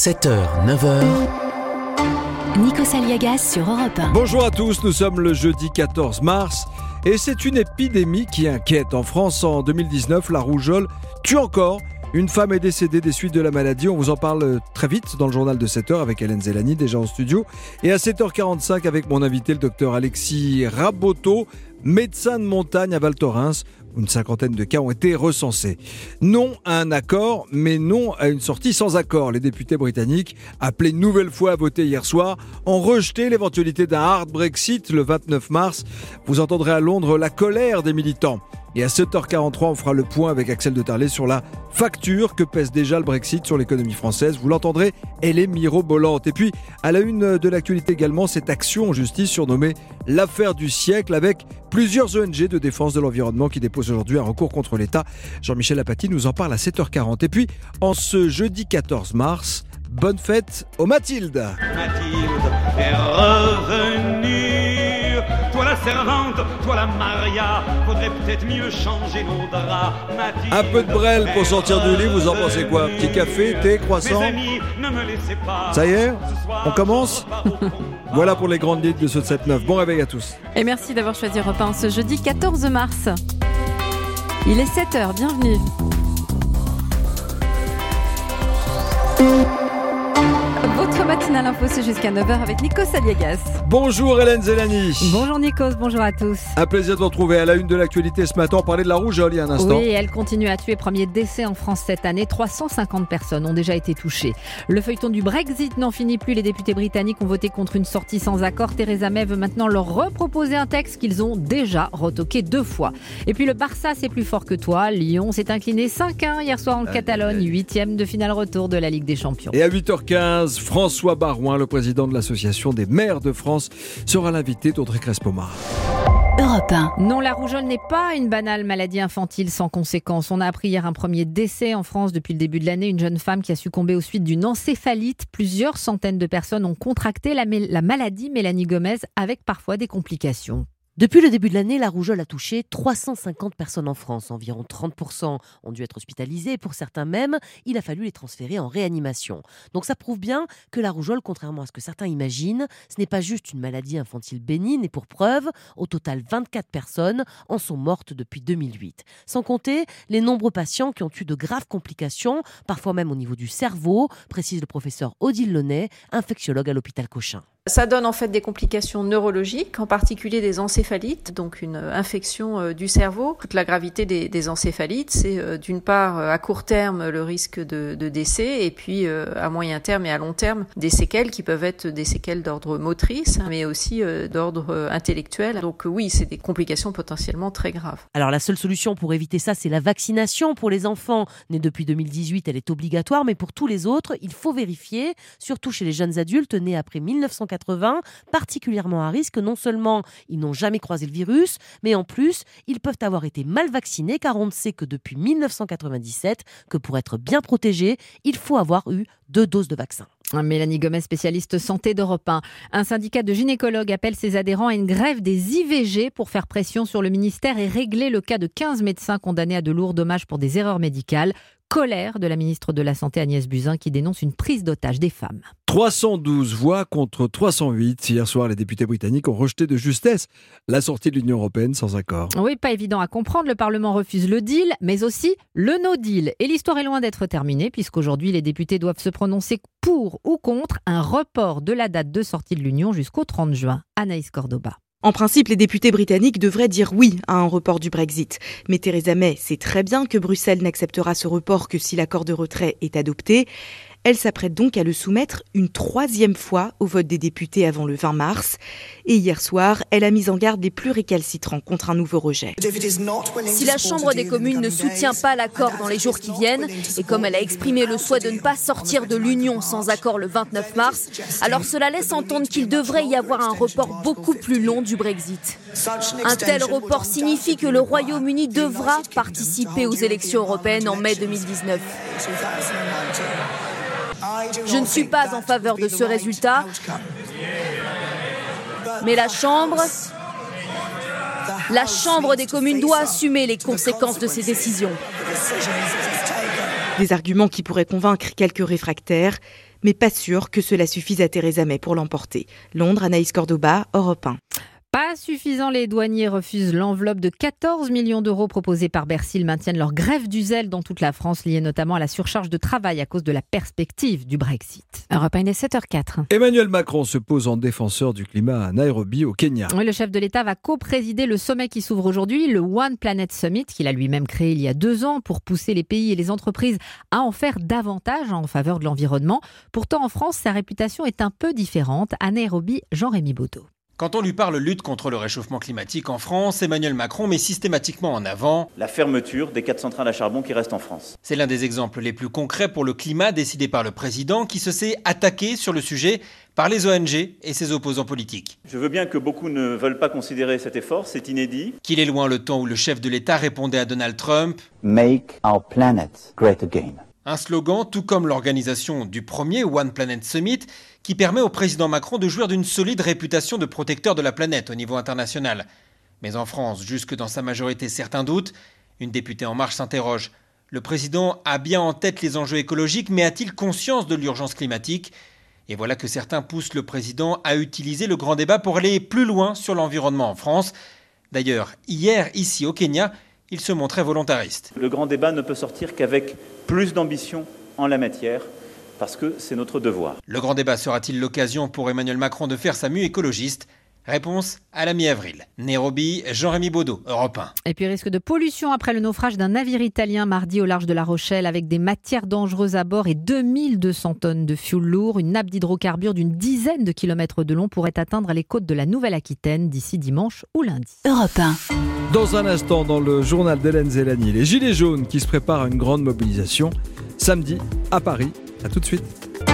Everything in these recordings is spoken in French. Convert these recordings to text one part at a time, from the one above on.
7h, 9h. Nikos Aliagas sur Europe 1. Bonjour à tous, nous sommes le jeudi 14 mars et c'est une épidémie qui inquiète. En France, en 2019, la rougeole tue encore. Une femme est décédée des suites de la maladie. On vous en parle très vite dans le journal de 7h avec Hélène Zellani, déjà en studio. Et à 7h45 avec mon invité, le docteur Alexis Raboteau, médecin de montagne à Val Thorens. Une cinquantaine de cas ont été recensés. Non à un accord, mais non à une sortie sans accord. Les députés britanniques, appelés une nouvelle fois à voter hier soir, ont rejeté l'éventualité d'un hard Brexit le 29 mars. Vous entendrez à Londres la colère des militants. Et à 7h43, on fera le point avec Axel de Tarlet sur la facture que pèse déjà le Brexit sur l'économie française. Vous l'entendrez, elle est mirobolante. Et puis, à la une de l'actualité également, cette action en justice surnommée l'affaire du siècle avec plusieurs ONG de défense de l'environnement qui déposent aujourd'hui un recours contre l'État. Jean-Michel Apathy nous en parle à 7h40. Et puis, en ce jeudi 14 mars, bonne fête aux Mathilde. Mathilde est revenue. Toi la servante, toi la Maria, faudrait peut-être mieux changer nos draps. Mathilde, un peu de Brel pour sortir du lit, vous en pensez quoi? Petit café, thé, croissant? Amis, ne me laissez pas. Ça y est, on commence? Voilà pour les grandes lignes de ce 7-9. Bon réveil à tous. Et merci d'avoir choisi Europe 1 ce jeudi 14 mars. Il est 7h, bienvenue. Votre matinale info, c'est jusqu'à 9h avec Nikos Aliagas. Bonjour Hélène Zellani. Bonjour Nikos, bonjour à tous. Un plaisir de vous retrouver à la une de l'actualité ce matin. On parlait de la rougeole il y a un instant. Oui, elle continue à tuer. Premier décès en France cette année. 350 personnes ont déjà été touchées. Le feuilleton du Brexit n'en finit plus. Les députés britanniques ont voté contre une sortie sans accord. Theresa May veut maintenant leur reproposer un texte qu'ils ont déjà retoqué 2 fois. Et puis le Barça, c'est plus fort que toi. Lyon s'est incliné 5-1 hier soir en Catalogne. 8e de finale retour de la Ligue des Champions. Et à 8h15, François Barouin, le président de l'Association des maires de France, sera l'invité d'Audrey Crespo-Mara. Europe 1. Non, la rougeole n'est pas une banale maladie infantile sans conséquences. On a appris hier un premier décès en France depuis le début de l'année. Une jeune femme qui a succombé aux suites d'une encéphalite. Plusieurs centaines de personnes ont contracté la maladie, Mélanie Gomez, avec parfois des complications. Depuis le début de l'année, la rougeole a touché 350 personnes en France. Environ 30% ont dû être hospitalisés et pour certains même, il a fallu les transférer en réanimation. Donc ça prouve bien que la rougeole, contrairement à ce que certains imaginent, ce n'est pas juste une maladie infantile bénigne. Et pour preuve, au total 24 personnes en sont mortes depuis 2008. Sans compter les nombreux patients qui ont eu de graves complications, parfois même au niveau du cerveau, précise le professeur Odile Launay, infectiologue à l'hôpital Cochin. Ça donne en fait des complications neurologiques, en particulier des encéphalites, donc une infection du cerveau. Toute la gravité des encéphalites, c'est d'une part à court terme le risque de décès et puis à moyen terme et à long terme des séquelles qui peuvent être des séquelles d'ordre motrice mais aussi d'ordre intellectuel. Donc oui, c'est des complications potentiellement très graves. Alors la seule solution pour éviter ça, c'est la vaccination. Pour les enfants nés depuis 2018, elle est obligatoire, mais pour tous les autres, il faut vérifier, surtout chez les jeunes adultes nés après 1980, particulièrement à risque. Non seulement ils n'ont jamais croisé le virus, mais en plus, ils peuvent avoir été mal vaccinés car on ne sait que depuis 1997 que pour être bien protégé, il faut avoir eu 2 doses de vaccin. Mélanie Gomez, spécialiste santé d'Europe 1. Un syndicat de gynécologues appelle ses adhérents à une grève des IVG pour faire pression sur le ministère et régler le cas de 15 médecins condamnés à de lourds dommages pour des erreurs médicales. Colère de la ministre de la Santé Agnès Buzyn qui dénonce une prise d'otage des femmes. 312 voix contre 308. Hier soir, les députés britanniques ont rejeté de justesse la sortie de l'Union européenne sans accord. Oui, pas évident à comprendre. Le Parlement refuse le deal, mais aussi le no deal. Et l'histoire est loin d'être terminée puisqu'aujourd'hui, les députés doivent se prononcer pour ou contre un report de la date de sortie de l'Union jusqu'au 30 juin. Anaïs Cordoba. En principe, les députés britanniques devraient dire oui à un report du Brexit. Mais Theresa May sait très bien que Bruxelles n'acceptera ce report que si l'accord de retrait est adopté. Elle s'apprête donc à le soumettre une 3e fois au vote des députés avant le 20 mars. Et hier soir, elle a mis en garde les plus récalcitrants contre un nouveau rejet. Si la Chambre des communes ne soutient pas l'accord dans les jours qui viennent, et comme elle a exprimé le souhait de ne pas sortir de l'Union sans accord le 29 mars, alors cela laisse entendre qu'il devrait y avoir un report beaucoup plus long du Brexit. Un tel report signifie que le Royaume-Uni devra participer aux élections européennes en mai 2019. Je ne suis pas en faveur de ce résultat, mais la Chambre des communes doit assumer les conséquences de ces décisions. Des arguments qui pourraient convaincre quelques réfractaires, Mais pas sûr que cela suffise à Theresa May pour l'emporter. Londres, Anaïs Cordoba, Europe 1. Pas suffisant, les douaniers refusent l'enveloppe de 14 millions d'euros proposée par Bercy. Ils maintiennent leur grève du zèle dans toute la France, liée notamment à la surcharge de travail à cause de la perspective du Brexit. Europe 1, il est 7h04. Emmanuel Macron se pose en défenseur du climat à Nairobi, au Kenya. Oui, le chef de l'État va co-présider le sommet qui s'ouvre aujourd'hui, le One Planet Summit, qu'il a lui-même créé il y a 2 ans pour pousser les pays et les entreprises à en faire davantage en faveur de l'environnement. Pourtant, en France, sa réputation est un peu différente. À Nairobi, Jean-Rémy Baudot. Quand on lui parle lutte contre le réchauffement climatique en France, Emmanuel Macron met systématiquement en avant la fermeture des 4 centrales à charbon qui restent en France. C'est l'un des exemples les plus concrets pour le climat décidé par le président qui se s'est attaqué sur le sujet par les ONG et ses opposants politiques. Je veux bien que beaucoup ne veulent pas considérer cet effort, c'est inédit. Qu'il est loin le temps où le chef de l'État répondait à Donald Trump « Make our planet great again ». Un slogan, tout comme l'organisation du premier One Planet Summit, qui permet au président Macron de jouir d'une solide réputation de protecteur de la planète au niveau international. Mais en France, jusque dans sa majorité, certains doutent. Une députée En Marche s'interroge. Le président a bien en tête les enjeux écologiques, mais a-t-il conscience de l'urgence climatique ? Et voilà que certains poussent le président à utiliser le grand débat pour aller plus loin sur l'environnement en France. D'ailleurs, hier, ici au Kenya, il se montrait volontariste. Le grand débat ne peut sortir qu'avec plus d'ambition en la matière, parce que c'est notre devoir. Le grand débat sera-t-il l'occasion pour Emmanuel Macron de faire sa mue écologiste ? Réponse à la mi-avril. Nairobi, Jean-Rémy Baudot, Europe 1. Et puis risque de pollution après le naufrage d'un navire italien mardi au large de La Rochelle avec des matières dangereuses à bord et 2200 tonnes de fioul lourd. Une nappe d'hydrocarbures d'une dizaine de kilomètres de long pourrait atteindre les côtes de la Nouvelle-Aquitaine d'ici dimanche ou lundi. Europe 1. Dans un instant, dans le journal d'Hélène Zélani, les Gilets jaunes qui se préparent à une grande mobilisation samedi à Paris. A tout de suite.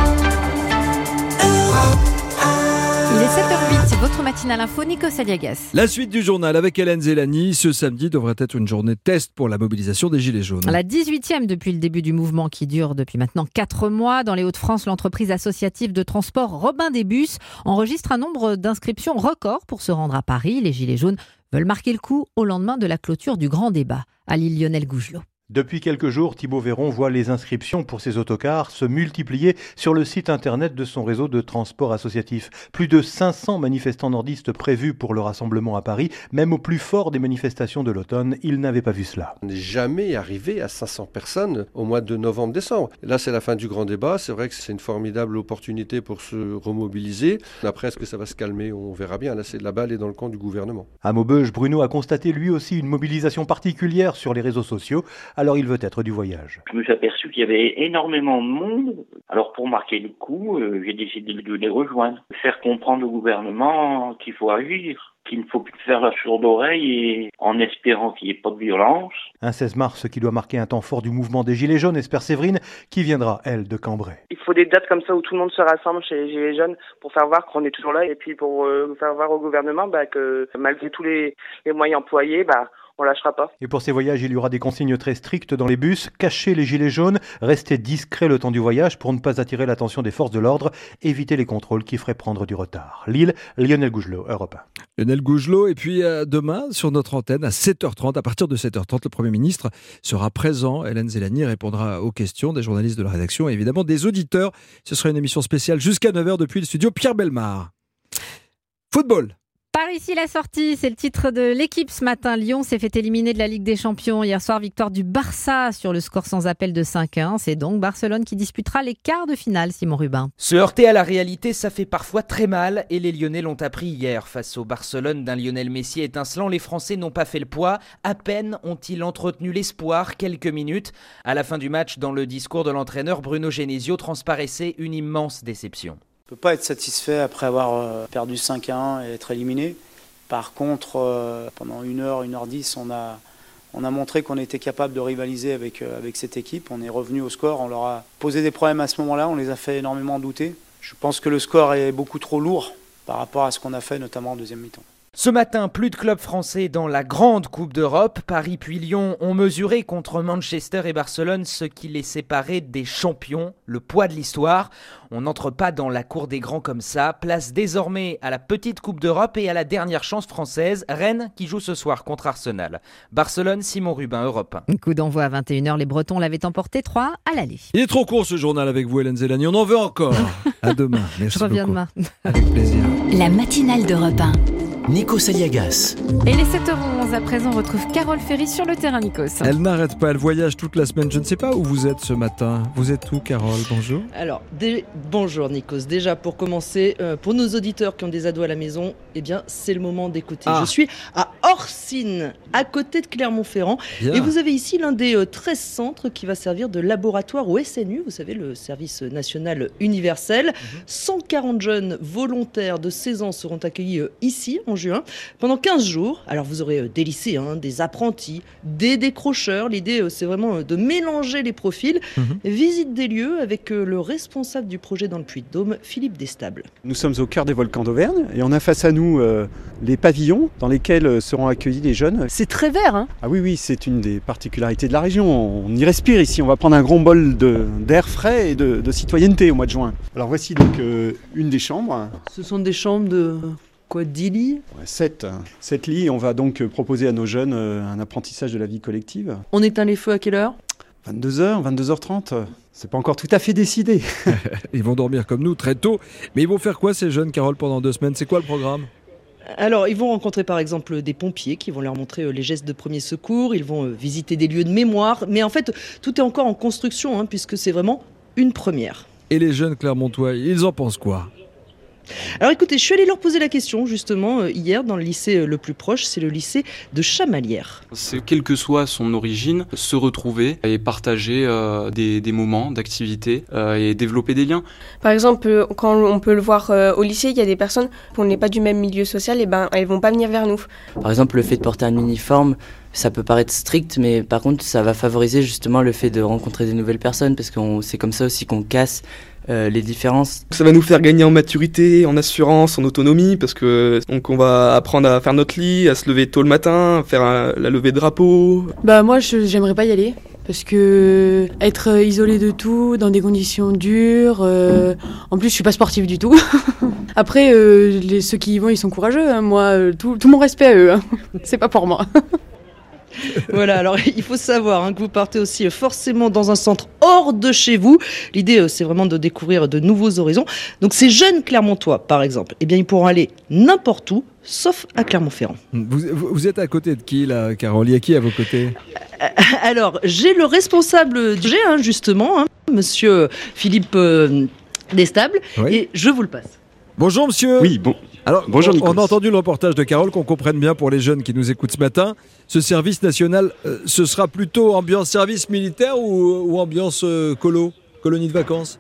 Il est 7h08, c'est votre matinale info, Nico Saliagas. La suite du journal avec Hélène Zélani. Ce samedi devrait être une journée test pour la mobilisation des Gilets jaunes. La 18e depuis le début du mouvement qui dure depuis maintenant 4 mois. Dans les Hauts-de-France, l'entreprise associative de transport Robin des Bus enregistre un nombre d'inscriptions record pour se rendre à Paris. Les Gilets jaunes veulent marquer le coup au lendemain de la clôture du grand débat. À Lille, Lionel Gougelot. Depuis quelques jours, Thibaut Véron voit les inscriptions pour ses autocars se multiplier sur le site internet de son réseau de transport associatif. Plus de 500 manifestants nordistes prévus pour le rassemblement à Paris. Même au plus fort des manifestations de l'automne, il n'avait pas vu cela. On n'est jamais arrivé à 500 personnes au mois de novembre-décembre. Là, c'est la fin du grand débat. C'est vrai que c'est une formidable opportunité pour se remobiliser. Après, est-ce que ça va se calmer ? On verra bien. Là, la balle est dans le camp du gouvernement. À Maubeuge, Bruno a constaté lui aussi une mobilisation particulière sur les réseaux sociaux. Alors il veut être du voyage. Je me suis aperçu qu'il y avait énormément de monde. Alors pour marquer le coup, j'ai décidé de les rejoindre. Faire comprendre au gouvernement qu'il faut agir, qu'il ne faut plus faire la sourde oreille et en espérant qu'il n'y ait pas de violence. Un 16 mars qui doit marquer un temps fort du mouvement des Gilets jaunes, espère Séverine, qui viendra, elle, de Cambrai. Il faut des dates comme ça où tout le monde se rassemble chez les Gilets jaunes pour faire voir qu'on est toujours là et puis pour faire voir au gouvernement que malgré tous les moyens employés, on lâchera pas. Et pour ces voyages, il y aura des consignes très strictes dans les bus. Cachez les gilets jaunes, restez discret le temps du voyage pour ne pas attirer l'attention des forces de l'ordre, éviter les contrôles qui feraient prendre du retard. Lille, Lionel Gougelot, Europe 1. Lionel Gougelot, et puis demain, sur notre antenne, à 7h30, à partir de 7h30, le Premier ministre sera présent. Hélène Zélani répondra aux questions des journalistes de la rédaction et évidemment des auditeurs. Ce sera une émission spéciale jusqu'à 9h depuis le studio Pierre Bellemare. Football. Par ici la sortie, c'est le titre de l'équipe ce matin. Lyon s'est fait éliminer de la Ligue des Champions. Hier soir, victoire du Barça sur le score sans appel de 5-1. C'est donc Barcelone qui disputera les quarts de finale, Simon Rubin. Se heurter à la réalité, ça fait parfois très mal et les Lyonnais l'ont appris hier. Face au Barcelone d'un Lionel Messi étincelant, les Français n'ont pas fait le poids. À peine ont-ils entretenu l'espoir quelques minutes. À la fin du match, dans le discours de l'entraîneur, Bruno Genesio transparaissait une immense déception. On ne peut pas être satisfait après avoir perdu 5-1 et être éliminé. Par contre, pendant 1h, 1h10, on a montré qu'on était capable de rivaliser avec cette équipe. On est revenu au score, on leur a posé des problèmes à ce moment-là, on les a fait énormément douter. Je pense que le score est beaucoup trop lourd par rapport à ce qu'on a fait, notamment en deuxième mi-temps. Ce matin, plus de clubs français dans la grande Coupe d'Europe. Paris puis Lyon ont mesuré contre Manchester et Barcelone ce qui les séparait des champions, le poids de l'histoire. On n'entre pas dans la cour des grands comme ça. Place désormais à la petite Coupe d'Europe et à la dernière chance française, Rennes qui joue ce soir contre Arsenal. Barcelone, Simon Rubin, Europe 1. Coup d'envoi à 21h, les Bretons l'avaient emporté 3 à l'aller. Il est trop court ce journal avec vous, Hélène Zélani. On en veut encore. À demain. Merci. Je reviens beaucoup. demain. Avec plaisir. La matinale d'Europe 1. Nikos Aliagas. Et les 7h11, à présent, on retrouve Carole Ferry sur le terrain, Nikos. Elle n'arrête pas, elle voyage toute la semaine. Je ne sais pas où vous êtes ce matin. Vous êtes où, Carole? Bonjour. Alors, bonjour Nikos. Déjà, pour commencer, pour nos auditeurs qui ont des ados à la maison, eh bien, c'est le moment d'écouter. Je suis à Orsine, à côté de Clermont-Ferrand. Bien. Et vous avez ici l'un des 13 centres qui va servir de laboratoire au SNU, vous savez, le service national universel. 140 jeunes volontaires de 16 ans seront accueillis ici, en juin, pendant 15 jours. Alors vous aurez des lycéens, des apprentis, des décrocheurs. L'idée, c'est vraiment de mélanger les profils. Visite des lieux avec le responsable du projet dans le Puy-de-Dôme, Philippe Destable. Nous sommes au cœur des volcans d'Auvergne et on a face à nous les pavillons dans lesquels seront accueillis les jeunes. C'est très vert, hein? Ah oui, c'est une des particularités de la région. On y respire ici, on va prendre un grand bol d'air frais et de citoyenneté au mois de juin. Alors voici donc une des chambres. Ce sont des chambres de... 10 lits? 7 lits. On va donc proposer à nos jeunes un apprentissage de la vie collective. On éteint les feux à quelle heure? 22h, 22h30. C'est pas encore tout à fait décidé. Ils vont dormir comme nous très tôt. Mais ils vont faire quoi ces jeunes, Carole, pendant 2 semaines? C'est quoi le programme? Alors, ils vont rencontrer par exemple des pompiers qui vont leur montrer les gestes de premier secours. Ils vont visiter des lieux de mémoire. Mais en fait, tout est encore en construction, puisque c'est vraiment une première. Et les jeunes clermontois, ils en pensent quoi? Alors écoutez, je suis allée leur poser la question justement hier dans le lycée le plus proche, c'est le lycée de Chamalières. C'est quelle que soit son origine, se retrouver et partager des moments d'activité et développer des liens. Par exemple, quand on peut le voir au lycée, il y a des personnes qu'on n'est pas du même milieu social, et elles vont pas venir vers nous. Par exemple, le fait de porter un uniforme, ça peut paraître strict, mais par contre, ça va favoriser justement le fait de rencontrer des nouvelles personnes, parce que c'est comme ça aussi qu'on casse les différences. Ça va nous faire gagner en maturité, en assurance, en autonomie, parce que donc on va apprendre à faire notre lit, à se lever tôt le matin, à faire la levée de drapeau. Moi, j'aimerais pas y aller. Parce que être isolé de tout, dans des conditions dures, en plus je suis pas sportive du tout. Après, ceux qui y vont, ils sont courageux. Moi, tout mon respect à eux. C'est pas pour moi. Voilà, alors il faut savoir que vous partez aussi forcément dans un centre hors de chez vous. L'idée, c'est vraiment de découvrir de nouveaux horizons. Donc ces jeunes Clermontois, par exemple, ils pourront aller n'importe où, sauf à Clermont-Ferrand. Vous êtes à côté de qui, là, Carole? Il y a qui à vos côtés? Alors, j'ai le responsable du GE, justement, monsieur Philippe Destable, et je vous le passe. Bonjour, monsieur. Oui, bon. Alors, bonjour, on a entendu le reportage de Carole, qu'on comprenne bien pour les jeunes qui nous écoutent ce matin. Ce service national, ce sera plutôt ambiance service militaire ou ambiance colonie de vacances?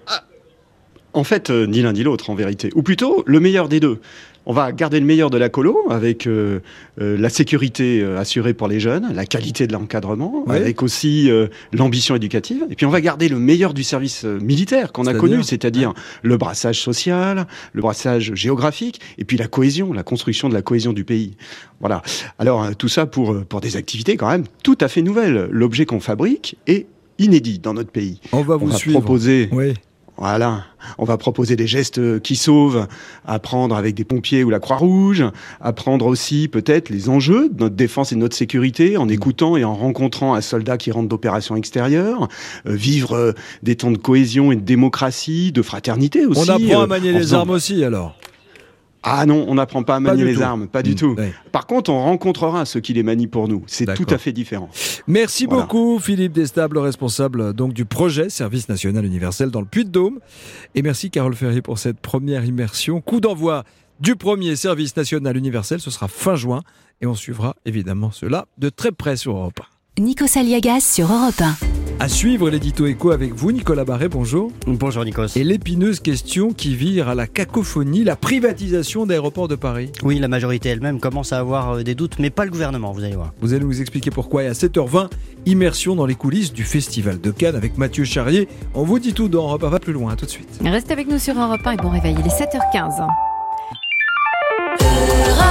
En fait, ni l'un ni l'autre en vérité. Ou plutôt, le meilleur des deux. On va garder le meilleur de la colo avec la sécurité assurée pour les jeunes, la qualité de l'encadrement, avec aussi l'ambition éducative. Et puis on va garder le meilleur du service militaire qu'on a connu, c'est-à-dire le brassage social, le brassage géographique, et puis la cohésion, la construction de la cohésion du pays. Voilà. Alors tout ça pour des activités quand même tout à fait nouvelles. L'objet qu'on fabrique est inédit dans notre pays. On va suivre. Proposer... Oui. Voilà, on va proposer des gestes qui sauvent, apprendre avec des pompiers ou la Croix-Rouge, apprendre aussi peut-être les enjeux de notre défense et de notre sécurité en écoutant et en rencontrant un soldat qui rentre d'opérations extérieures, vivre des temps de cohésion et de démocratie, de fraternité aussi. On apprend à manier les armes aussi alors? Ah non, on n'apprend pas à manier les armes, pas du tout. Ouais. Par contre, on rencontrera ceux qui les manient pour nous. C'est tout à fait différent. Merci beaucoup, Philippe Destable, responsable donc du projet Service National Universel dans le Puy-de-Dôme. Et merci, Carole Ferry, pour cette première immersion. Coup d'envoi du premier Service National Universel, ce sera fin juin. Et on suivra évidemment cela de très près sur Europe 1. Nikos Aliagas sur Europe 1. À suivre l'édito éco avec vous, Nicolas Barret, bonjour. Bonjour Nikos. Et l'épineuse question qui vire à la cacophonie, la privatisation d'Aéroports de Paris. Oui, la majorité elle-même commence à avoir des doutes, mais pas le gouvernement, vous allez voir. Vous allez nous expliquer pourquoi. Et à 7h20, immersion dans les coulisses du Festival de Cannes avec Mathieu Charrier. On vous dit tout dans Europe 1, va plus loin, tout de suite. Restez avec nous sur Europe 1 et bon réveil, il est 7h15. Europe 1.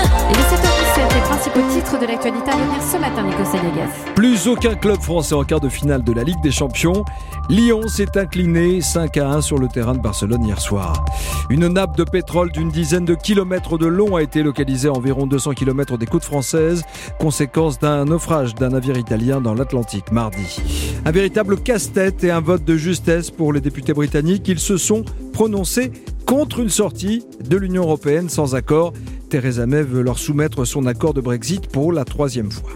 Et le 7h17, les principaux titres de l'actualité à venir ce matin, Nico Saliagas. Plus aucun club français en quart de finale de la Ligue des Champions. Lyon s'est incliné 5-1 sur le terrain de Barcelone hier soir. Une nappe de pétrole d'une dizaine de kilomètres de long a été localisée à environ 200 km des côtes françaises, conséquence d'un naufrage d'un navire italien dans l'Atlantique mardi. Un véritable casse-tête et un vote de justesse pour les députés britanniques. Ils se sont prononcés contre une sortie de l'Union européenne sans accord. Theresa May veut leur soumettre son accord de Brexit pour la 3e fois.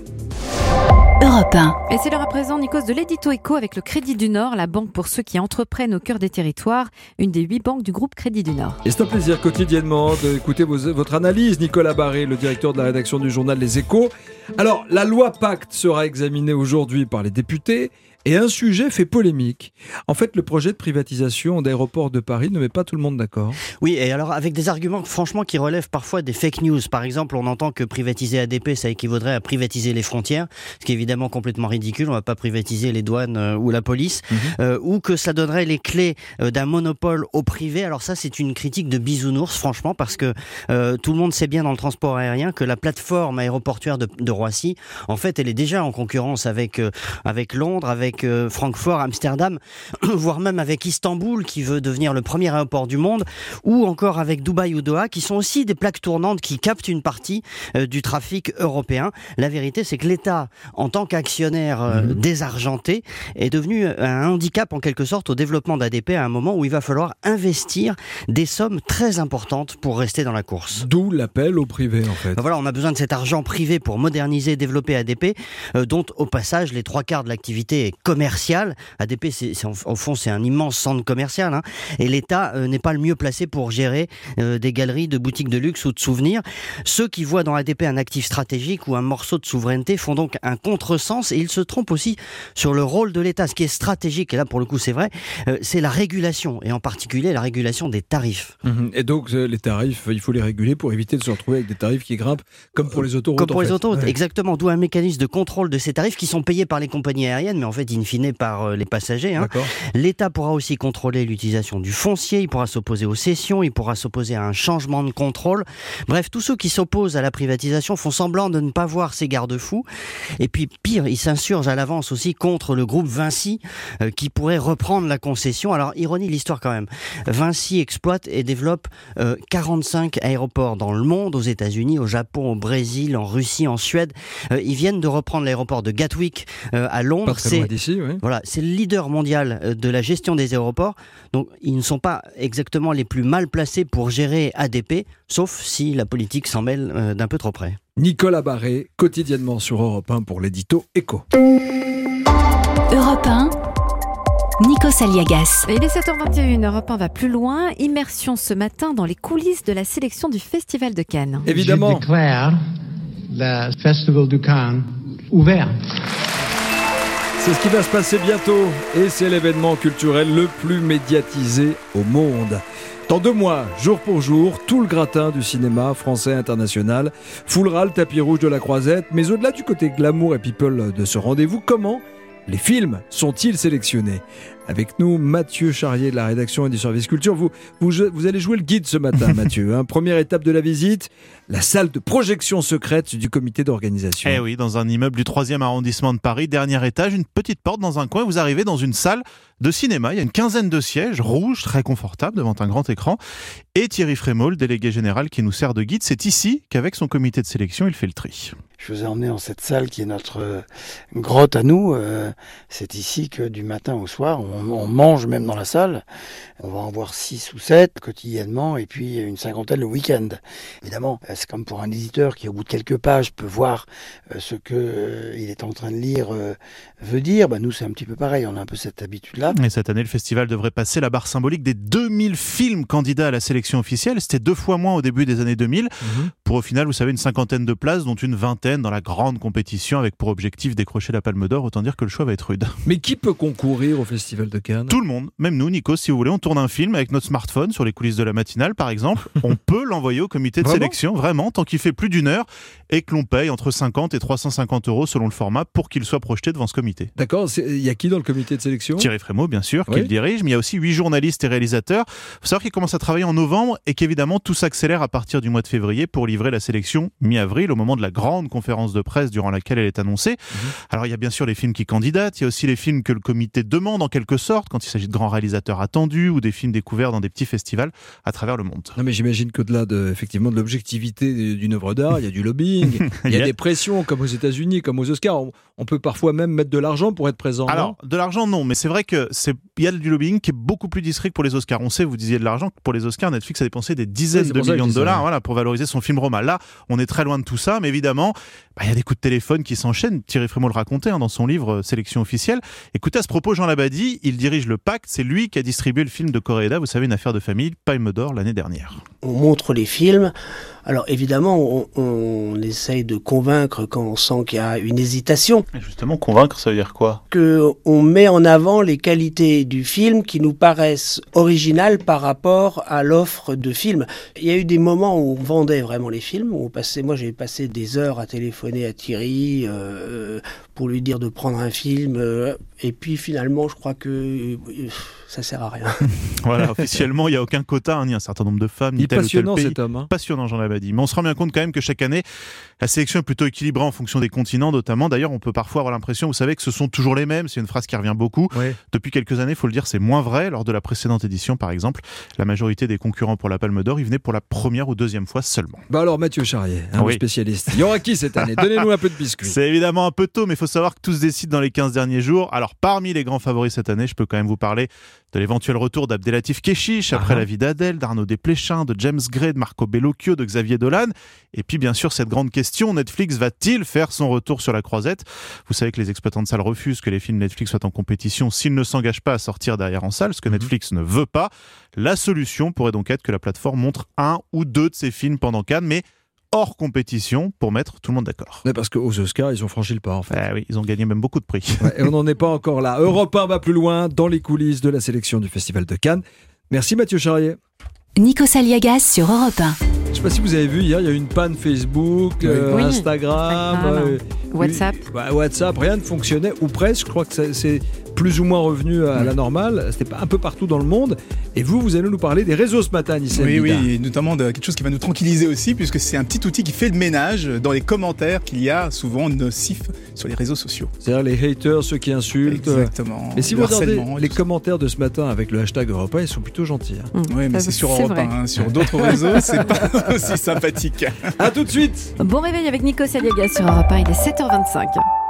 Europe 1. Et c'est l'heure à présent, Nikos, de l'édito éco avec le Crédit du Nord, la banque pour ceux qui entreprennent au cœur des territoires, une des 8 banques du groupe Crédit du Nord. Et c'est un plaisir quotidiennement d'écouter votre analyse, Nicolas Barré, le directeur de la rédaction du journal Les Échos. Alors, la loi Pacte sera examinée aujourd'hui par les députés. Et un sujet fait polémique. En fait, le projet de privatisation d'Aéroports de Paris ne met pas tout le monde d'accord. Oui, et alors avec des arguments franchement qui relèvent parfois des fake news. Par exemple, on entend que privatiser ADP, ça équivaudrait à privatiser les frontières, ce qui est évidemment complètement ridicule. On ne va pas privatiser les douanes ou la police. Ou que ça donnerait les clés d'un monopole au privé. Alors ça, c'est une critique de bisounours, franchement, parce que tout le monde sait bien dans le transport aérien que la plateforme aéroportuaire de Roissy, en fait, elle est déjà en concurrence avec Londres, avec Francfort, Amsterdam, voire même avec Istanbul qui veut devenir le premier aéroport du monde, ou encore avec Dubaï ou Doha qui sont aussi des plaques tournantes qui captent une partie du trafic européen. La vérité, c'est que l'État, en tant qu'actionnaire désargenté, est devenu un handicap en quelque sorte au développement d'ADP à un moment où il va falloir investir des sommes très importantes pour rester dans la course. D'où l'appel au privé en fait. Voilà, on a besoin de cet argent privé pour moderniser et développer ADP, dont au passage les 3/4 de l'activité est commerciale. ADP, au fond, c'est un immense centre commercial, et l'État n'est pas le mieux placé pour gérer des galeries de boutiques de luxe ou de souvenirs. Ceux qui voient dans ADP un actif stratégique ou un morceau de souveraineté font donc un contresens, et ils se trompent aussi sur le rôle de l'État. Ce qui est stratégique, et là pour le coup c'est vrai, c'est la régulation, et en particulier la régulation des tarifs. Et donc les tarifs, il faut les réguler pour éviter de se retrouver avec des tarifs qui grimpent comme pour les autoroutes. Comme pour les autoroutes, exactement. D'où un mécanisme de contrôle de ces tarifs qui sont payés par les compagnies aériennes, mais en fait in fine par les passagers. L'État pourra aussi contrôler l'utilisation du foncier, il pourra s'opposer aux cessions, il pourra s'opposer à un changement de contrôle. Bref, tous ceux qui s'opposent à la privatisation font semblant de ne pas voir ces garde-fous. Et puis pire, ils s'insurgent à l'avance aussi contre le groupe Vinci qui pourrait reprendre la concession. Alors, ironie de l'histoire quand même. Vinci exploite et développe 45 aéroports dans le monde, aux États-Unis, au Japon, au Brésil, en Russie, en Suède. Ils viennent de reprendre l'aéroport de Gatwick à Londres. Pas très loin d'ici, oui. Voilà, c'est le leader mondial de la gestion des aéroports. Donc, ils ne sont pas exactement les plus mal placés pour gérer ADP, sauf si la politique s'en mêle d'un peu trop près. Nicolas Barré, quotidiennement sur Europe 1 pour l'édito Éco. Europe 1. Nikos Aliagas. Il est 7h21, Europe 1 va plus loin. Immersion ce matin dans les coulisses de la sélection du Festival de Cannes. Évidemment. Je déclare le Festival de Cannes ouvert. C'est ce qui va se passer bientôt et c'est l'événement culturel le plus médiatisé au monde. Dans 2 mois, jour pour jour, tout le gratin du cinéma français international foulera le tapis rouge de la Croisette. Mais au-delà du côté glamour et people de ce rendez-vous, comment les films sont-ils sélectionnés ? Avec nous, Mathieu Charrier de la rédaction et du service culture. Vous allez jouer le guide ce matin, Mathieu. Première étape de la visite, la salle de projection secrète du comité d'organisation. Eh oui, dans un immeuble du 3e arrondissement de Paris, dernier étage, une petite porte dans un coin. Vous arrivez dans une salle de cinéma. Il y a une quinzaine de sièges rouges, très confortables, devant un grand écran. Et Thierry Frémaux, le délégué général qui nous sert de guide, c'est ici qu'avec son comité de sélection, il fait le tri. Je vous ai emmené dans cette salle qui est notre grotte à nous. C'est ici que du matin au soir, on mange même dans la salle. On va en voir 6 ou 7 quotidiennement et puis une cinquantaine le week-end. Évidemment, c'est comme pour un éditeur qui, au bout de quelques pages, peut voir ce qu'il est en train de lire veut dire. Nous, c'est un petit peu pareil. On a un peu cette habitude-là. Et cette année, le festival devrait passer la barre symbolique des 2000 films candidats à la sélection officielle. C'était 2 fois moins au début des années 2000. Pour au final, vous savez, une cinquantaine de places, dont une vingtaine dans la grande compétition avec pour objectif décrocher la Palme d'Or. Autant dire que le choix va être rude. Mais qui peut concourir au Festival Festival de Cannes. Tout le monde, même nous, Nico, si vous voulez, on tourne un film avec notre smartphone sur les coulisses de la matinale, par exemple. On peut l'envoyer au comité de sélection, vraiment, tant qu'il fait plus d'une heure et que l'on paye entre 50 et 350 € selon le format pour qu'il soit projeté devant ce comité. D'accord, il y a qui dans le comité de sélection ? Thierry Frémaux, bien sûr, qui le dirige, mais il y a aussi 8 journalistes et réalisateurs. Il faut savoir qu'ils commencent à travailler en novembre et qu'évidemment tout s'accélère à partir du mois de février pour livrer la sélection mi-avril, au moment de la grande conférence de presse durant laquelle elle est annoncée. Alors il y a bien sûr les films qui candidatent, il y a aussi les films que le comité demande en quelque sorte, quand il s'agit de grands réalisateurs attendus ou des films découverts dans des petits festivals à travers le monde. Non mais j'imagine qu'au-delà effectivement de l'objectivité d'une œuvre d'art, il y a du lobbying, il y a des pressions comme aux États-Unis, comme aux Oscars. On peut parfois même mettre de l'argent pour être présent. Alors, de l'argent, non, mais c'est vrai qu'il y a du lobbying qui est beaucoup plus discret que pour les Oscars. On sait, vous disiez de l'argent, que pour les Oscars, Netflix a dépensé des dizaines de millions de dollars pour valoriser son film Roma. Là, on est très loin de tout ça, mais évidemment, il y a des coups de téléphone qui s'enchaînent. Thierry Frémaux le racontait dans son livre Sélection officielle. Écoutez, à ce propos, Jean Labadie, il dirige le Pacte. C'est lui qui a distribué le film de Koreeda, vous savez, Une affaire de famille, Palme d'Or l'année dernière. On montre les films. Alors évidemment, on essaye de convaincre quand on sent qu'il y a une hésitation. Et justement, convaincre, ça veut dire quoi ? On met en avant les qualités du film qui nous paraissent originales par rapport à l'offre de films. Il y a eu des moments où on vendait vraiment les films. Moi, j'ai passé des heures à téléphoner à Thierry pour lui dire de prendre un film. Et puis finalement, je crois que ça sert à rien. Voilà, officiellement, il n'y a aucun quota, ni un certain nombre de femmes, ni tel ou tel pays. Passionnant cet homme. Passionnant, Jean Labadie. Mais on se rend bien compte quand même que chaque année, la sélection est plutôt équilibrée en fonction des continents, notamment. D'ailleurs, on peut parfois avoir l'impression, vous savez, que ce sont toujours les mêmes. C'est une phrase qui revient beaucoup. Ouais. Depuis quelques années, il faut le dire, c'est moins vrai. Lors de la précédente édition, par exemple, la majorité des concurrents pour la Palme d'Or, ils venaient pour la première ou deuxième fois seulement. Alors, Mathieu Charrier, un spécialiste. Il y aura qui cette année ? Donnez-nous un peu de biscuits. C'est évidemment un peu tôt, mais il faut savoir que tout se décide dans les 15 derniers jours. Alors, parmi les grands favoris cette année, je peux quand même vous parler de l'éventuel retour d'Abdelatif Kechiche après la vie d'Adèle, d'Arnaud Desplechin, de James Gray, de Marco Bellocchio, de Xavier Dolan. Et puis, bien sûr, cette grande question, Netflix va-t-il faire son retour sur la croisette ? Vous savez que les exploitants de salles refusent que les films Netflix soient en compétition s'ils ne s'engagent pas à sortir derrière en salle, ce que Netflix ne veut pas. La solution pourrait donc être que la plateforme montre 1 ou 2 de ses films pendant Cannes, mais hors compétition pour mettre tout le monde d'accord. Ouais, parce qu'aux Oscars, ils ont franchi le pas en fait. Oui, ils ont gagné même beaucoup de prix. Et on n'en est pas encore là. Europe 1 va plus loin dans les coulisses de la sélection du Festival de Cannes. Merci Mathieu Charrier. Nikos Aliagas sur Europe 1. Je ne sais pas si vous avez vu, hier il y a eu une panne Facebook, Instagram, WhatsApp. WhatsApp, rien ne fonctionnait, ou presque. Je crois que c'est plus ou moins revenu à la normale. C'était un peu partout dans le monde. Et vous allez nous parler des réseaux ce matin, Anissa. Oui, et notamment de quelque chose qui va nous tranquilliser aussi, puisque c'est un petit outil qui fait le ménage dans les commentaires qu'il y a souvent nocifs sur les réseaux sociaux. C'est-à-dire les haters, ceux qui insultent. Exactement. Mais si vous regardez les commentaires de ce matin avec le hashtag Europe 1, ils sont plutôt gentils. Oui, mais c'est sur Europe 1. Sur d'autres réseaux, c'est pas aussi sympathique. À tout de suite. Bon réveil avec Nikos Aliagas sur Europe 1, il est 7h25.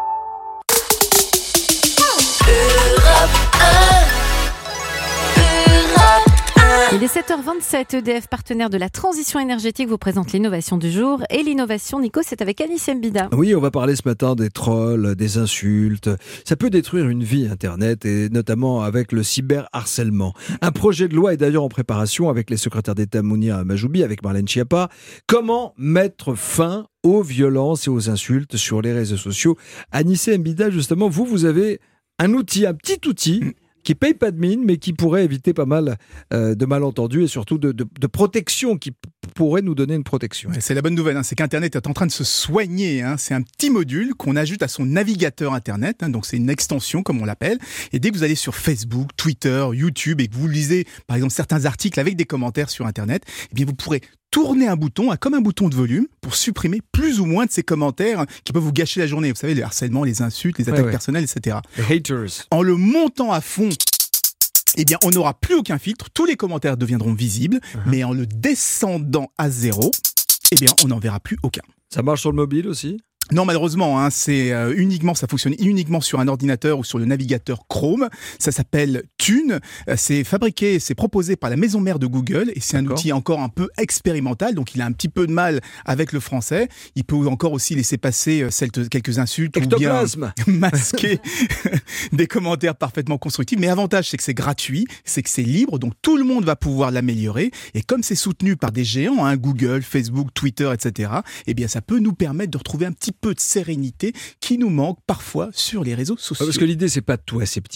Il est 7h27, EDF, partenaire de la transition énergétique, vous présente l'innovation du jour. Et l'innovation, Nico, c'est avec Anis Mbida. Oui, on va parler ce matin des trolls, des insultes. Ça peut détruire une vie, Internet, et notamment avec le cyberharcèlement. Un projet de loi est d'ailleurs en préparation avec les secrétaires d'État Mounir Majoubi, avec Marlène Schiappa. Comment mettre fin aux violences et aux insultes sur les réseaux sociaux ? Anis Mbida, justement, vous avez un outil, un petit outil, qui ne paye pas de mine, mais qui pourrait éviter pas mal de malentendus et surtout de protection, qui pourrait nous donner une protection. Ouais, c'est la bonne nouvelle, c'est qu'Internet est en train de se soigner. C'est un petit module qu'on ajoute à son navigateur Internet, donc c'est une extension comme on l'appelle. Et dès que vous allez sur Facebook, Twitter, YouTube et que vous lisez par exemple certains articles avec des commentaires sur Internet, eh bien vous pourrez tourner un bouton, comme un bouton de volume, pour supprimer plus ou moins de ces commentaires qui peuvent vous gâcher la journée. Vous savez, le harcèlement, les insultes, les attaques personnelles, etc. Les haters. En le montant à fond, eh bien, on n'aura plus aucun filtre. Tous les commentaires deviendront visibles, mais en le descendant à 0, eh bien, on n'en verra plus aucun. Ça marche sur le mobile aussi ? Non, malheureusement, ça fonctionne uniquement sur un ordinateur ou sur le navigateur Chrome. Ça s'appelle Thune. C'est proposé par la maison mère de Google et c'est un outil encore un peu expérimental. Donc, il a un petit peu de mal avec le français. Il peut encore aussi laisser passer quelques insultes ou bien masquer des commentaires parfaitement constructifs. Mais l'avantage, c'est que c'est gratuit, c'est que c'est libre. Donc, tout le monde va pouvoir l'améliorer. Et comme c'est soutenu par des géants, Google, Facebook, Twitter, etc., eh bien, ça peut nous permettre de retrouver un petit peu de sérénité qui nous manque parfois sur les réseaux sociaux. Parce que l'idée, c'est pas de tout aseptiser.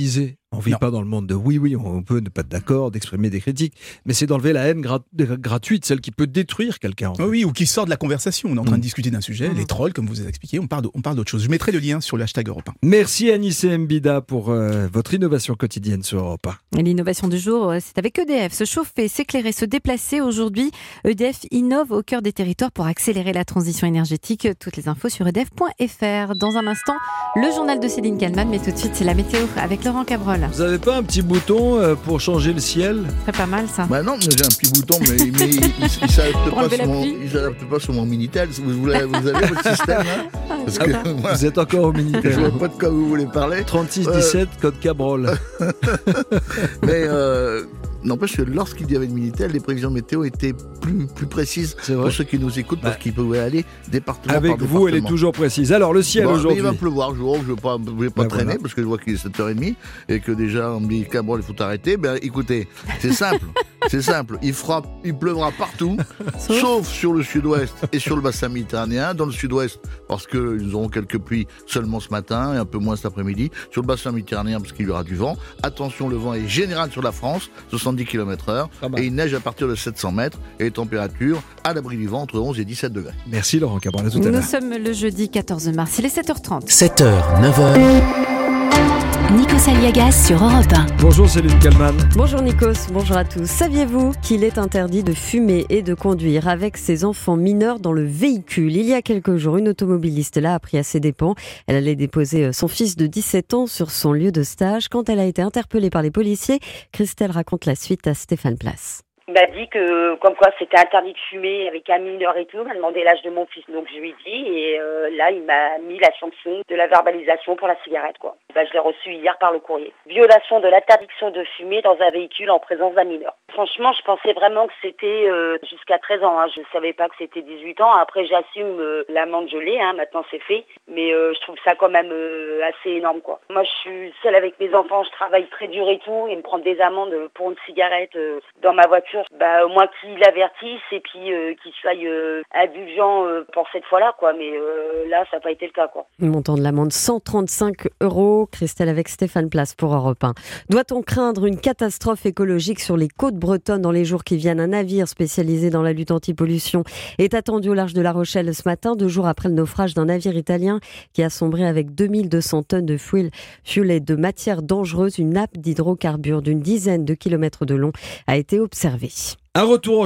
On ne vit pas dans le monde de oui, on peut ne pas être d'accord, d'exprimer des critiques, mais c'est d'enlever la haine gratuite, celle qui peut détruire quelqu'un. En fait. Oui, ou qui sort de la conversation. On est en train de discuter d'un sujet, les trolls, comme vous avez expliqué, on parle d'autre chose. Je mettrai le lien sur le hashtag Europe 1. Merci Anissé Mbida pour votre innovation quotidienne sur Europe 1. Et l'innovation du jour, c'est avec EDF. Se chauffer, s'éclairer, se déplacer. Aujourd'hui, EDF innove au cœur des territoires pour accélérer la transition énergétique. Toutes les infos sur edf.fr. Dans un instant, le journal de Céline Kallmann, mais tout de suite, c'est la météo avec Laurent Cabrol. Vous n'avez pas un petit bouton pour changer le ciel ? C'est pas mal ça. Bah non, j'ai un petit bouton, mais il s'adapte pas sur mon Minitel. Vous avez votre système, hein ? Parce que, voilà. Vous êtes encore au Minitel. Je vois pas de quoi vous voulez parler. 3617, code Cabrol. Mais n'empêche que lorsqu'il y avait le Minitel, les prévisions météo étaient plus précises pour ceux qui nous écoutent, parce qu'ils pouvaient aller département avec par département. Vous, elle est toujours précise. Alors, le ciel aujourd'hui. Il va pleuvoir, je ne vais pas traîner, parce que je vois qu'il est 7h30, et que déjà, on me dit, Cabrol, il faut t'arrêter. Ben, écoutez, c'est simple. C'est simple. Il pleuvra partout, sauf sur le sud-ouest et sur le bassin méditerranéen. Dans le sud-ouest, parce qu'ils auront quelques pluies seulement ce matin, et un peu moins cet après-midi. Sur le bassin méditerranéen, parce qu'il y aura du vent. Attention, le vent est général sur la France, 70 km/h, et il neige à partir de 700 mètres, et les températures à l'abri du vent entre 11 et 17 degrés. Merci Laurent Cabrol, à tout à l'heure. Nous sommes le jeudi 14 mars, il est 7h30. 7h, 9h. Nikos Aliagas sur Europe 1. Bonjour Céline Kallmann. Bonjour Nikos, bonjour à tous. Saviez-vous qu'il est interdit de fumer et de conduire avec ses enfants mineurs dans le véhicule ? Il y a quelques jours, une automobiliste l'a appris à ses dépens. Elle allait déposer son fils de 17 ans sur son lieu de stage. Quand elle a été interpellée par les policiers, Christelle raconte la suite à Stéphane Place. Il m'a dit que, comme quoi c'était interdit de fumer avec un mineur et tout. Il m'a demandé l'âge de mon fils, donc je lui ai dit. Et là, il m'a mis la sanction de la verbalisation pour la cigarette, quoi. Je l'ai reçu hier par le courrier. Violation de l'interdiction de fumer dans un véhicule en présence d'un mineur. Franchement, je pensais vraiment que c'était jusqu'à 13 ans. Je ne savais pas que c'était 18 ans. Après, j'assume l'amende, je l'ai. Maintenant, c'est fait. Mais je trouve ça quand même assez énorme, quoi. Moi, je suis seule avec mes enfants. Je travaille très dur et tout. Et me prendre des amendes pour une cigarette dans ma voiture, au moins qu'il l'avertisse et puis qu'il soit indulgent pour cette fois-là, quoi. Mais là, ça n'a pas été le cas, quoi. Le montant de l'amende, 135 €. Christelle avec Stéphane Place pour Europe 1. Doit-on craindre une catastrophe écologique sur les côtes bretonnes dans les jours qui viennent ? Un navire spécialisé dans la lutte anti-pollution est attendu au large de La Rochelle ce matin, 2 jours après le naufrage d'un navire italien qui a sombré avec 2200 tonnes de fuel et de matières dangereuses. Une nappe d'hydrocarbures d'une dizaine de kilomètres de long a été observée. Un recours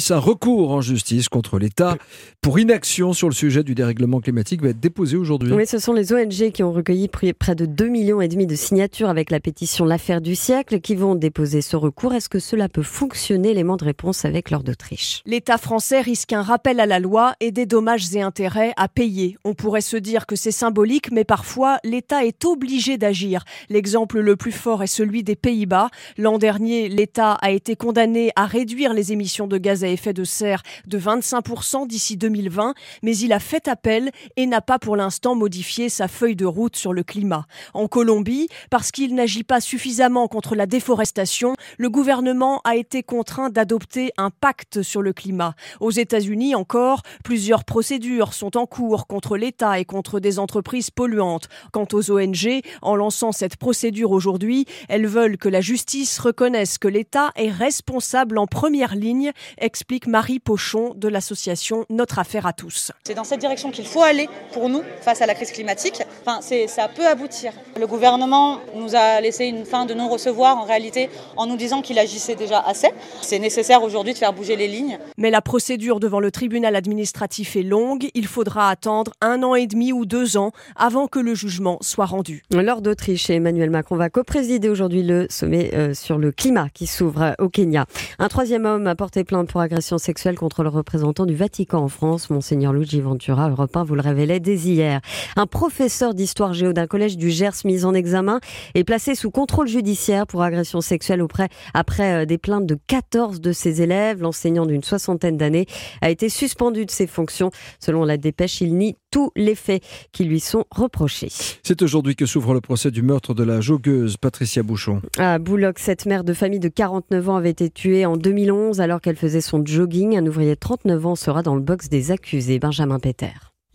en justice contre l'État pour inaction sur le sujet du dérèglement climatique va être déposé aujourd'hui. Oui, ce sont les ONG qui ont recueilli près de 2,5 millions de signatures avec la pétition L'affaire du siècle qui vont déposer ce recours. Est-ce que cela peut fonctionner ? Élément de réponse avec Laure d'Autriche. L'État français risque un rappel à la loi et des dommages et intérêts à payer. On pourrait se dire que c'est symbolique, mais parfois l'État est obligé d'agir. L'exemple le plus fort est celui des Pays-Bas. L'an dernier, l'État a été condamné à réduire les émissions de gaz à effet de serre de 25% d'ici 2020, mais il a fait appel et n'a pas pour l'instant modifié sa feuille de route sur le climat. En Colombie, parce qu'il n'agit pas suffisamment contre la déforestation, le gouvernement a été contraint d'adopter un pacte sur le climat. Aux États-Unis encore, plusieurs procédures sont en cours contre l'État et contre des entreprises polluantes. Quant aux ONG, en lançant cette procédure aujourd'hui, elles veulent que la justice reconnaisse que l'État est responsable en première ligne, explique Marie Pochon de l'association Notre Affaire à tous. C'est dans cette direction qu'il faut aller pour nous face à la crise climatique. Ça peut aboutir. Le gouvernement nous a laissé une fin de non-recevoir en réalité en nous disant qu'il agissait déjà assez. C'est nécessaire aujourd'hui de faire bouger les lignes. Mais la procédure devant le tribunal administratif est longue. Il faudra attendre 1 an et demi ou 2 ans avant que le jugement soit rendu. Laure d'Autriche et Emmanuel Macron va coprésider aujourd'hui le sommet sur le climat qui s'ouvre au Kenya. Un troisième homme a porté plainte pour agression sexuelle contre le représentant du Vatican en France, Monseigneur Luigi Ventura. Europe 1 vous le révélait dès hier. Un professeur d'histoire géo d'un collège du Gers mis en examen est placé sous contrôle judiciaire pour agression sexuelle après des plaintes de 14 de ses élèves. L'enseignant d'une 60aine d'années a été suspendu de ses fonctions. Selon la dépêche, il nie tous les faits qui lui sont reprochés. C'est aujourd'hui que s'ouvre le procès du meurtre de la joggeuse Patricia Bouchon. À Boulogne, cette mère de famille de 49 ans avait été tuée en 2011 alors qu'elle faisait son jogging. Un ouvrier de 39 ans sera dans le box des accusés. Benjamin Péter.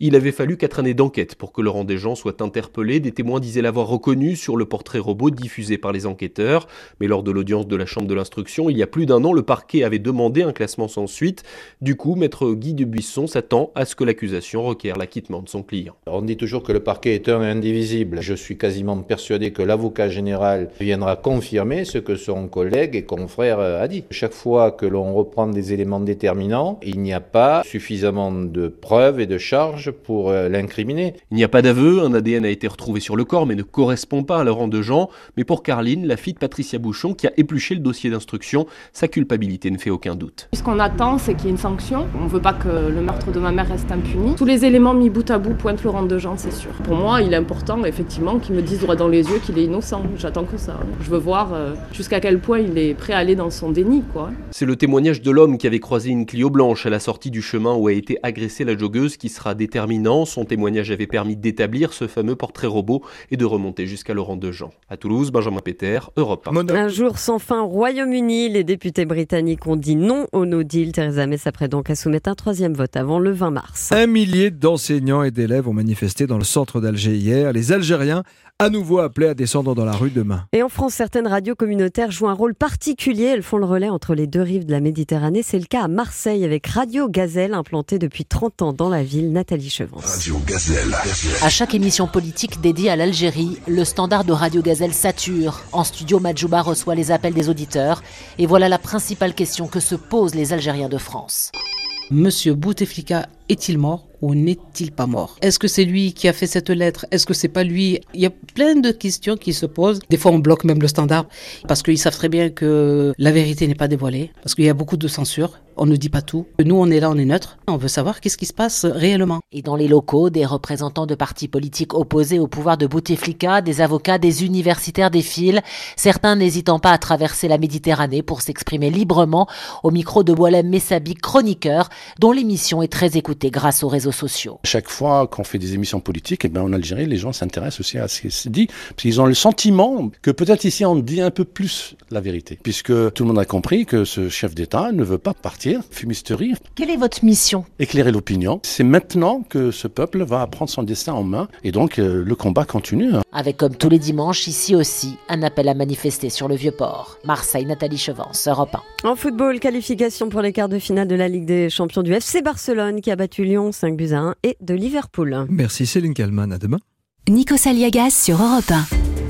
Il avait fallu 4 années d'enquête pour que Laurent Desjans soit interpellé. Des témoins disaient l'avoir reconnu sur le portrait robot diffusé par les enquêteurs. Mais lors de l'audience de la Chambre de l'instruction, il y a plus d'1 an, le parquet avait demandé un classement sans suite. Du coup, maître Guy Dubuisson s'attend à ce que l'accusation requiert l'acquittement de son client. On dit toujours que le parquet est un et indivisible. Je suis quasiment persuadé que l'avocat général viendra confirmer ce que son collègue et confrère a dit. Chaque fois que l'on reprend des éléments déterminants, il n'y a pas suffisamment de preuves et de charges pour l'incriminer. Il n'y a pas d'aveu, un ADN a été retrouvé sur le corps mais ne correspond pas à Laurent Desjans. Mais pour Carline, la fille de Patricia Bouchon qui a épluché le dossier d'instruction, sa culpabilité ne fait aucun doute. Ce qu'on attend, c'est qu'il y ait une sanction. On ne veut pas que le meurtre de ma mère reste impuni. Tous les éléments mis bout à bout pointent Laurent Desjans, c'est sûr. Pour moi, il est important effectivement qu'il me dise droit dans les yeux qu'il est innocent. J'attends que ça. Je veux voir jusqu'à quel point il est prêt à aller dans son déni, quoi. C'est le témoignage de l'homme qui avait croisé une Clio blanche à la sortie du chemin où a été agressée la joggeuse qui sera déterminant. Son témoignage avait permis d'établir ce fameux portrait robot et de remonter jusqu'à Laurent Desjans. À Toulouse, Benjamin Péter, Europe 1. Un jour sans fin au Royaume-Uni, les députés britanniques ont dit non au no deal. Theresa May s'apprête donc à soumettre un 3e vote avant le 20 mars. 1 millier d'enseignants et d'élèves ont manifesté dans le centre d'Alger hier. Les Algériens à nouveau appelés à descendre dans la rue demain. Et en France, certaines radios communautaires jouent un rôle particulier. Elles font le relais entre les 2 rives de la Méditerranée. C'est le cas à Marseille avec Radio Gazelle, implantée depuis 30 ans dans la ville. Nathalie Chevance. Radio Gazelle. À chaque émission politique dédiée à l'Algérie, le standard de Radio Gazelle sature. En studio, Madjouba reçoit les appels des auditeurs. Et voilà la principale question que se posent les Algériens de France. Monsieur Bouteflika est-il mort ou n'est-il pas mort? Est-ce que c'est lui qui a fait cette lettre? Est-ce que c'est pas lui? Il y a plein de questions qui se posent. Des fois, on bloque même le standard parce qu'ils savent très bien que la vérité n'est pas dévoilée, parce qu'il y a beaucoup de censure. On ne dit pas tout. Nous, on est là, on est neutre. On veut savoir qu'est-ce qui se passe réellement. Et dans les locaux, des représentants de partis politiques opposés au pouvoir de Bouteflika, des avocats, des universitaires défilent, certains n'hésitant pas à traverser la Méditerranée pour s'exprimer librement au micro de Boualem Messabi, chroniqueur, dont l'émission est très écoutée grâce aux réseaux sociaux. Chaque fois qu'on fait des émissions politiques, en Algérie, les gens s'intéressent aussi à ce qui se dit, parce qu'ils ont le sentiment que peut-être ici on dit un peu plus la vérité, puisque tout le monde a compris que ce chef d'État ne veut pas partir. Fumisterie. Quelle est votre mission? Éclairer l'opinion. C'est maintenant que ce peuple va prendre son destin en main, et donc le combat continue. Avec comme tous les dimanches, ici aussi, un appel à manifester sur le Vieux-Port. Marseille, Nathalie Chevance, Europe 1. En football, qualification pour les quarts de finale de la Ligue des Champions du FC Barcelone qui a battu Lyon 5-1 et de Liverpool. Merci Céline Kallmann, à demain. Nikos Aliagas sur Europe 1.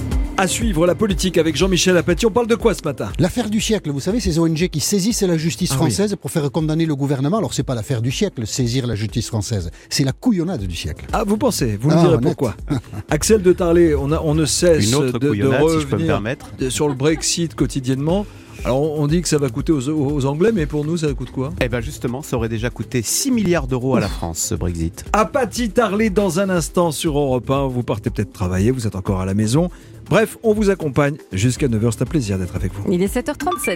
À suivre la politique avec Jean-Michel Apathy. On parle de quoi ce matin? L'affaire du siècle, vous savez, ces ONG qui saisissent la justice française pour faire condamner le gouvernement. Alors c'est pas l'affaire du siècle, saisir la justice française, c'est la couillonnade du siècle. Ah, vous pensez? Vous me direz pourquoi. Axel de Tarlé, on ne cesse de revenir si je peux me permettre. Sur le Brexit quotidiennement. Alors on dit que ça va coûter aux Anglais, mais pour nous ça coûte quoi? Eh bien justement, ça aurait déjà coûté 6 milliards d'euros à la France, ce Brexit. Apathy Tarlé dans un instant sur Europe 1. Vous partez peut-être travailler, vous êtes encore à la maison. Bref, on vous accompagne jusqu'à 9h. C'est un plaisir d'être avec vous. Il est 7h37.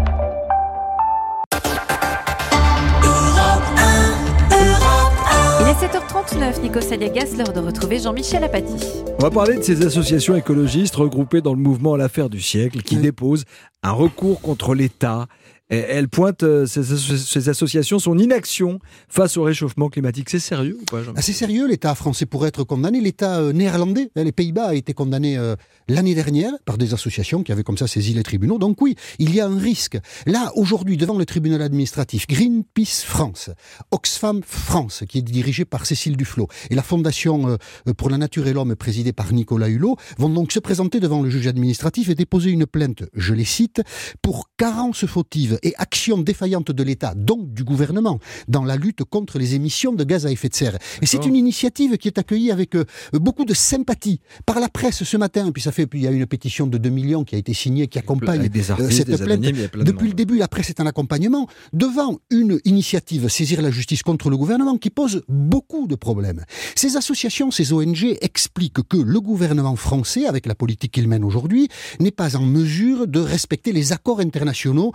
Il est 7h39, Nikos Aliagas, l'heure de retrouver Jean-Michel Apathy. On va parler de ces associations écologistes regroupées dans le mouvement L'Affaire du siècle qui déposent un recours contre l'État. Elle pointe ces associations son inaction face au réchauffement climatique. C'est sérieux ou pas, Jean-Michel? C'est sérieux, l'État français pourrait être condamné. L'État néerlandais, les Pays-Bas, a été condamné l'année dernière par des associations qui avaient comme ça saisi les tribunaux. Donc oui, il y a un risque. Là, aujourd'hui, devant le tribunal administratif, Greenpeace France, Oxfam France, qui est dirigée par Cécile Duflot, et la Fondation pour la Nature et l'Homme, présidée par Nicolas Hulot, vont donc se présenter devant le juge administratif et déposer une plainte, je les cite, pour carence fautive et action défaillante de l'État, donc du gouvernement, dans la lutte contre les émissions de gaz à effet de serre. Et c'est une initiative qui est accueillie avec beaucoup de sympathie par la presse ce matin. Puis il y a une pétition de 2 millions qui a été signée, qui accompagne cette plainte. Depuis le début, la presse est un accompagnement devant une initiative saisir la justice contre le gouvernement qui pose beaucoup de problèmes. Ces associations, ces ONG expliquent que le gouvernement français, avec la politique qu'il mène aujourd'hui, n'est pas en mesure de respecter les accords internationaux concernant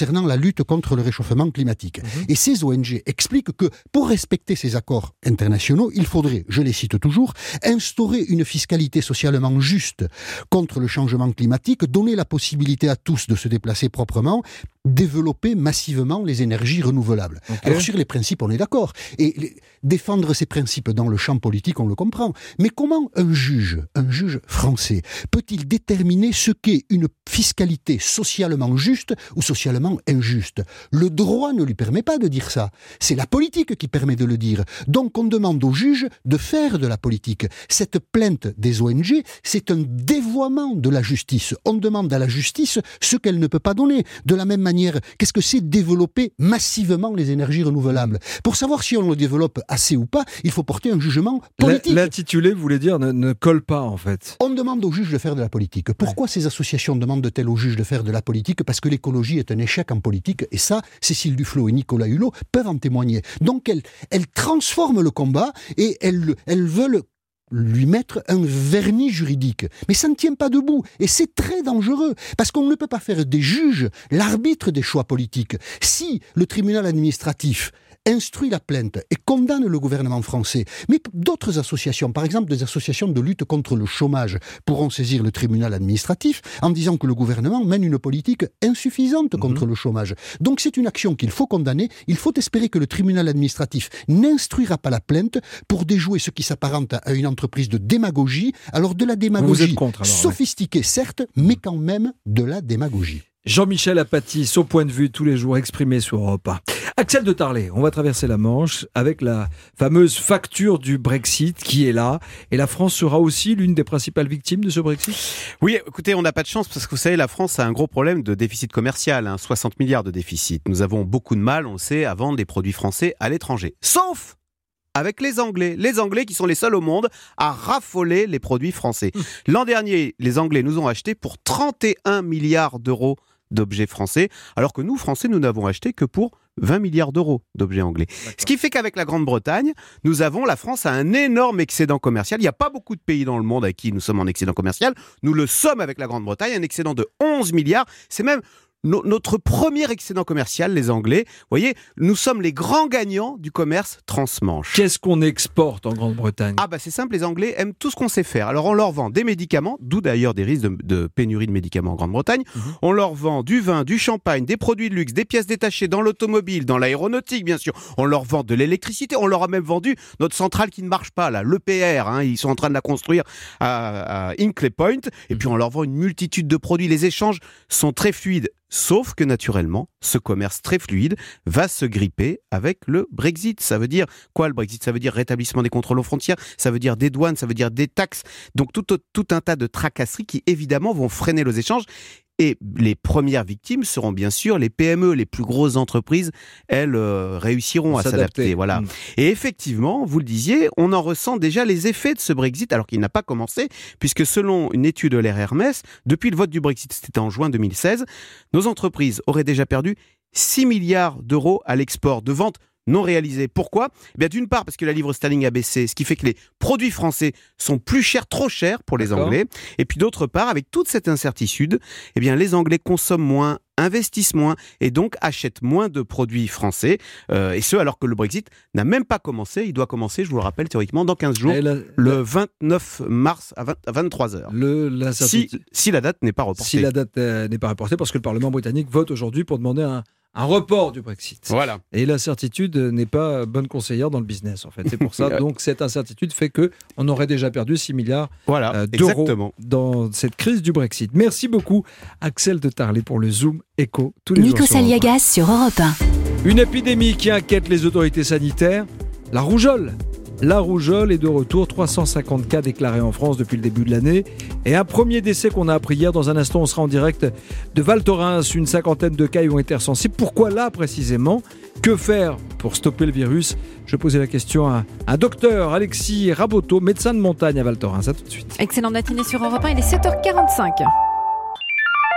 concernant la lutte contre le réchauffement climatique. Et ces ONG expliquent que pour respecter ces accords internationaux, il faudrait, je les cite toujours, instaurer une fiscalité socialement juste contre le changement climatique, donner la possibilité à tous de se déplacer proprement, développer massivement les énergies renouvelables. Alors sur les principes, on est d'accord. Et défendre ces principes dans le champ politique, on le comprend. Mais comment un juge français, peut-il déterminer ce qu'est une fiscalité socialement juste ou socialement injuste? Le droit ne lui permet pas de dire ça. C'est la politique qui permet de le dire. Donc on demande au juge de faire de la politique. Cette plainte des ONG, c'est un dévoiement de la justice. On demande à la justice ce qu'elle ne peut pas donner. De la même manière, qu'est-ce que c'est développer massivement les énergies renouvelables? Pour savoir si on le développe assez ou pas, il faut porter un jugement politique. L'intitulé voulait dire ne colle pas, en fait. On demande au juge de faire de la politique. Pourquoi ces associations demandent-elles au juge de faire de la politique? Parce que l'écologie est un échec en politique, et ça, Cécile Duflot et Nicolas Hulot peuvent en témoigner. Donc elles transforment le combat, et elles veulent lui mettre un vernis juridique. Mais ça ne tient pas debout. Et c'est très dangereux. Parce qu'on ne peut pas faire des juges l'arbitre des choix politiques. Si le tribunal administratif instruit la plainte et condamne le gouvernement français, mais d'autres associations, par exemple des associations de lutte contre le chômage, pourront saisir le tribunal administratif en disant que le gouvernement mène une politique insuffisante contre le chômage. Donc c'est une action qu'il faut condamner. Il faut espérer que le tribunal administratif n'instruira pas la plainte pour déjouer ce qui s'apparente à une entreprise de démagogie. Alors de la démagogie sophistiquée, certes, mais quand même de la démagogie. Jean-Michel Apathy, son point de vue tous les jours exprimé sur Europe 1. Axel de Tarlé, on va traverser la Manche avec la fameuse facture du Brexit qui est là. Et la France sera aussi l'une des principales victimes de ce Brexit ? Oui, écoutez, on n'a pas de chance parce que vous savez, la France a un gros problème de déficit commercial, 60 milliards de déficit. Nous avons beaucoup de mal, on le sait, à vendre des produits français à l'étranger. Sauf avec les Anglais qui sont les seuls au monde à raffoler les produits français. L'an dernier, les Anglais nous ont acheté pour 31 milliards d'euros d'objets français, alors que nous, Français, nous n'avons acheté que pour 20 milliards d'euros d'objets anglais. D'accord. Ce qui fait qu'avec la Grande-Bretagne, la France a un énorme excédent commercial. Il n'y a pas beaucoup de pays dans le monde avec qui nous sommes en excédent commercial. Nous le sommes avec la Grande-Bretagne, un excédent de 11 milliards. C'est même notre premier excédent commercial, les Anglais. Vous voyez, nous sommes les grands gagnants du commerce transmanche. Qu'est-ce qu'on exporte en Grande-Bretagne ? C'est simple, les Anglais aiment tout ce qu'on sait faire. Alors on leur vend des médicaments, d'où d'ailleurs des risques de pénurie de médicaments en Grande-Bretagne. On leur vend du vin, du champagne, des produits de luxe, des pièces détachées dans l'automobile, dans l'aéronautique bien sûr. On leur vend de l'électricité. On leur a même vendu notre centrale qui ne marche pas, là, l'EPR. Ils sont en train de la construire à Hinkley Point. Et puis on leur vend une multitude de produits. Les échanges sont très fluides. Sauf que naturellement, ce commerce très fluide va se gripper avec le Brexit. Ça veut dire quoi le Brexit ? Ça veut dire rétablissement des contrôles aux frontières, ça veut dire des douanes, ça veut dire des taxes. Donc tout un tas de tracasseries qui évidemment vont freiner les échanges. Et les premières victimes seront bien sûr les PME, les plus grosses entreprises, elles réussiront à s'adapter. Voilà. Et effectivement, vous le disiez, on en ressent déjà les effets de ce Brexit, alors qu'il n'a pas commencé, puisque selon une étude de l'ER Hermès, depuis le vote du Brexit, c'était en juin 2016, nos entreprises auraient déjà perdu 6 milliards d'euros à l'export de ventes non réalisées. Pourquoi ? D'une part, parce que la livre sterling a baissé, ce qui fait que les produits français sont plus chers, trop chers pour les Anglais. Et puis d'autre part, avec toute cette incertitude, les Anglais consomment moins, investissent moins et donc achètent moins de produits français. Et ce, alors que le Brexit n'a même pas commencé. Il doit commencer, je vous le rappelle, théoriquement, dans 15 jours, le 29 mars à 23h. Si la date n'est pas reportée. Si la date n'est pas reportée, parce que le Parlement britannique vote aujourd'hui pour demander un report du Brexit. Voilà. Et l'incertitude n'est pas bonne conseillère dans le business, en fait. C'est pour ça, donc, cette incertitude fait qu'on aurait déjà perdu 6 milliards d'euros dans cette crise du Brexit. Merci beaucoup, Axel de Tarlé, pour le Zoom Éco tous les jours. Nico Saliagas sur Europe 1. Une épidémie qui inquiète les autorités sanitaires, la rougeole. La rougeole est de retour, 350 cas déclarés en France depuis le début de l'année. Et un premier décès qu'on a appris hier. Dans un instant, on sera en direct de Val Thorens. Une cinquantaine de cas y ont été recensés. Pourquoi là précisément ? Que faire pour stopper le virus ? Je posais la question à un docteur, Alexis Raboteau, médecin de montagne à Val Thorens. À tout de suite. Excellente matinée sur Europe 1, il est 7h45.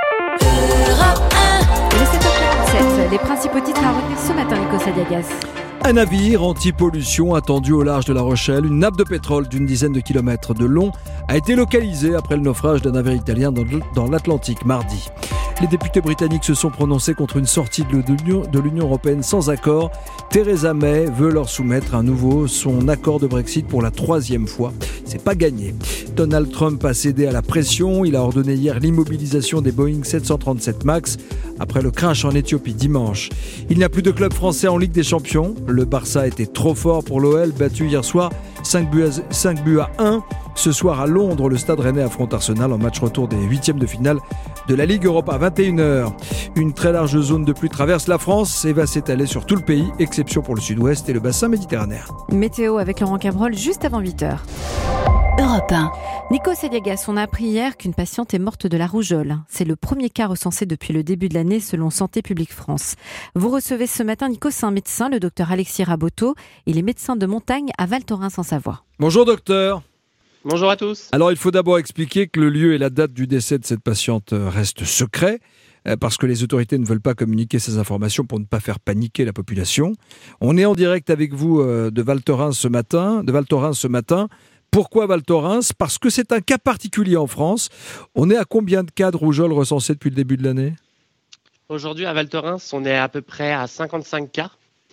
Il est 7h47. Les principaux titres à retenir ce matin, Nico Saliagas. Un navire anti-pollution attendu au large de La Rochelle. Une nappe de pétrole d'une dizaine de kilomètres de long a été localisée après le naufrage d'un navire italien dans l'Atlantique mardi. Les députés britanniques se sont prononcés contre une sortie de l'Union européenne sans accord. Theresa May veut leur soumettre à nouveau son accord de Brexit pour la 3e fois. C'est pas gagné. Donald Trump a cédé à la pression. Il a ordonné hier l'immobilisation des Boeing 737 MAX après le crash en Éthiopie dimanche. Il n'y a plus de club français en Ligue des Champions. Le Barça était trop fort pour l'OL, battu hier soir 5 buts à 1. Ce soir à Londres, le Stade Rennais affronte Arsenal en match retour des 8e de finale de la Ligue Europa à 21h. Une très large zone de pluie traverse la France et va s'étaler sur tout le pays, exception pour le sud-ouest et le bassin méditerranéen. Météo avec Laurent Cabrol juste avant 8h. Europe 1. Nico Saliagas, on a appris hier qu'une patiente est morte de la rougeole. C'est le premier cas recensé depuis le début de l'année selon Santé publique France. Vous recevez ce matin Nico, c'est un médecin, le docteur Alexis Raboteau. Il est médecin de montagne à Val Thorens en Savoie. Bonjour docteur. Bonjour à tous. Alors il faut d'abord expliquer que le lieu et la date du décès de cette patiente restent secrets parce que les autorités ne veulent pas communiquer ces informations pour ne pas faire paniquer la population. On est en direct avec vous de Val Thorens ce matin. Pourquoi Val Thorens ? Parce que c'est un cas particulier en France. On est à combien de cas de rougeole recensés depuis le début de l'année ? Aujourd'hui à Val Thorens, on est à peu près à 55 cas.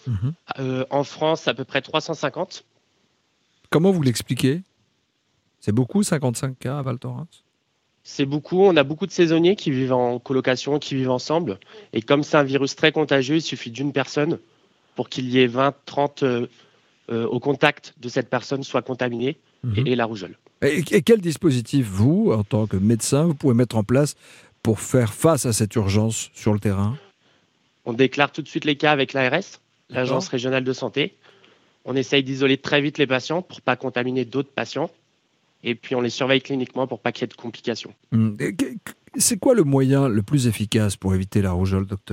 En France, à peu près 350. Comment vous l'expliquez ? C'est beaucoup, 55 cas à Val Thorens ? C'est beaucoup. On a beaucoup de saisonniers qui vivent en colocation, qui vivent ensemble. Et comme c'est un virus très contagieux, il suffit d'une personne pour qu'il y ait 20, 30 au contact de cette personne soit contaminée et la rougeole. Et quel dispositif, vous, en tant que médecin, vous pouvez mettre en place pour faire face à cette urgence sur le terrain ? On déclare tout de suite les cas avec l'ARS, l'Agence régionale de santé. On essaye d'isoler très vite les patients pour ne pas contaminer d'autres patients. Et puis on les surveille cliniquement pour pas qu'il y ait de complications. C'est quoi le moyen le plus efficace pour éviter la rougeole, docteur ?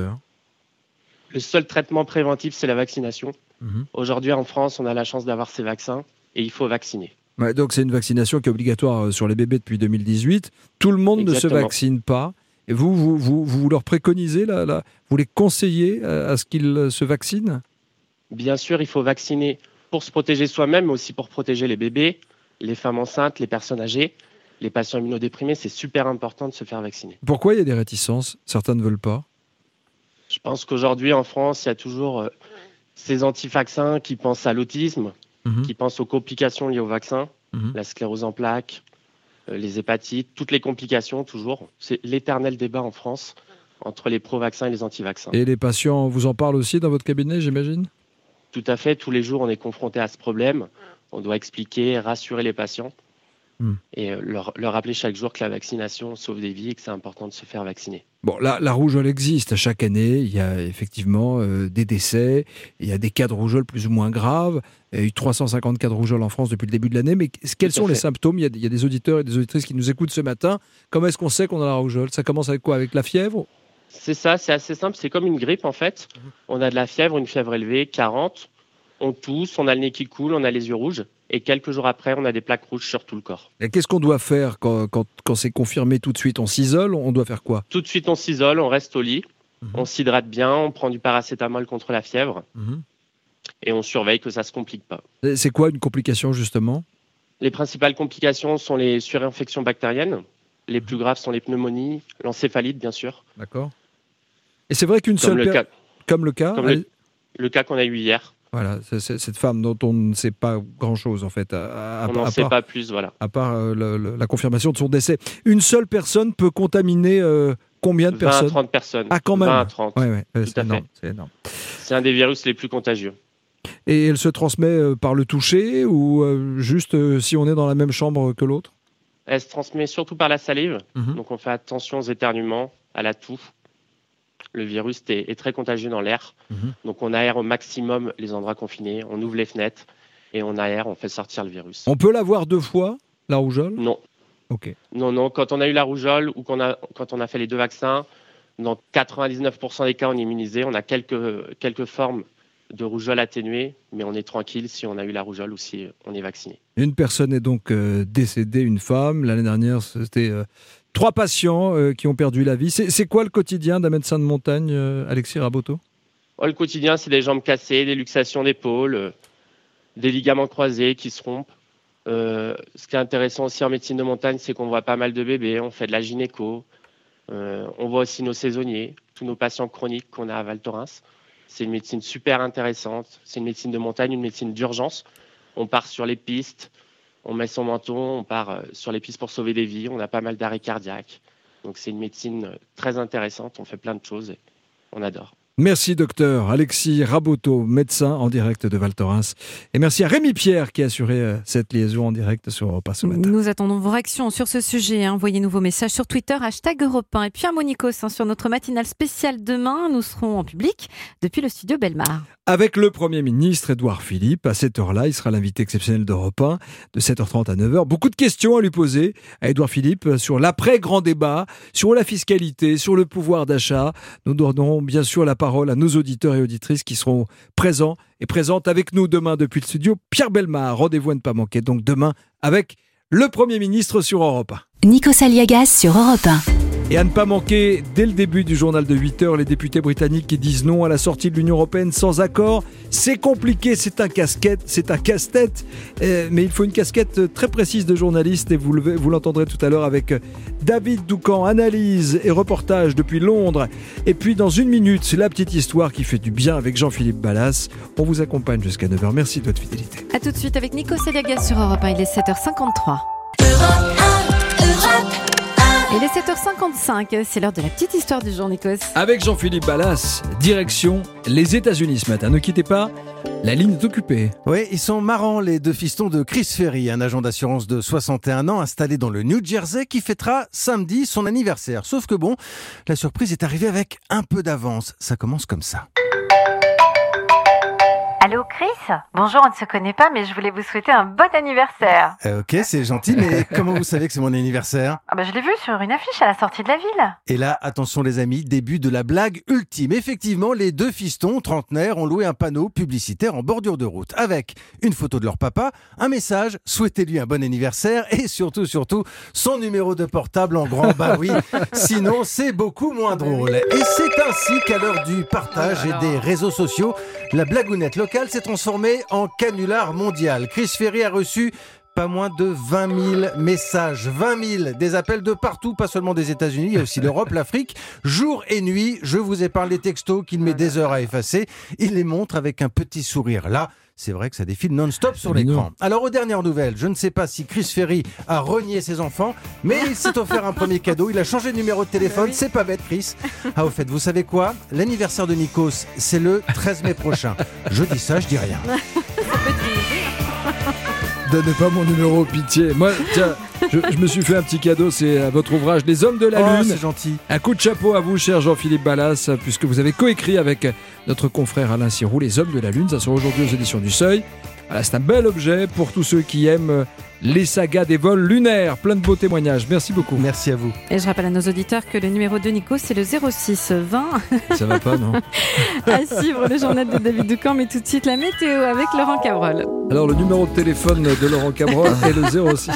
Le seul traitement préventif, c'est la vaccination. Aujourd'hui, en France, on a la chance d'avoir ces vaccins et il faut vacciner. Ouais, donc c'est une vaccination qui est obligatoire sur les bébés depuis 2018. Tout le monde ne se vaccine pas. Et vous leur préconisez, vous les conseillez à ce qu'ils se vaccinent ? Bien sûr, il faut vacciner pour se protéger soi-même, mais aussi pour protéger les bébés, les femmes enceintes, les personnes âgées, les patients immunodéprimés. C'est super important de se faire vacciner. Pourquoi il y a des réticences ? Certains ne veulent pas. Je pense qu'aujourd'hui, en France, il y a toujours ces anti-vaccins qui pensent à l'autisme, qui pensent aux complications liées au vaccin, la sclérose en plaques, les hépatites, toutes les complications toujours. C'est l'éternel débat en France entre les pro-vaccins et les anti-vaccins. Et les patients vous en parlent aussi dans votre cabinet, j'imagine ? Tout à fait. Tous les jours, on est confronté à ce problème. On doit expliquer, rassurer les patients et leur rappeler chaque jour que la vaccination sauve des vies et que c'est important de se faire vacciner. Bon, la rougeole existe. Chaque année, il y a effectivement des décès, il y a des cas de rougeole plus ou moins graves. Il y a eu 350 cas de rougeole en France depuis le début de l'année. Mais quels sont les symptômes ? Il y a des auditeurs et des auditrices qui nous écoutent ce matin. Comment est-ce qu'on sait qu'on a la rougeole ? Ça commence avec quoi ? Avec la fièvre ? C'est ça, c'est assez simple. C'est comme une grippe en fait. On a de la fièvre, une fièvre élevée, 40. On tousse, on a le nez qui coule, on a les yeux rouges. Et quelques jours après, on a des plaques rouges sur tout le corps. Et qu'est-ce qu'on doit faire quand c'est confirmé tout de suite ? On s'isole ? On doit faire quoi ? Tout de suite, on s'isole, on reste au lit, on s'hydrate bien, on prend du paracétamol contre la fièvre et on surveille que ça ne se complique pas. C'est quoi une complication justement ? Les principales complications sont les surinfections bactériennes. Les plus graves sont les pneumonies, l'encéphalite bien sûr. D'accord. Et c'est vrai qu'une seule Comme le cas qu'on a eu hier. Voilà, c'est cette femme dont on ne sait pas grand-chose en fait. On n'en sait pas plus, voilà. À part la confirmation de son décès. Une seule personne peut contaminer combien de personnes ? 20 à 30 personnes. Ah, quand même. 20 à 30. Ouais, c'est énorme, c'est énorme. C'est un des virus les plus contagieux. Et elle se transmet par le toucher ou juste si on est dans la même chambre que l'autre ? Elle se transmet surtout par la salive. Donc on fait attention aux éternuements, à la toux. Le virus est très contagieux dans l'air. Donc on aère au maximum les endroits confinés, on ouvre les fenêtres et on aère, on fait sortir le virus. On peut l'avoir 2 fois, la rougeole ? Non. Ok. Non. Quand on a eu la rougeole ou quand on a fait les 2 vaccins, dans 99% des cas, on est immunisé. On a quelques formes de rougeole atténuée, mais on est tranquille si on a eu la rougeole ou si on est vacciné. Une personne est donc décédée, une femme. L'année dernière, c'était 3 patients qui ont perdu la vie. C'est quoi le quotidien d'un médecin de montagne, Alexis Raboteau ? Le quotidien, c'est des jambes cassées, des luxations d'épaule, des ligaments croisés qui se rompent. Ce qui est intéressant aussi en médecine de montagne, c'est qu'on voit pas mal de bébés, on fait de la gynéco, on voit aussi nos saisonniers, tous nos patients chroniques qu'on a à Val Thorens. C'est une médecine super intéressante, c'est une médecine de montagne, une médecine d'urgence. On part sur les pistes, on met son manteau, on part sur les pistes pour sauver des vies, on a pas mal d'arrêts cardiaques. Donc c'est une médecine très intéressante, on fait plein de choses et on adore. Merci docteur Alexis Raboteau, médecin en direct de Val Thorens. Et merci à Rémi Pierre qui a assuré cette liaison en direct sur Europe 1 ce matin. Nous attendons vos réactions sur ce sujet. Envoyez-nous vos messages sur Twitter, #Europe 1. Et puis un mot Nikos, sur notre matinale spéciale demain, nous serons en public depuis le studio Bellemare. Avec le Premier ministre Édouard Philippe, à cette heure-là, il sera l'invité exceptionnel d'Europe 1, de 7h30 à 9h. Beaucoup de questions à lui poser à Édouard Philippe sur l'après-grand débat, sur la fiscalité, sur le pouvoir d'achat. Nous donnerons bien sûr la parole à nos auditeurs et auditrices qui seront présents et présentes avec nous demain depuis le studio Pierre Bellemare. Rendez-vous à ne pas manquer donc demain avec le Premier ministre sur Europe 1. Nikos Aliagas sur Europe 1. Et à ne pas manquer, dès le début du journal de 8h, les députés britanniques qui disent non à la sortie de l'Union européenne sans accord. C'est compliqué, c'est un casse-tête, mais il faut une casquette très précise de journaliste et vous l'entendrez tout à l'heure avec David Doucan, analyse et reportage depuis Londres. Et puis dans une minute, c'est la petite histoire qui fait du bien avec Jean-Philippe Ballas. On vous accompagne jusqu'à 9h. Merci de votre fidélité. A tout de suite avec Nikos Aliagas sur Europe 1, il est 7h53. Il est 7h55, c'est l'heure de la petite histoire du jour, Nikos. Avec Jean-Philippe Ballas, direction les États-Unis ce matin. Ne quittez pas, la ligne est occupée. Oui, ils sont marrants, les deux fistons de Chris Ferry, un agent d'assurance de 61 ans installé dans le New Jersey qui fêtera samedi son anniversaire. Sauf que bon, la surprise est arrivée avec un peu d'avance. Ça commence comme ça. Allô Chris ? Bonjour, on ne se connaît pas, mais je voulais vous souhaiter un bon anniversaire. Ok, c'est gentil, mais comment vous savez que c'est mon anniversaire ? Je l'ai vu sur une affiche à la sortie de la ville. Et là, attention les amis, début de la blague ultime. Effectivement, les deux fistons trentenaires ont loué un panneau publicitaire en bordure de route avec une photo de leur papa, un message, souhaitez-lui un bon anniversaire et surtout, son numéro de portable en grand. Bah oui, sinon c'est beaucoup moins drôle. Et c'est ainsi qu'à l'heure du partage et des réseaux sociaux, la blagounette locale s'est transformée en canular mondial. Chris Ferry a reçu pas moins de 20 000 messages. 20 000, des appels de partout, pas seulement des États-Unis, il y a aussi l'Europe, l'Afrique. Jour et nuit, je vous épargne les textos qu'il met des heures à effacer. Il les montre avec un petit sourire. Là, c'est vrai que ça défile non-stop sur l'écran. Alors, aux dernières nouvelles, je ne sais pas si Chris Ferry a renié ses enfants, mais il s'est offert un premier cadeau. Il a changé de numéro de téléphone. Oui. C'est pas bête, Chris. Ah, au fait, vous savez quoi ? L'anniversaire de Nikos, c'est le 13 mai prochain. Je dis ça, je dis rien. Ça peut être une idée. Donnez pas mon numéro, pitié. Moi, tiens, je me suis fait un petit cadeau, c'est votre ouvrage Les Hommes de la Lune. C'est gentil. Un coup de chapeau à vous, cher Jean-Philippe Ballas, puisque vous avez coécrit avec notre confrère Alain Sirou Les Hommes de la Lune. Ça sort aujourd'hui aux éditions du Seuil. Voilà, c'est un bel objet pour tous ceux qui aiment les sagas des vols lunaires. Plein de beaux témoignages. Merci beaucoup. Merci à vous. Et je rappelle à nos auditeurs que le numéro de Nico, c'est le 06 20. Ça va pas, non ? À suivre le journal de David Doucan, mais tout de suite la météo avec Laurent Cabrol. Alors, le numéro de téléphone de Laurent Cabrol est le 06.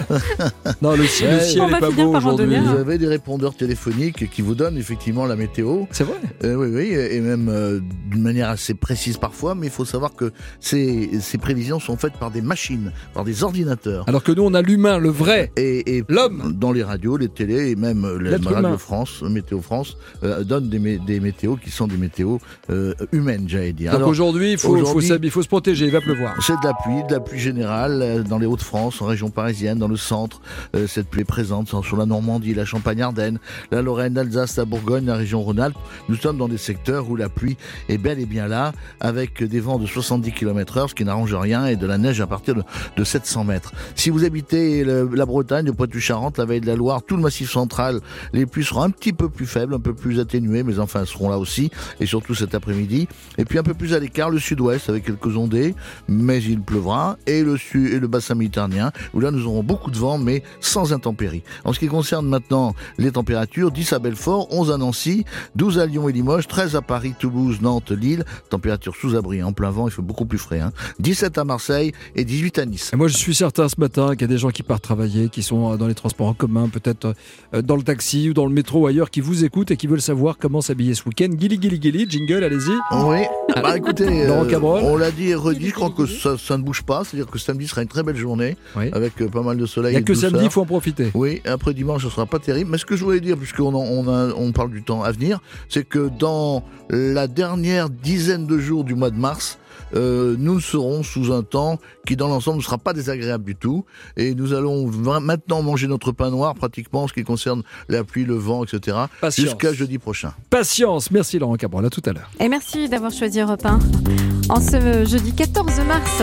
Non, le ciel n'est pas beau aujourd'hui. Vous avez des répondeurs téléphoniques qui vous donnent effectivement la météo. C'est vrai ? Oui, et même d'une manière assez précise parfois, mais il faut savoir que ces prévisions sont faites par des machines, par des ordinateurs. Alors que nous, on a l'humain, le vrai, et l'homme. Dans les radios, les télés et même la Radio France, Météo France, donnent des météos qui sont des météos humaines, j'allais dire. Donc alors, aujourd'hui, il faut se protéger, il va pleuvoir. C'est de la pluie générale dans les Hauts-de-France, en région parisienne, dans le centre. Cette pluie est présente sur la Normandie, la Champagne-Ardenne, la Lorraine, l'Alsace, la Bourgogne, la région Rhône-Alpes. Nous sommes dans des secteurs où la pluie est bel et bien là, avec des vents de 70 km/h, ce qui n'arrange rien, et de la neige à partir de 700 mètres. Si vous habitez la Bretagne, le Poitou-Charentes, la Vallée de la Loire, tout le Massif central, les pluies seront un petit peu plus faibles, un peu plus atténuées, mais enfin elles seront là aussi, et surtout cet après-midi. Et puis un peu plus à l'écart, le sud-ouest avec quelques ondées, mais il pleuvra, et le bassin méditerranéen, où là nous aurons beaucoup de vent, mais sans intempéries. En ce qui concerne maintenant les températures, 10 à Belfort, 11 à Nancy, 12 à Lyon et Limoges, 13 à Paris, Toulouse, Nantes, Lille, température sous abri, en plein vent, il fait beaucoup plus frais. 17 à Marseille et 18 à Nice. Et moi je suis certain ce matin qu'il y a des gens qui partent travailler, qui sont dans les transports en commun, peut-être dans le taxi ou dans le métro ou ailleurs, qui vous écoutent et qui veulent savoir comment s'habiller ce week-end. Guili, jingle, allez-y. Oui, écoutez, Laurent Cabrol. on l'a dit et redit, je crois que ça ne bouge pas, c'est-à-dire que samedi sera une très belle journée, avec pas mal de soleil. Il n'y a et que de douceur. samedi, il faut en profiter. Oui, après dimanche, ce ne sera pas terrible. Mais ce que je voulais dire, puisqu'on parle du temps à venir, c'est que dans la dernière dizaine de jours du mois de mars, nous serons sous un temps qui dans l'ensemble ne sera pas désagréable du tout, et nous allons maintenant manger notre pain noir pratiquement en ce qui concerne la pluie, le vent, etc. Patience. Jusqu'à jeudi prochain. Patience, merci Laurent Cabrol, à tout à l'heure. Et merci d'avoir choisi Europe 1 en ce jeudi 14 mars.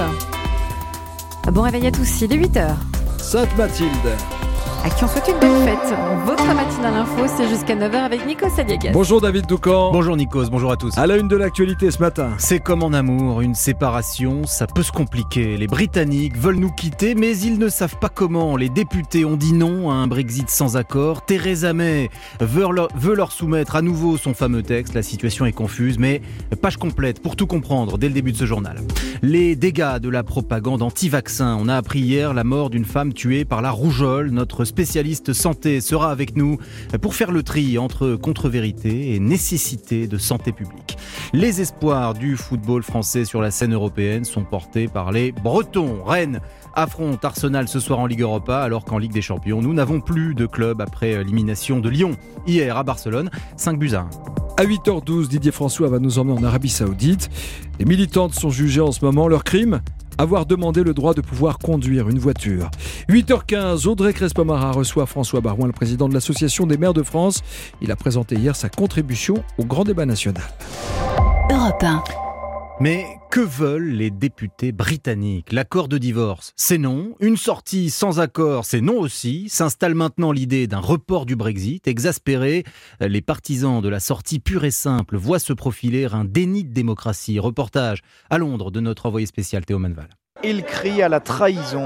Bon réveil à tous, il est 8h. Sainte-Mathilde. À qui on souhaite une belle fête. Votre matinale info, c'est jusqu'à 9h avec Nikos Aliagas. Bonjour David Doucan. Bonjour Nikos, bonjour à tous. À la une de l'actualité ce matin. C'est comme en amour, une séparation, ça peut se compliquer. Les Britanniques veulent nous quitter, mais ils ne savent pas comment. Les députés ont dit non à un Brexit sans accord. Theresa May veut leur soumettre à nouveau son fameux texte. La situation est confuse, mais page complète pour tout comprendre dès le début de ce journal. Les dégâts de la propagande anti-vaccin. On a appris hier la mort d'une femme tuée par la rougeole. Notre spécialiste santé sera avec nous pour faire le tri entre contre-vérité et nécessité de santé publique. Les espoirs du football français sur la scène européenne sont portés par les Bretons. Rennes affronte Arsenal ce soir en Ligue Europa, alors qu'en Ligue des Champions, nous n'avons plus de club après l'élimination de Lyon hier à Barcelone, 5-1. À 8h12, Didier François va nous emmener en Arabie Saoudite. Les militantes sont jugées en ce moment. Leur crime ? Avoir demandé le droit de pouvoir conduire une voiture. 8h15, Audrey Crespo-Mara reçoit François Barouin, le président de l'Association des maires de France. Il a présenté hier sa contribution au grand débat national. Europe 1. Mais que veulent les députés britanniques ? L'accord de divorce, c'est non. Une sortie sans accord, c'est non aussi. S'installe maintenant l'idée d'un report du Brexit. Exaspérés, les partisans de la sortie pure et simple voient se profiler un déni de démocratie. Reportage à Londres de notre envoyé spécial Théo Manval. Il crie à la trahison.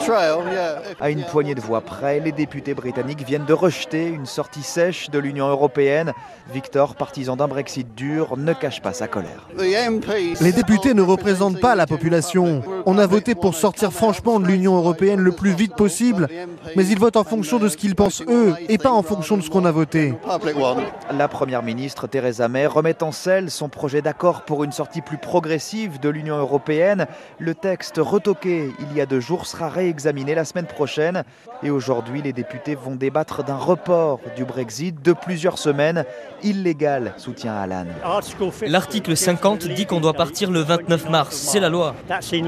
À une poignée de voix près, les députés britanniques viennent de rejeter une sortie sèche de l'Union européenne. Victor, partisan d'un Brexit dur, ne cache pas sa colère. Les députés ne représentent pas la population. On a voté pour sortir franchement de l'Union européenne le plus vite possible, mais ils votent en fonction de ce qu'ils pensent eux et pas en fonction de ce qu'on a voté. La première ministre Theresa May remet en selle son projet d'accord pour une sortie plus progressive de l'Union européenne. Le texte retoqué il y a 2 jours sera réexaminé la semaine prochaine. Et aujourd'hui, les députés vont débattre d'un report du Brexit de plusieurs semaines. Illégal, soutient Alan. L'article 50 dit qu'on doit partir le 29 mars, c'est la loi.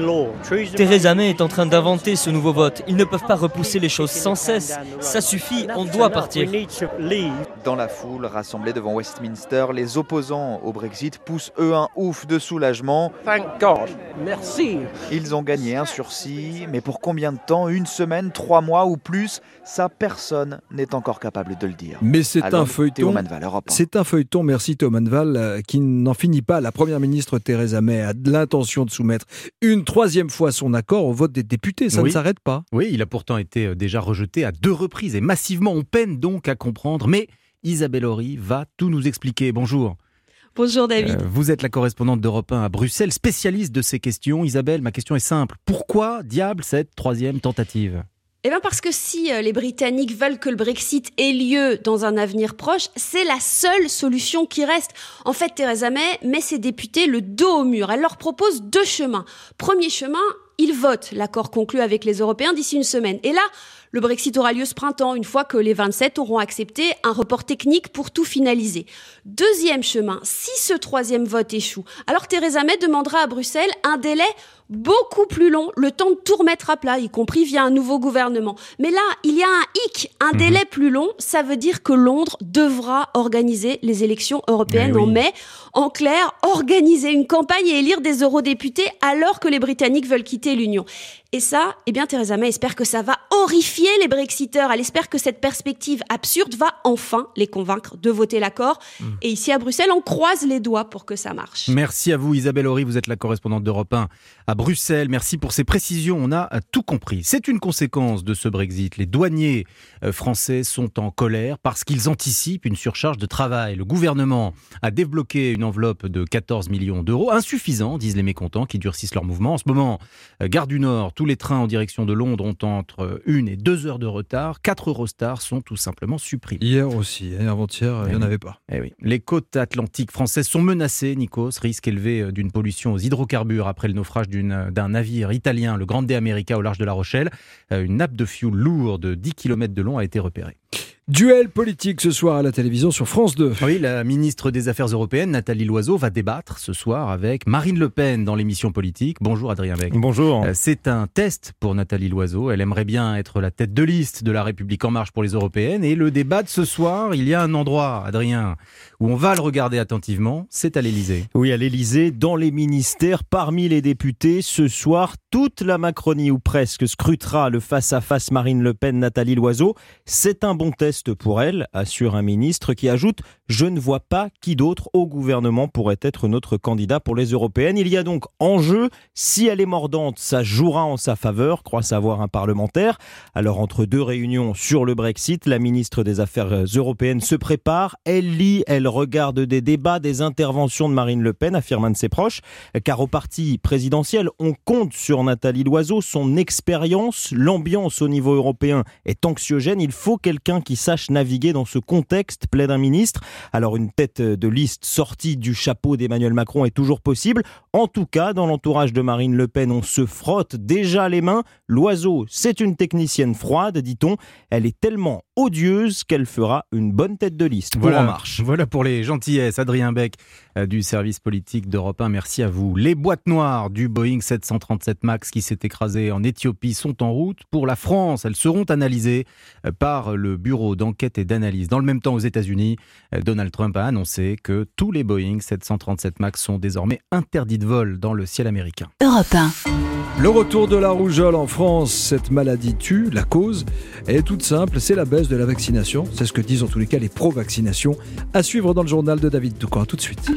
Theresa May est en train d'inventer ce nouveau vote. Ils ne peuvent pas repousser les choses sans cesse. Ça suffit, on doit partir. Dans la foule rassemblée devant Westminster, les opposants au Brexit poussent eux un ouf de soulagement. Thank God. Merci. Ils ont gagné un sursis, mais pour combien de temps ? 1 semaine, 3 mois ou plus ? Ça, personne n'est encore capable de le dire. Mais c'est Alors, un feuilleton. Théo Manval, Europe 1. C'est un feuilleton, merci Théo Manval, qui n'en finit pas. La première ministre Theresa May a l'intention de soumettre une 3e fois son accord au vote des députés. Ça ne s'arrête pas. Oui, il a pourtant été déjà rejeté à 2 reprises et massivement. On peine donc à comprendre. Mais Isabelle Horry va tout nous expliquer. Bonjour. Bonjour David. Vous êtes la correspondante d'Europe 1 à Bruxelles, spécialiste de ces questions. Isabelle, ma question est simple. Pourquoi, diable, cette 3e tentative ? Eh bien parce que si les Britanniques veulent que le Brexit ait lieu dans un avenir proche, c'est la seule solution qui reste. En fait, Theresa May met ses députés le dos au mur. Elle leur propose 2 chemins. Premier chemin, ils votent l'accord conclu avec les Européens d'ici 1 semaine. Et là, le Brexit aura lieu ce printemps, une fois que les 27 auront accepté un report technique pour tout finaliser. Deuxième chemin, si ce 3e vote échoue, alors Theresa May demandera à Bruxelles un délai beaucoup plus long, le temps de tout remettre à plat, y compris via un nouveau gouvernement. Mais là, il y a un hic, un délai plus long, ça veut dire que Londres devra organiser les élections européennes en mai. En clair, organiser une campagne et élire des eurodéputés alors que les Britanniques veulent quitter l'Union. Et ça, eh bien, Theresa May espère que ça va horrifier les Brexiteurs. Elle espère que cette perspective absurde va enfin les convaincre de voter l'accord. Et ici, à Bruxelles, on croise les doigts pour que ça marche. Merci à vous, Isabelle Horry. Vous êtes la correspondante d'Europe 1 à Bruxelles. Merci pour ces précisions, on a tout compris. C'est une conséquence de ce Brexit. Les douaniers français sont en colère parce qu'ils anticipent une surcharge de travail. Le gouvernement a débloqué une enveloppe de 14 millions d'euros, insuffisant, disent les mécontents qui durcissent leur mouvement. En ce moment, Gare du Nord, tous les trains en direction de Londres ont entre 1 et 2 heures de retard. 4 Eurostars sont tout simplement supprimés. Hier aussi, avant-hier, il n'y en avait pas. Oui. Les côtes atlantiques françaises sont menacées, Nikos. Risque élevé d'une pollution aux hydrocarbures après le naufrage d'un navire italien, le Grande America, au large de La Rochelle. Une nappe de fioul lourde de 10 km de long a été repérée. Duel politique ce soir à la télévision sur France 2. Oui, la ministre des Affaires européennes, Nathalie Loiseau, va débattre ce soir avec Marine Le Pen dans l'émission politique. Bonjour Adrien Beck. Bonjour. C'est un test pour Nathalie Loiseau. Elle aimerait bien être la tête de liste de la République En Marche pour les européennes. Et le débat de ce soir, il y a un endroit, Adrien, où on va le regarder attentivement, c'est à l'Élysée. Oui, à l'Élysée, dans les ministères, parmi les députés, ce soir, toute la Macronie ou presque scrutera le face-à-face Marine Le Pen-Nathalie Loiseau. C'est un bon test pour elle, assure un ministre qui ajoute « Je ne vois pas qui d'autre au gouvernement pourrait être notre candidat pour les européennes ». Il y a donc en jeu, si elle est mordante, ça jouera en sa faveur, croit savoir un parlementaire. Alors entre deux réunions sur le Brexit, la ministre des Affaires européennes se prépare. Elle lit, elle regarde des débats, des interventions de Marine Le Pen, affirme un de ses proches. Car au parti présidentiel, on compte sur Nathalie Loiseau, son expérience. L'ambiance au niveau européen est anxiogène. Il faut quelqu'un qui sache naviguer dans ce contexte, plaide un ministre. Alors une tête de liste sortie du chapeau d'Emmanuel Macron est toujours possible. En tout cas, dans l'entourage de Marine Le Pen, on se frotte déjà les mains. Loiseau, c'est une technicienne froide, dit-on. Elle est tellement odieuse qu'elle fera une bonne tête de liste pour En Marche. Voilà pour les gentillesses. Adrien Beck du service politique d'Europe 1, merci à vous. Les boîtes noires du Boeing 737 MAX qui s'est écrasé en Éthiopie sont en route pour la France. Elles seront analysées par le bureau d'enquête et d'analyse. Dans le même temps, aux États-Unis, Donald Trump a annoncé que tous les Boeing 737 MAX sont désormais interdits de vol dans le ciel américain. Europe 1. Le retour de la rougeole en France, cette maladie tue, la cause est toute simple, c'est la baisse de la vaccination. C'est ce que disent en tous les cas les pro-vaccinations. À suivre dans le journal de David Doucan. À tout de suite.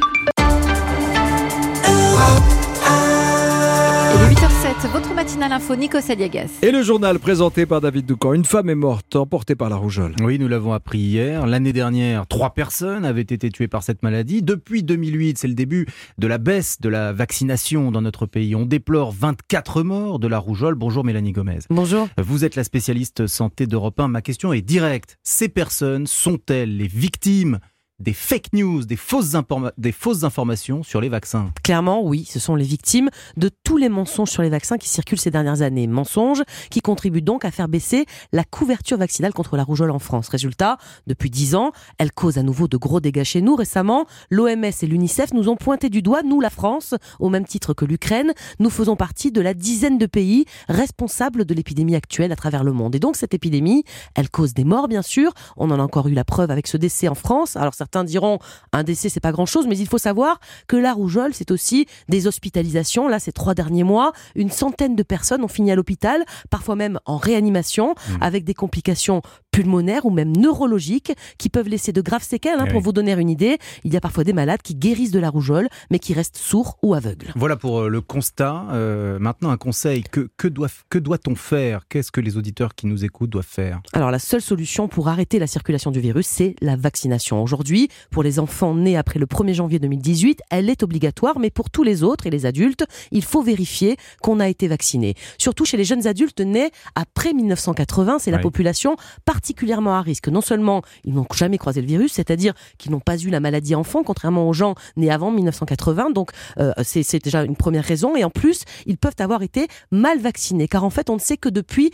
Il est 8h07, votre matinale info, Nikos Aliagas. Et le journal présenté par David Doucan. Une femme est morte, emportée par la rougeole. Oui, nous l'avons appris hier. L'année dernière, 3 personnes avaient été tuées par cette maladie. Depuis 2008, c'est le début de la baisse de la vaccination dans notre pays. On déplore 24 morts de la rougeole. Bonjour Mélanie Gomez. Bonjour. Vous êtes la spécialiste santé d'Europe 1. Ma question est directe. Ces personnes sont-elles les victimes des fake news, des fausses informations sur les vaccins? Clairement, oui, ce sont les victimes de tous les mensonges sur les vaccins qui circulent ces dernières années. Mensonges qui contribuent donc à faire baisser la couverture vaccinale contre la rougeole en France. Résultat, depuis 10 ans, elle cause à nouveau de gros dégâts chez nous. Récemment, l'OMS et l'UNICEF nous ont pointé du doigt, nous la France, au même titre que l'Ukraine. Nous faisons partie de la dizaine de pays responsables de l'épidémie actuelle à travers le monde. Et donc cette épidémie, elle cause des morts bien sûr. On en a encore eu la preuve avec ce décès en France. Alors certains diront un décès c'est pas grand chose, mais il faut savoir que la rougeole c'est aussi des hospitalisations. Là ces 3 derniers mois, une centaine de personnes ont fini à l'hôpital, parfois même en réanimation, avec des complications pulmonaires ou même neurologiques qui peuvent laisser de graves séquelles. Pour vous donner une idée, il y a parfois des malades qui guérissent de la rougeole mais qui restent sourds ou aveugles. Voilà pour le constat. Maintenant un conseil, que doit-on faire? Qu'est-ce que les auditeurs qui nous écoutent doivent faire? Alors la seule solution pour arrêter la circulation du virus, c'est la vaccination. Aujourd'hui, pour les enfants nés après le 1er janvier 2018, elle est obligatoire, mais pour tous les autres et les adultes, il faut vérifier qu'on a été vacciné. Surtout chez les jeunes adultes nés après 1980, c'est la population particulièrement à risque. Non seulement ils n'ont jamais croisé le virus, c'est-à-dire qu'ils n'ont pas eu la maladie enfant, contrairement aux gens nés avant 1980, donc c'est déjà une première raison, et en plus, ils peuvent avoir été mal vaccinés, car en fait, on ne sait que depuis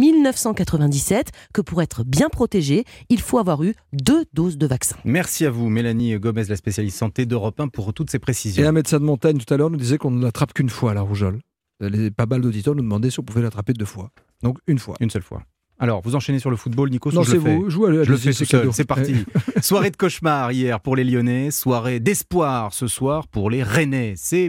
1997 que pour être bien protégé, il faut avoir eu 2 doses de vaccin. Merci à vous, Mélanie Gomez, la spécialiste santé d'Europe 1, pour toutes ces précisions. Et un médecin de montagne tout à l'heure nous disait qu'on ne l'attrape qu'une fois, la rougeole. Pas mal d'auditeurs nous demandaient si on pouvait l'attraper 2 fois. Donc une fois. Une seule fois. Alors, vous enchaînez sur le football, Nikos? Non, c'est vous. Je le fais tout seul. C'est parti. Soirée de cauchemar hier pour les Lyonnais, soirée d'espoir ce soir pour les Rennais. C'est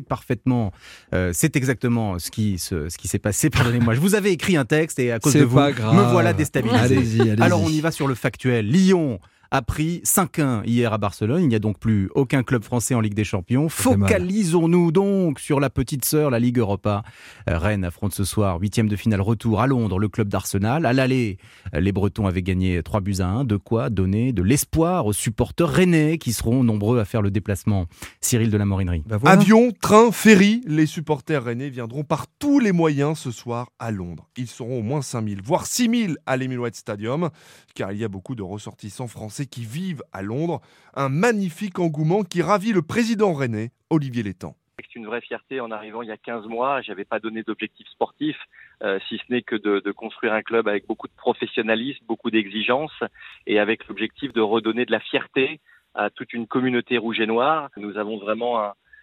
exactement ce qui s'est passé. Pardonnez-moi, je vous avais écrit un texte et à cause de vous, me voilà déstabilisé. Allez-y. Alors, on y va sur le factuel. Lyon a pris 5-1 hier à Barcelone. Il n'y a donc plus aucun club français en Ligue des Champions. Focalisons-nous donc sur la petite sœur, la Ligue Europa. Rennes affronte ce soir, 8e de finale retour à Londres, le club d'Arsenal. À l'aller, les Bretons avaient gagné 3-1. De quoi donner de l'espoir aux supporters rennais qui seront nombreux à faire le déplacement. Cyril de la Morinerie. Voilà. Avion, train, ferry, les supporters rennais viendront par tous les moyens ce soir à Londres. Ils seront au moins 5000, voire 6000 à l'Emirates Stadium, car il y a beaucoup de ressortissants français qui vivent à Londres. Un magnifique engouement qui ravit le président rennais, Olivier Létang. C'est une vraie fierté en arrivant il y a 15 mois. Je n'avais pas donné d'objectif sportif, si ce n'est que de construire un club avec beaucoup de professionnalisme, beaucoup d'exigences et avec l'objectif de redonner de la fierté à toute une communauté rouge et noire. Nous avons vraiment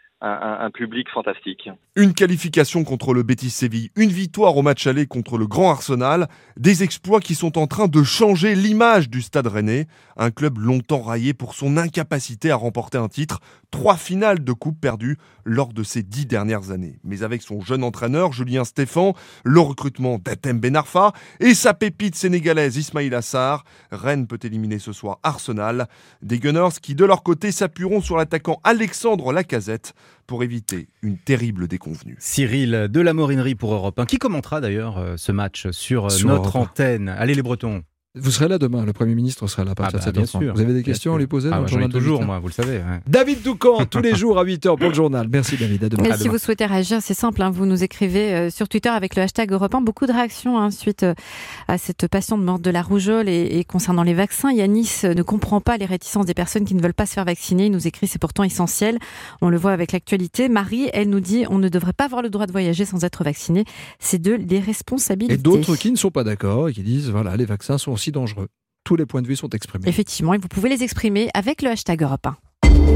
un public fantastique. Une qualification contre le Betis Séville, une victoire au match aller contre le Grand Arsenal, des exploits qui sont en train de changer l'image du Stade Rennais, un club longtemps raillé pour son incapacité à remporter un titre, 3 finales de coupe perdues lors de ces 10 dernières années. Mais avec son jeune entraîneur Julien Stéphan, le recrutement d'Hatem Ben Arfa et sa pépite sénégalaise Ismaïla Sarr, Rennes peut éliminer ce soir Arsenal, des Gunners qui de leur côté s'appuieront sur l'attaquant Alexandre Lacazette pour éviter une terrible déconvenue. Cyril de la Morinerie pour Europe 1. Qui commentera d'ailleurs ce match sur notre antenne? Allez les Bretons. Vous serez là demain, le Premier ministre sera là à partir de 7h30. Vous avez des questions à lui poser dans le journal toujours, moi, vous le savez. Ouais. David Doucan, tous les jours à 8h pour le journal. Merci David, à demain. Mais si vous souhaitez réagir, c'est simple, vous nous écrivez sur Twitter avec le hashtag Europe 1. Beaucoup de réactions suite à cette passion de mort de la rougeole et concernant les vaccins. Yanis ne comprend pas les réticences des personnes qui ne veulent pas se faire vacciner. Il nous écrit, c'est pourtant essentiel. On le voit avec l'actualité. Marie, elle nous dit, on ne devrait pas avoir le droit de voyager sans être vacciné. C'est de l'irresponsabilité. Et d'autres qui ne sont pas d'accord et qui disent, voilà, les vaccins sont aussi dangereux. Tous les points de vue sont exprimés. Effectivement, et vous pouvez les exprimer avec le hashtag Europe 1.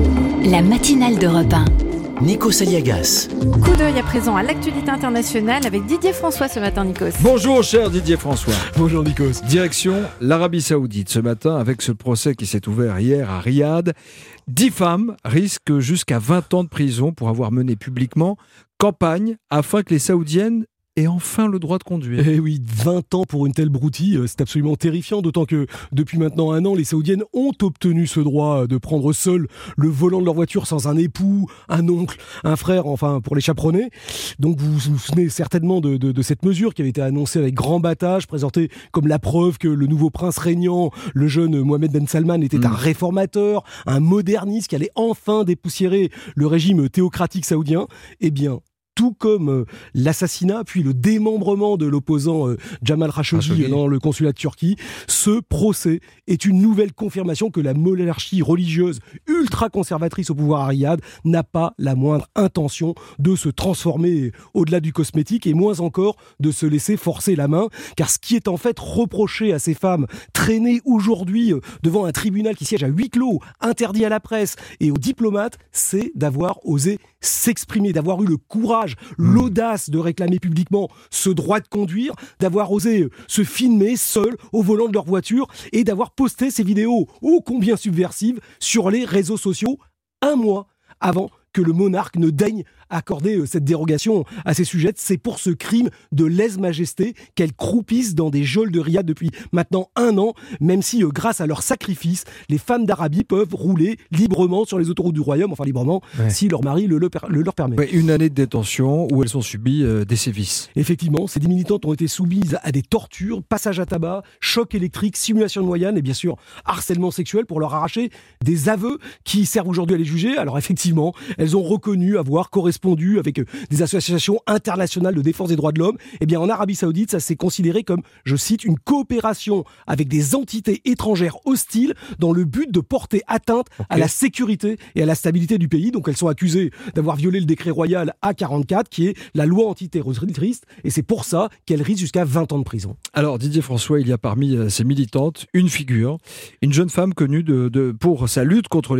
La matinale d'Europe 1. Nikos Aliagas. Coup d'œil à présent à l'actualité internationale avec Didier François ce matin, Nikos. Bonjour cher Didier François. Bonjour Nikos. Direction l'Arabie Saoudite ce matin avec ce procès qui s'est ouvert hier à Riyad. 10 femmes risquent jusqu'à 20 ans de prison pour avoir mené publiquement campagne afin que les Saoudiennes et enfin le droit de conduire. Eh oui, 20 ans pour une telle broutille, c'est absolument terrifiant, d'autant que depuis maintenant 1 an, les Saoudiennes ont obtenu ce droit de prendre seul le volant de leur voiture sans un époux, un oncle, un frère, enfin pour les chaperonner. Donc vous vous souvenez certainement de cette mesure qui avait été annoncée avec grand battage, présentée comme la preuve que le nouveau prince régnant, le jeune Mohamed Ben Salman, était un réformateur, un moderniste qui allait enfin dépoussiérer le régime théocratique saoudien. Eh bien, tout comme l'assassinat puis le démembrement de l'opposant Jamal Khashoggi dans le consulat de Turquie, ce procès est une nouvelle confirmation que la monarchie religieuse ultra-conservatrice au pouvoir à Riyad n'a pas la moindre intention de se transformer au-delà du cosmétique et moins encore de se laisser forcer la main, car ce qui est en fait reproché à ces femmes traînées aujourd'hui devant un tribunal qui siège à huis clos, interdit à la presse et aux diplomates, c'est d'avoir osé s'exprimer, d'avoir eu le courage, l'audace de réclamer publiquement ce droit de conduire, d'avoir osé se filmer seul au volant de leur voiture et d'avoir posté ces vidéos ô combien subversives sur les réseaux sociaux 1 mois avant que le monarque ne daigne accorder cette dérogation à ses sujettes. C'est pour ce crime de lèse-majesté qu'elles croupissent dans des geôles de Riyad depuis maintenant 1 an, même si grâce à leur sacrifice, les femmes d'Arabie peuvent rouler librement sur les autoroutes du royaume, enfin librement, si leur mari le leur permet. Ouais, 1 année de détention où elles ont subi des sévices. Effectivement, ces 10 militantes ont été soumises à des tortures, passage à tabac, choc électrique, simulation de moyenne et bien sûr harcèlement sexuel pour leur arracher des aveux qui servent aujourd'hui à les juger. Alors effectivement, elles ont reconnu avoir correspondu avec des associations internationales de défense des droits de l'homme. Eh bien, en Arabie Saoudite, ça s'est considéré comme, je cite, une coopération avec des entités étrangères hostiles dans le but de porter atteinte à la sécurité et à la stabilité du pays. Donc, elles sont accusées d'avoir violé le décret royal A44, qui est la loi antiterroriste, et c'est pour ça qu'elles risquent jusqu'à 20 ans de prison. Alors, Didier François, il y a parmi ces militantes une figure, une jeune femme connue pour sa lutte contre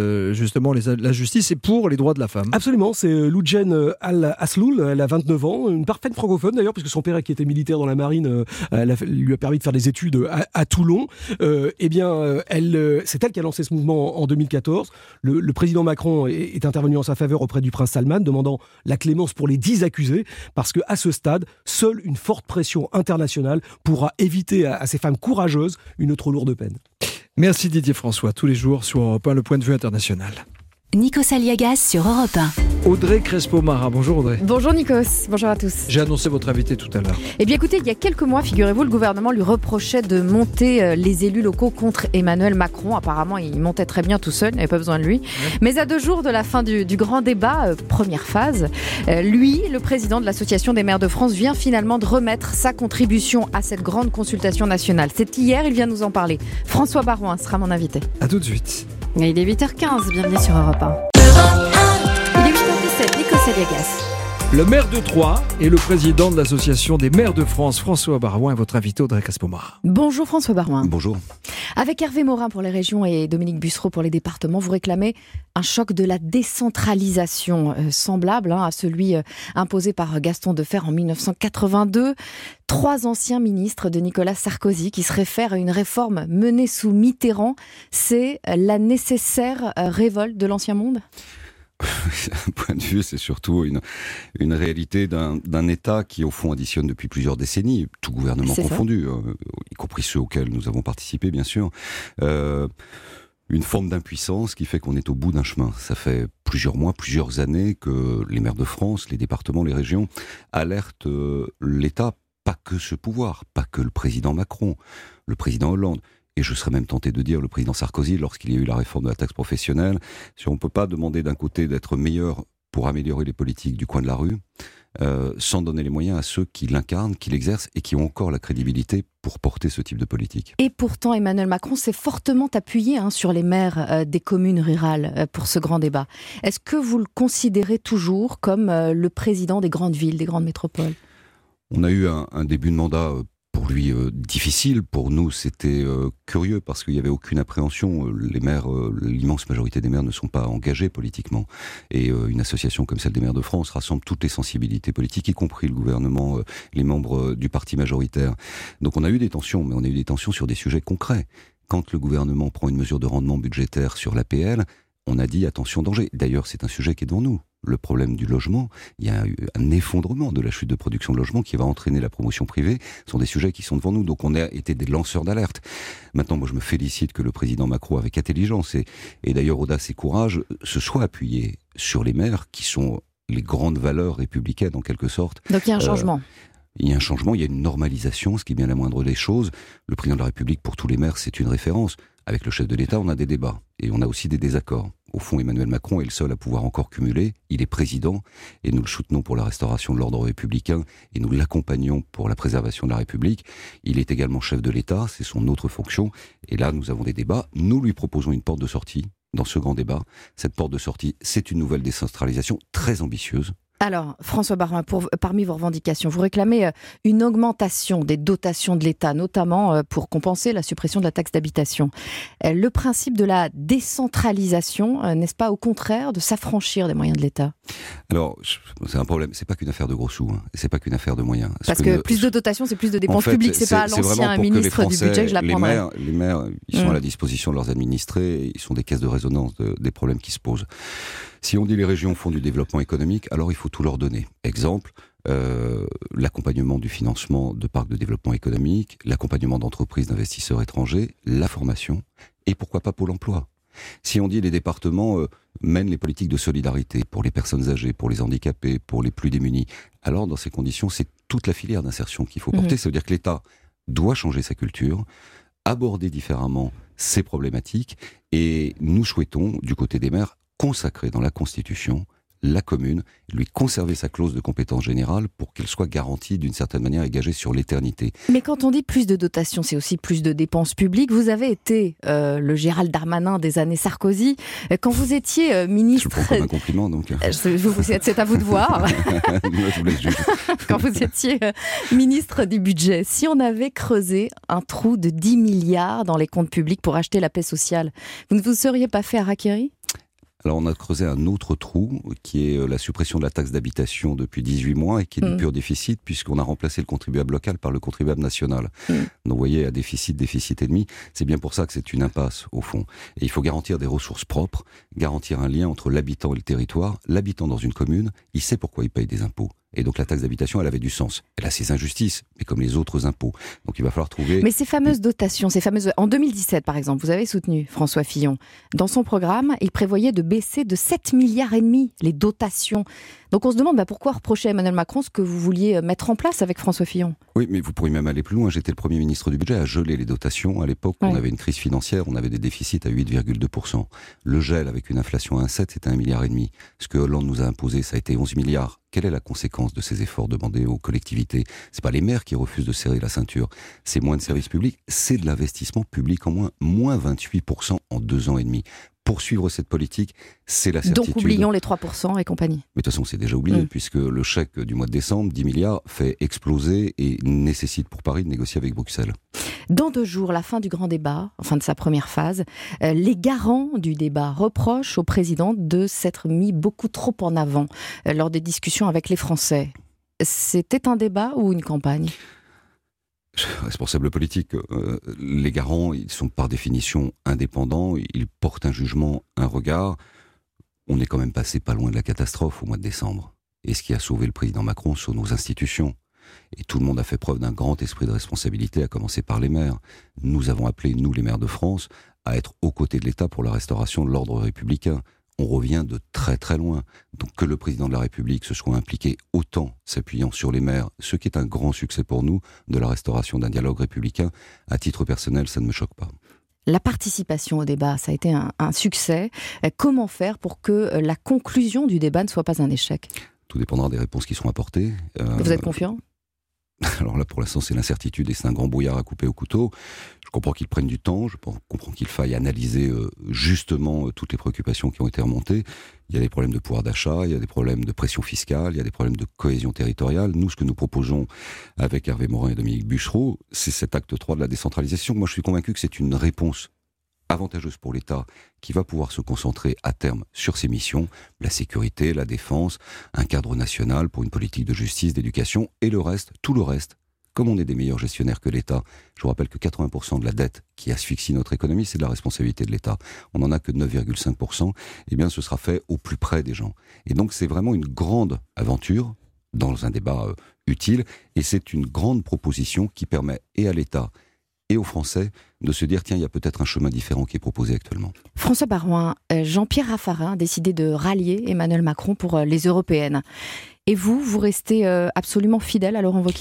la justice et pour les droits de la femme. Absolument, c'est Loujen Al-Asloul, elle a 29 ans, une parfaite francophone d'ailleurs, puisque son père qui était militaire dans la marine lui a permis de faire des études à Toulon. C'est elle qui a lancé ce mouvement en 2014. Le président Macron est intervenu en sa faveur auprès du prince Salman, demandant la clémence pour les 10 accusés, parce qu'à ce stade, seule une forte pression internationale pourra éviter à ces femmes courageuses une trop lourde peine. Merci Didier François, tous les jours sur Europe 1, le point de vue international. Nikos Aliagas sur Europe 1. Audrey Crespo-Mara, bonjour Audrey. Bonjour Nikos, bonjour à tous. J'ai annoncé votre invité tout à l'heure. Eh bien écoutez, il y a quelques mois, figurez-vous, le gouvernement lui reprochait de monter les élus locaux contre Emmanuel Macron. Apparemment, il montait très bien tout seul, il n'avait pas besoin de lui. Ouais. Mais à 2 jours de la fin du grand débat, première phase, lui, le président de l'Association des maires de France, vient finalement de remettre sa contribution à cette grande consultation nationale. C'est hier, il vient nous en parler. François Baroin sera mon invité. À tout de suite. Et il est 8h15, bienvenue sur Europe 1. Il est 8h17, Nikos Aliagas. Le maire de Troyes et le président de l'Association des maires de France, François Baroin, est votre invité, Audrey Crespo-Mara. Bonjour François Baroin. Bonjour. Avec Hervé Morin pour les régions et Dominique Bussereau pour les départements, vous réclamez un choc de la décentralisation semblable à celui imposé par Gaston Defferre en 1982. 3 anciens ministres de Nicolas Sarkozy qui se réfèrent à une réforme menée sous Mitterrand. C'est la nécessaire révolte de l'ancien monde ? Un point de vue, c'est surtout une réalité d'un État qui, au fond, additionne depuis plusieurs décennies, tout gouvernement confondu, y compris ceux auxquels nous avons participé, bien sûr, une forme d'impuissance qui fait qu'on est au bout d'un chemin. Ça fait plusieurs mois, plusieurs années que les maires de France, les départements, les régions alertent l'État, pas que ce pouvoir, pas que le président Macron, le président Hollande, et je serais même tenté de dire le président Sarkozy, lorsqu'il y a eu la réforme de la taxe professionnelle, si on ne peut pas demander d'un côté d'être meilleur pour améliorer les politiques du coin de la rue, sans donner les moyens à ceux qui l'incarnent, qui l'exercent et qui ont encore la crédibilité pour porter ce type de politique. Et pourtant, Emmanuel Macron s'est fortement appuyé sur les maires des communes rurales pour ce grand débat. Est-ce que vous le considérez toujours comme le président des grandes villes, des grandes métropoles ? On a eu un début de mandat pour lui difficile. Pour nous, c'était curieux parce qu'il n'y avait aucune appréhension. Les maires, l'immense majorité des maires ne sont pas engagés politiquement. Et une association comme celle des maires de France rassemble toutes les sensibilités politiques, y compris le gouvernement, les membres du parti majoritaire. Donc on a eu des tensions, mais on a eu des tensions sur des sujets concrets. Quand le gouvernement prend une mesure de rendement budgétaire sur l'APL, on a dit attention danger. D'ailleurs, c'est un sujet qui est devant nous. Le problème du logement, il y a eu un effondrement de la chute de production de logement qui va entraîner la promotion privée. Ce sont des sujets qui sont devant nous, donc on a été des lanceurs d'alerte. Maintenant, moi je me félicite que le président Macron, avec intelligence et d'ailleurs audace et courage, se soit appuyé sur les maires qui sont les grandes valeurs républicaines en quelque sorte. Donc il y a un changement. Il y a un changement, il y a une normalisation, ce qui est bien la moindre des choses. Le président de la République, pour tous les maires, c'est une référence. Avec le chef de l'État, on a des débats et on a aussi des désaccords. Au fond, Emmanuel Macron est le seul à pouvoir encore cumuler. Il est président et nous le soutenons pour la restauration de l'ordre républicain et nous l'accompagnons pour la préservation de la République. Il est également chef de l'État, c'est son autre fonction. Et là, nous avons des débats. Nous lui proposons une porte de sortie dans ce grand débat. Cette porte de sortie, c'est une nouvelle décentralisation très ambitieuse. Alors, François Baroin, parmi vos revendications, vous réclamez une augmentation des dotations de l'État, notamment pour compenser la suppression de la taxe d'habitation. Le principe de la décentralisation, n'est-ce pas au contraire de s'affranchir des moyens de l'État ? Alors, c'est un problème, c'est pas qu'une affaire de gros sous, c'est pas qu'une affaire de moyens. Parce que plus de dotations, c'est plus de dépenses publiques, c'est pas à l'ancien ministre du budget que je l'apprendrai. Les maires, ils sont à la disposition de leurs administrés, ils sont des caisses de résonance des problèmes qui se posent. Si on dit les régions font du développement économique, alors il faut tout leur donner. Exemple, l'accompagnement du financement de parcs de développement économique, l'accompagnement d'entreprises d'investisseurs étrangers, la formation, et pourquoi pas Pôle emploi. Si on dit les départements mènent les politiques de solidarité pour les personnes âgées, pour les handicapés, pour les plus démunis, alors dans ces conditions, c'est toute la filière d'insertion qu'il faut porter. Ça veut dire que l'État doit changer sa culture, aborder différemment ces problématiques, et nous souhaitons, du côté des maires, consacrer dans la Constitution la commune, lui conserver sa clause de compétence générale pour qu'elle soit garantie d'une certaine manière et gagée sur l'éternité. Mais quand on dit plus de dotations, c'est aussi plus de dépenses publiques. Vous avez été le Gérald Darmanin des années Sarkozy. Quand vous étiez ministre... Je le prends comme un compliment, donc. C'est à vous de voir. Moi, je vous laisse juger. Quand vous étiez ministre du budget, si on avait creusé un trou de 10 milliards dans les comptes publics pour acheter la paix sociale, vous ne vous seriez pas fait harakiri ? Alors on a creusé un autre trou qui est la suppression de la taxe d'habitation depuis 18 mois et qui est du pur déficit puisqu'on a remplacé le contribuable local par le contribuable national. Donc vous voyez, à déficit et demi, c'est bien pour ça que c'est une impasse au fond. Et il faut garantir des ressources propres, garantir un lien entre l'habitant et le territoire. L'habitant dans une commune, il sait pourquoi il paye des impôts. Et donc la taxe d'habitation, elle avait du sens. Elle a ses injustices, mais comme les autres impôts. Donc il va falloir trouver... Mais ces fameuses dotations, en 2017 par exemple, vous avez soutenu François Fillon. Dans son programme, il prévoyait de baisser de 7,5 milliards les dotations. Donc on se demande pourquoi reprocher à Emmanuel Macron ce que vous vouliez mettre en place avec François Fillon. Oui, mais vous pourriez même aller plus loin. J'étais le Premier ministre du budget à geler les dotations. À l'époque, on avait une crise financière, on avait des déficits à 8,2%. Le gel avec une inflation à 1,7, c'était 1,5 milliard. Ce que Hollande nous a imposé, ça a été 11 milliards. Quelle est la conséquence de ces efforts demandés aux collectivités ? C'est pas les maires qui refusent de serrer la ceinture. C'est moins de services publics, c'est de l'investissement public en moins 28% en 2 ans et demi. Poursuivre cette politique, c'est la certitude. Donc oublions les 3% et compagnie. Mais de toute façon, c'est déjà oublié, puisque le chèque du mois de décembre, 10 milliards, fait exploser et nécessite pour Paris de négocier avec Bruxelles. Dans 2 jours, la fin du grand débat, enfin de sa première phase, les garants du débat reprochent au président de s'être mis beaucoup trop en avant lors des discussions avec les Français. C'était un débat ou une campagne ? Responsable politique, les garants, ils sont par définition indépendants, ils portent un jugement, un regard. On est quand même passé pas loin de la catastrophe au mois de décembre. Et ce qui a sauvé le président Macron, ce sont nos institutions. Et tout le monde a fait preuve d'un grand esprit de responsabilité, à commencer par les maires. Nous avons appelé, nous les maires de France, à être aux côtés de l'État pour la restauration de l'ordre républicain. On revient de très très loin. Donc que le président de la République se soit impliqué autant, s'appuyant sur les maires, ce qui est un grand succès pour nous, de la restauration d'un dialogue républicain, à titre personnel, ça ne me choque pas. La participation au débat, ça a été un succès. Comment faire pour que la conclusion du débat ne soit pas un échec ? Tout dépendra des réponses qui seront apportées. Vous êtes confiant ? Alors là, pour l'instant, c'est l'incertitude et c'est un grand brouillard à couper au couteau. Je comprends qu'ils prennent du temps, je comprends qu'il faille analyser justement toutes les préoccupations qui ont été remontées. Il y a des problèmes de pouvoir d'achat, il y a des problèmes de pression fiscale, il y a des problèmes de cohésion territoriale. Nous, ce que nous proposons avec Hervé Morin et Dominique Buchereau, c'est cet acte 3 de la décentralisation. Moi, je suis convaincu que c'est une réponse avantageuse pour l'État qui va pouvoir se concentrer à terme sur ses missions, la sécurité, la défense, un cadre national pour une politique de justice, d'éducation et le reste, tout le reste. Comme on est des meilleurs gestionnaires que l'État, je vous rappelle que 80% de la dette qui asphyxie notre économie, c'est de la responsabilité de l'État. On n'en a que 9,5%, eh bien ce sera fait au plus près des gens. Et donc c'est vraiment une grande aventure dans un débat utile et c'est une grande proposition qui permet et à l'État et aux Français de se dire tiens, il y a peut-être un chemin différent qui est proposé actuellement. François Baroin, Jean-Pierre Raffarin a décidé de rallier Emmanuel Macron pour les européennes. Et vous restez absolument fidèle à Laurent Wauquiez ?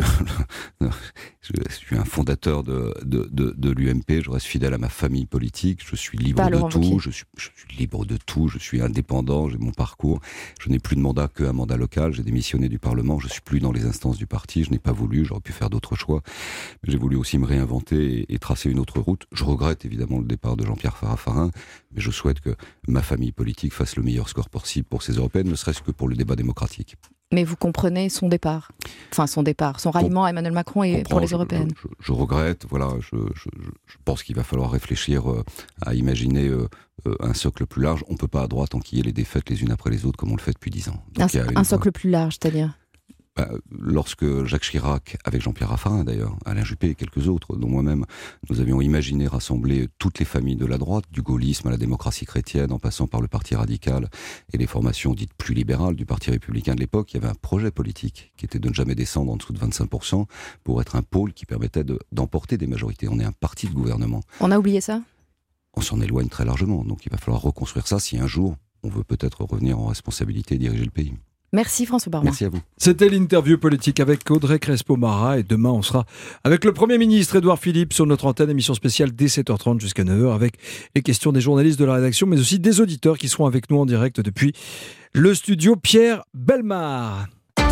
Je suis un fondateur de l'UMP, je reste fidèle à ma famille politique, je suis libre de tout, je suis libre de tout, je suis indépendant, j'ai mon parcours, je n'ai plus de mandat qu'un mandat local, j'ai démissionné du Parlement, je suis plus dans les instances du parti, je n'ai pas voulu, j'aurais pu faire d'autres choix, mais j'ai voulu aussi me réinventer et tracer une autre route. Je regrette évidemment le départ de Jean-Pierre Raffarin, mais je souhaite que ma famille politique fasse le meilleur score possible pour ces européennes, ne serait-ce que pour le débat démocratique. Mais vous comprenez son départ, son ralliement à Emmanuel Macron et pour les européennes. Je regrette, voilà, je pense qu'il va falloir réfléchir à imaginer un socle plus large. On ne peut pas à droite enquiller les défaites les unes après les autres comme on le fait depuis 10 ans. Donc, un socle plus large, c'est-à-dire lorsque Jacques Chirac, avec Jean-Pierre Raffarin d'ailleurs, Alain Juppé et quelques autres, dont moi-même, nous avions imaginé rassembler toutes les familles de la droite, du gaullisme à la démocratie chrétienne, en passant par le Parti radical et les formations dites plus libérales du Parti républicain de l'époque, il y avait un projet politique qui était de ne jamais descendre en dessous de 25% pour être un pôle qui permettait d'emporter des majorités. On est un parti de gouvernement. On a oublié ça ? On s'en éloigne très largement, donc il va falloir reconstruire ça si un jour on veut peut-être revenir en responsabilité et diriger le pays. Merci François Baroin. Merci à vous. C'était l'interview politique avec Audrey Crespo-Mara et demain on sera avec le Premier ministre Édouard Philippe sur notre antenne, émission spéciale dès 7h30 jusqu'à 9h avec les questions des journalistes de la rédaction mais aussi des auditeurs qui seront avec nous en direct depuis le studio Pierre Bellemare.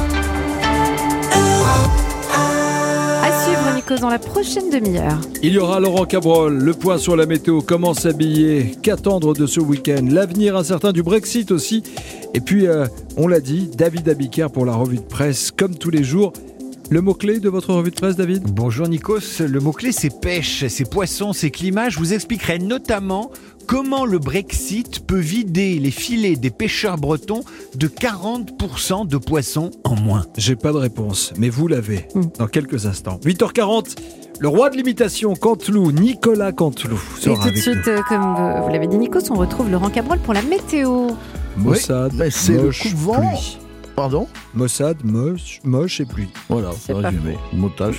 À suivre Nico dans la prochaine demi-heure. Il y aura Laurent Cabrol, le point sur la météo, comment s'habiller, qu'attendre de ce week-end, l'avenir incertain du Brexit aussi. Et puis, on l'a dit, David Abiker pour la revue de presse, comme tous les jours. Le mot-clé de votre revue de presse, David ? Bonjour Nikos, le mot-clé c'est pêche, c'est poisson, c'est climat. Je vous expliquerai notamment comment le Brexit peut vider les filets des pêcheurs bretons de 40% de poissons en moins. J'ai pas de réponse, mais vous l'avez dans quelques instants. 8h40, le roi de l'imitation, Canteloup, Nicolas Canteloup. Et tout de suite, comme vous l'avez dit Nikos, on retrouve Laurent Cabrol pour la météo. Maussade, c'est moche, le coup de vent. pluie. Pardon? Mossad, moche et pluie. Voilà, c'est résumé. Motage.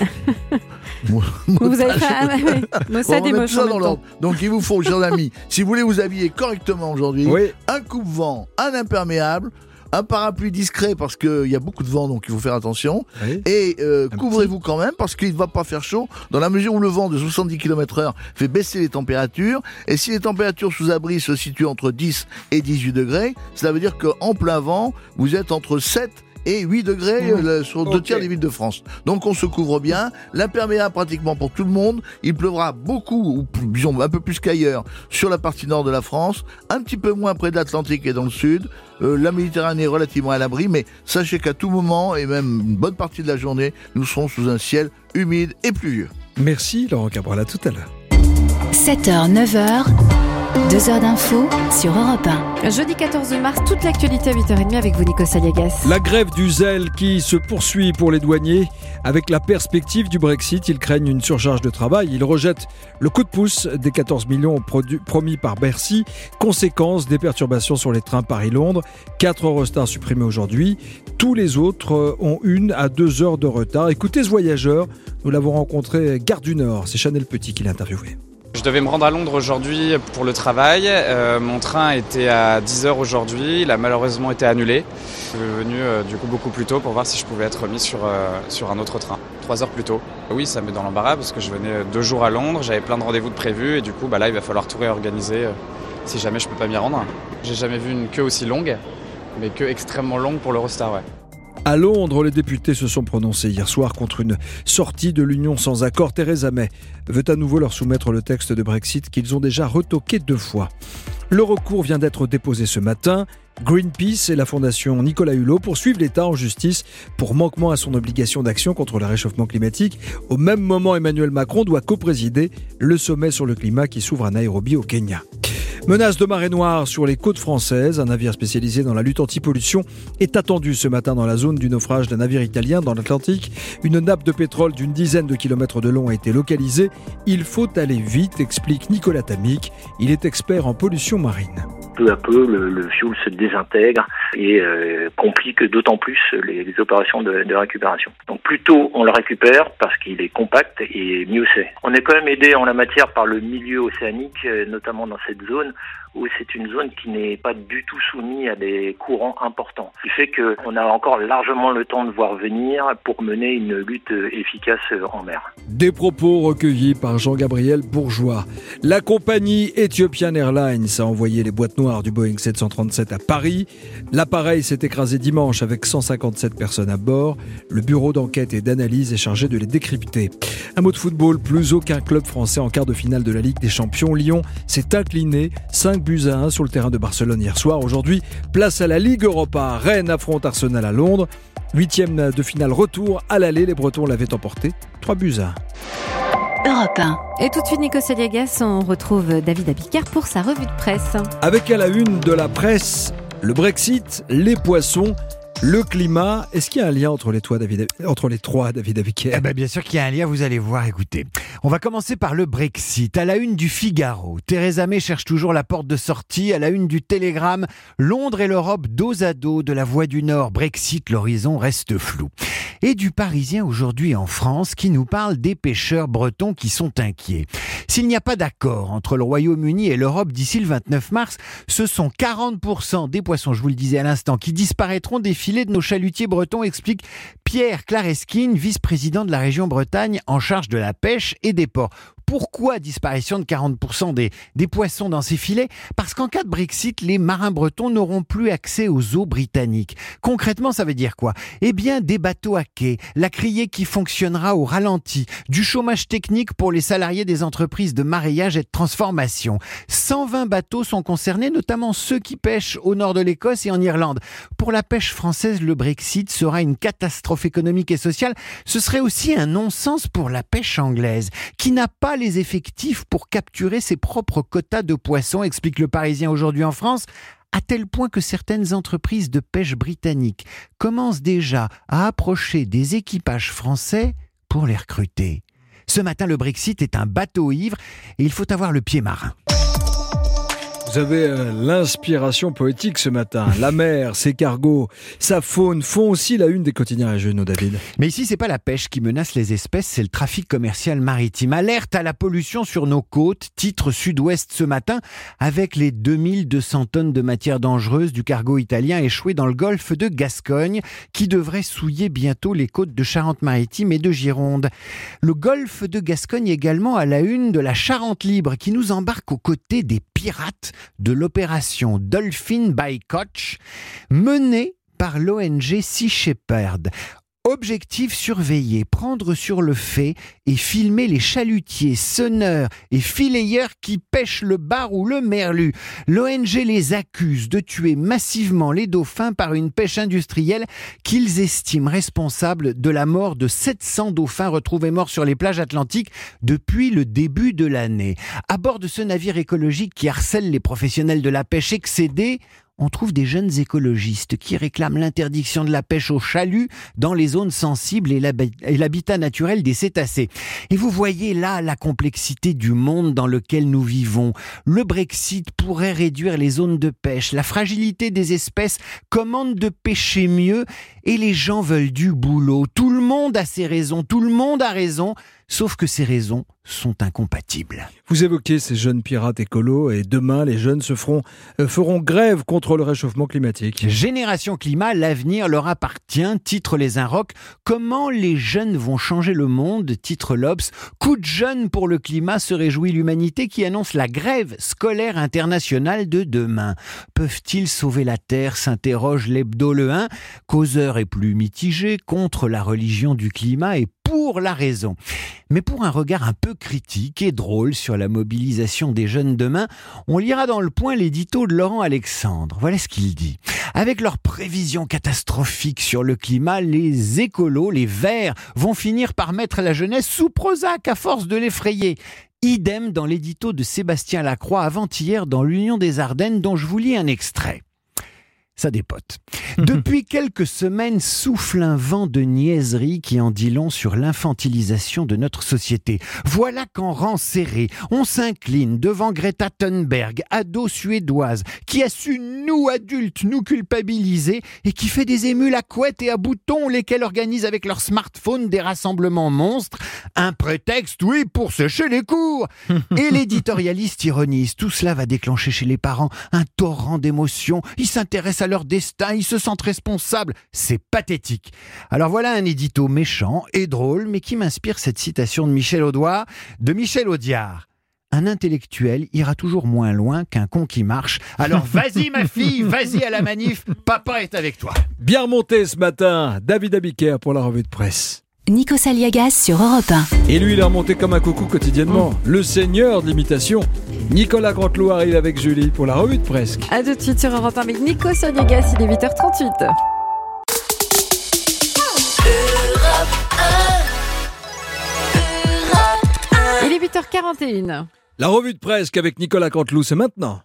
Vous avez fait Mossad et moche en même temps. Donc il vous faut, chers amis, si vous voulez vous habiller correctement aujourd'hui, un coupe-vent, un imperméable, un parapluie discret parce qu'il y a beaucoup de vent, donc il faut faire attention. Oui. Et couvrez-vous quand même parce qu'il ne va pas faire chaud dans la mesure où le vent de 70 km/h fait baisser les températures. Et si les températures sous abri se situent entre 10 et 18 degrés, cela veut dire qu'en plein vent, vous êtes entre 7 et 8 degrés sur 2 tiers des villes de France. Donc on se couvre bien, l'imperméable pratiquement pour tout le monde, il pleuvra beaucoup, ou disons un peu plus qu'ailleurs, sur la partie nord de la France, un petit peu moins près de l'Atlantique et dans le sud, la Méditerranée est relativement à l'abri, mais sachez qu'à tout moment, et même une bonne partie de la journée, nous serons sous un ciel humide et pluvieux. Merci Laurent Cabral, à tout à l'heure. 7h, 9h, 2 heures d'info sur Europe 1. Jeudi 14 mars, toute l'actualité à 8h30 avec vous, Nico Saliagas. La grève du zèle qui se poursuit pour les douaniers. Avec la perspective du Brexit, ils craignent une surcharge de travail. Ils rejettent le coup de pouce des 14 millions promis par Bercy. Conséquence des perturbations sur les trains Paris-Londres. 4 Eurostars supprimés aujourd'hui. Tous les autres ont 1 à 2 heures de retard. Écoutez ce voyageur, nous l'avons rencontré Gare du Nord. C'est Chanel Petit qui l'a interviewé. Je devais me rendre à Londres aujourd'hui pour le travail. Mon train était à 10h aujourd'hui. Il a malheureusement été annulé. Je suis venu du coup beaucoup plus tôt pour voir si je pouvais être mis sur un autre train. 3 heures plus tôt. Oui, ça me met dans l'embarras parce que je venais 2 jours à Londres. J'avais plein de rendez-vous de prévus et du coup là il va falloir tout réorganiser si jamais je peux pas m'y rendre. J'ai jamais vu une queue aussi longue, mais queue extrêmement longue pour l'Eurostar, ouais. À Londres, les députés se sont prononcés hier soir contre une sortie de l'Union sans accord. Theresa May veut à nouveau leur soumettre le texte de Brexit qu'ils ont déjà retoqué 2 fois. Le recours vient d'être déposé ce matin. Greenpeace et la fondation Nicolas Hulot poursuivent l'État en justice pour manquement à son obligation d'action contre le réchauffement climatique. Au même moment, Emmanuel Macron doit coprésider le sommet sur le climat qui s'ouvre à Nairobi au Kenya. Menace de marée noire sur les côtes françaises. Un navire spécialisé dans la lutte anti-pollution est attendu ce matin dans la zone du naufrage d'un navire italien dans l'Atlantique. Une nappe de pétrole d'une dizaine de kilomètres de long a été localisée. Il faut aller vite, explique Nicolas Tamic. Il est expert en pollution marine. Peu à peu, le fioul se désintègre et complique d'autant plus les opérations de récupération. Donc plus tôt on le récupère parce qu'il est compact et mieux c'est. On est quand même aidé en la matière par le milieu océanique, notamment dans cette zone où c'est une zone qui n'est pas du tout soumise à des courants importants. Ce qui fait qu'on a encore largement le temps de voir venir pour mener une lutte efficace en mer. Des propos recueillis par Jean-Gabriel Bourgeois. La compagnie Ethiopian Airlines a envoyé les boîtes noires du Boeing 737 à Paris. L'appareil s'est écrasé dimanche avec 157 personnes à bord. Le bureau d'enquête et d'analyse est chargé de les décrypter. Un mot de football, plus aucun club français en quart de finale de la Ligue des Champions. Lyon s'est incliné 5-1 sur le terrain de Barcelone hier soir. Aujourd'hui, place à la Ligue Europa. Rennes affronte Arsenal à Londres. 8e de finale retour à l'aller. Les Bretons l'avaient emporté 3-1. Europe 1. Et tout de suite, Nico Saliagas, on retrouve David Abicard pour sa revue de presse. Avec à la une de la presse, le Brexit, les poissons, le climat. Est-ce qu'il y a un lien entre les trois, David Abicard? Bien sûr qu'il y a un lien, vous allez voir, écoutez. On va commencer par le Brexit. À la une du Figaro, Theresa May cherche toujours la porte de sortie. À la une du Télégramme, Londres et l'Europe dos à dos de la voie du Nord. Brexit, l'horizon reste flou. Et du Parisien aujourd'hui en France qui nous parle des pêcheurs bretons qui sont inquiets. S'il n'y a pas d'accord entre le Royaume-Uni et l'Europe d'ici le 29 mars, ce sont 40% des poissons, je vous le disais à l'instant, qui disparaîtront des filets de nos chalutiers bretons, explique Pierre Claresquine, vice-président de la région Bretagne en charge de la pêche et des ports. Pourquoi disparition de 40% des poissons dans ces filets? Parce qu'en cas de Brexit, les marins bretons n'auront plus accès aux eaux britanniques. Concrètement, ça veut dire quoi? Eh bien, des bateaux à quai, la criée qui fonctionnera au ralenti, du chômage technique pour les salariés des entreprises de mareyage et de transformation. 120 bateaux sont concernés, notamment ceux qui pêchent au nord de l'Écosse et en Irlande. Pour la pêche française, le Brexit sera une catastrophe économique et sociale. Ce serait aussi un non-sens pour la pêche anglaise, qui n'a pas les effectifs pour capturer ses propres quotas de poissons, explique le Parisien aujourd'hui en France, à tel point que certaines entreprises de pêche britanniques commencent déjà à approcher des équipages français pour les recruter. Ce matin, le Brexit est un bateau ivre et il faut avoir le pied marin. Vous avez l'inspiration poétique ce matin. La mer, ses cargos, sa faune font aussi la une des quotidiens régionaux, David. Mais ici, c'est pas la pêche qui menace les espèces, c'est le trafic commercial maritime. Alerte à la pollution sur nos côtes, titre Sud-Ouest ce matin, avec les 2200 tonnes de matières dangereuses du cargo italien échoué dans le golfe de Gascogne, qui devrait souiller bientôt les côtes de Charente-Maritime et de Gironde. Le golfe de Gascogne également à la une de la Charente Libre, qui nous embarque aux côtés des pirates de l'opération Dolphin by Koch, menée par l'ONG Sea Shepherd. Objectif surveiller, prendre sur le fait et filmer les chalutiers, sonneurs et fileyeurs qui pêchent le bar ou le merlu. L'ONG les accuse de tuer massivement les dauphins par une pêche industrielle qu'ils estiment responsable de la mort de 700 dauphins retrouvés morts sur les plages atlantiques depuis le début de l'année. À bord de ce navire écologique qui harcèle les professionnels de la pêche excédés, on trouve des jeunes écologistes qui réclament l'interdiction de la pêche au chalut dans les zones sensibles et l'habitat naturel des cétacés. Et vous voyez là la complexité du monde dans lequel nous vivons. Le Brexit pourrait réduire les zones de pêche, la fragilité des espèces commande de pêcher mieux et les gens veulent du boulot. Tout le monde a ses raisons, tout le monde a raison, sauf que ces raisons sont incompatibles. Vous évoquez ces jeunes pirates écolos et demain, les jeunes feront grève contre le réchauffement climatique. Génération Climat, l'avenir leur appartient, titre Les Inrocks. Comment les jeunes vont changer le monde, titre l'Obs. Coup de jeune pour le climat, se réjouit l'humanité qui annonce la grève scolaire internationale de demain. Peuvent-ils sauver la Terre, s'interroge l'hebdo Le 1. Causeur est plus mitigé, contre la religion du climat et pour la raison. Mais pour un regard un peu critique et drôle sur la mobilisation des jeunes demain, on lira dans Le Point l'édito de Laurent Alexandre. Voilà ce qu'il dit. Avec leurs prévisions catastrophiques sur le climat, les écolos, les verts, vont finir par mettre la jeunesse sous Prozac à force de l'effrayer. Idem dans l'édito de Sébastien Lacroix avant-hier dans l'Union des Ardennes dont je vous lis un extrait. Ça dépote. Depuis quelques semaines souffle un vent de niaiserie qui en dit long sur l'infantilisation de notre société. Voilà qu'en rang serré, on s'incline devant Greta Thunberg, ado suédoise, qui a su, nous adultes, nous culpabiliser et qui fait des émules à couette et à boutons, lesquels organisent avec leur smartphone des rassemblements monstres. Un prétexte, oui, pour sécher les cours. Et l'éditorialiste ironise, tout cela va déclencher chez les parents un torrent d'émotions. Ils s'intéressent à leur destin, ils se sentent responsables. C'est pathétique. Alors voilà un édito méchant et drôle, mais qui m'inspire cette citation de Michel Audiard. Un intellectuel ira toujours moins loin qu'un con qui marche. Alors vas-y ma fille, vas-y à la manif, papa est avec toi. Bien remonté ce matin, David Abiker pour la revue de presse. Nico Saliagas sur Europe 1. Et lui, il est remonté comme un coucou quotidiennement. Le seigneur de l'imitation. Nicolas Canteloup arrive avec Julie pour la revue de presse. A tout de suite sur Europe 1 avec Nico Saliagas, il est 8h38. Il est 8h41. La revue de presse avec Nicolas Canteloup, c'est maintenant.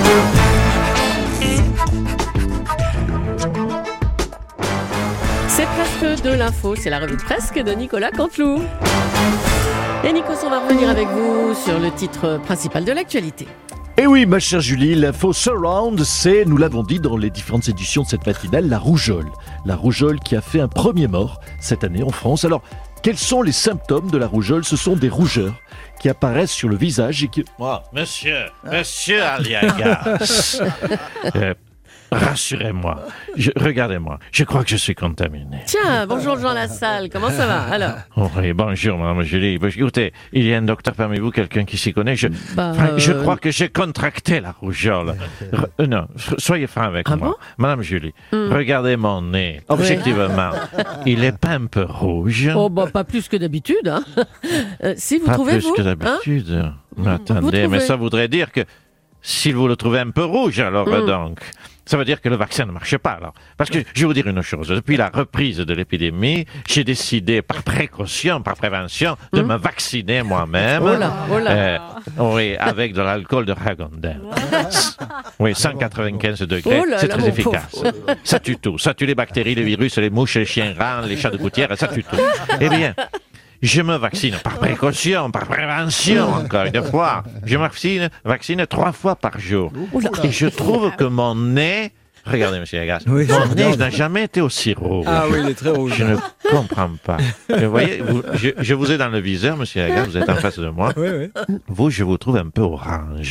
C'est presque de l'info, c'est la revue de presse de Nicolas Canteloup. Et Nikos, on va revenir avec vous sur le titre principal de l'actualité. Et oui, ma chère Julie, l'info surround, c'est, nous l'avons dit dans les différentes éditions de cette matinale, la rougeole. La rougeole qui a fait un premier mort cette année en France. Alors, quels sont les symptômes de la rougeole ? Ce sont des rougeurs qui apparaissent sur le visage et qui... Oh, monsieur Aliagas, rassurez-moi, regardez-moi, je crois que je suis contaminé. Tiens, bonjour Jean Lassalle, comment ça va alors ? Oui, bonjour madame Julie. Écoutez, il y a un docteur parmi vous, quelqu'un qui s'y connaît. Je crois que j'ai contracté la rougeole. Non, soyez franc avec moi. Bon madame Julie, regardez mon nez. Objectivement, il est pas un peu rouge ? Oh, pas plus que d'habitude. Hein. Si vous pas trouvez, plus que d'habitude. Attendez, mais ça voudrait dire que si vous le trouvez un peu rouge, alors donc, ça veut dire que le vaccin ne marche pas, alors. Parce que, je vais vous dire une chose, depuis la reprise de l'épidémie, j'ai décidé, par précaution, par prévention, de me vacciner moi-même. Oui, avec de l'alcool de Ragondel. Oui, 195 degrés, c'est très efficace. Ça tue tout, ça tue les bactéries, les virus, les mouches, les chiens rats, les chats de gouttière, ça tue tout. Eh bien, je me vaccine par précaution, par prévention, encore une fois. Je me vaccine 3 fois par jour. Et je trouve que mon nez... Regardez, monsieur Lagas, mon nez n'a jamais été aussi rouge. Ah oui, il est très rouge. Je ne comprends pas. Vous voyez, je vous ai dans le viseur, monsieur Lagas, vous êtes en face de moi. Oui. Vous, je vous trouve un peu orange.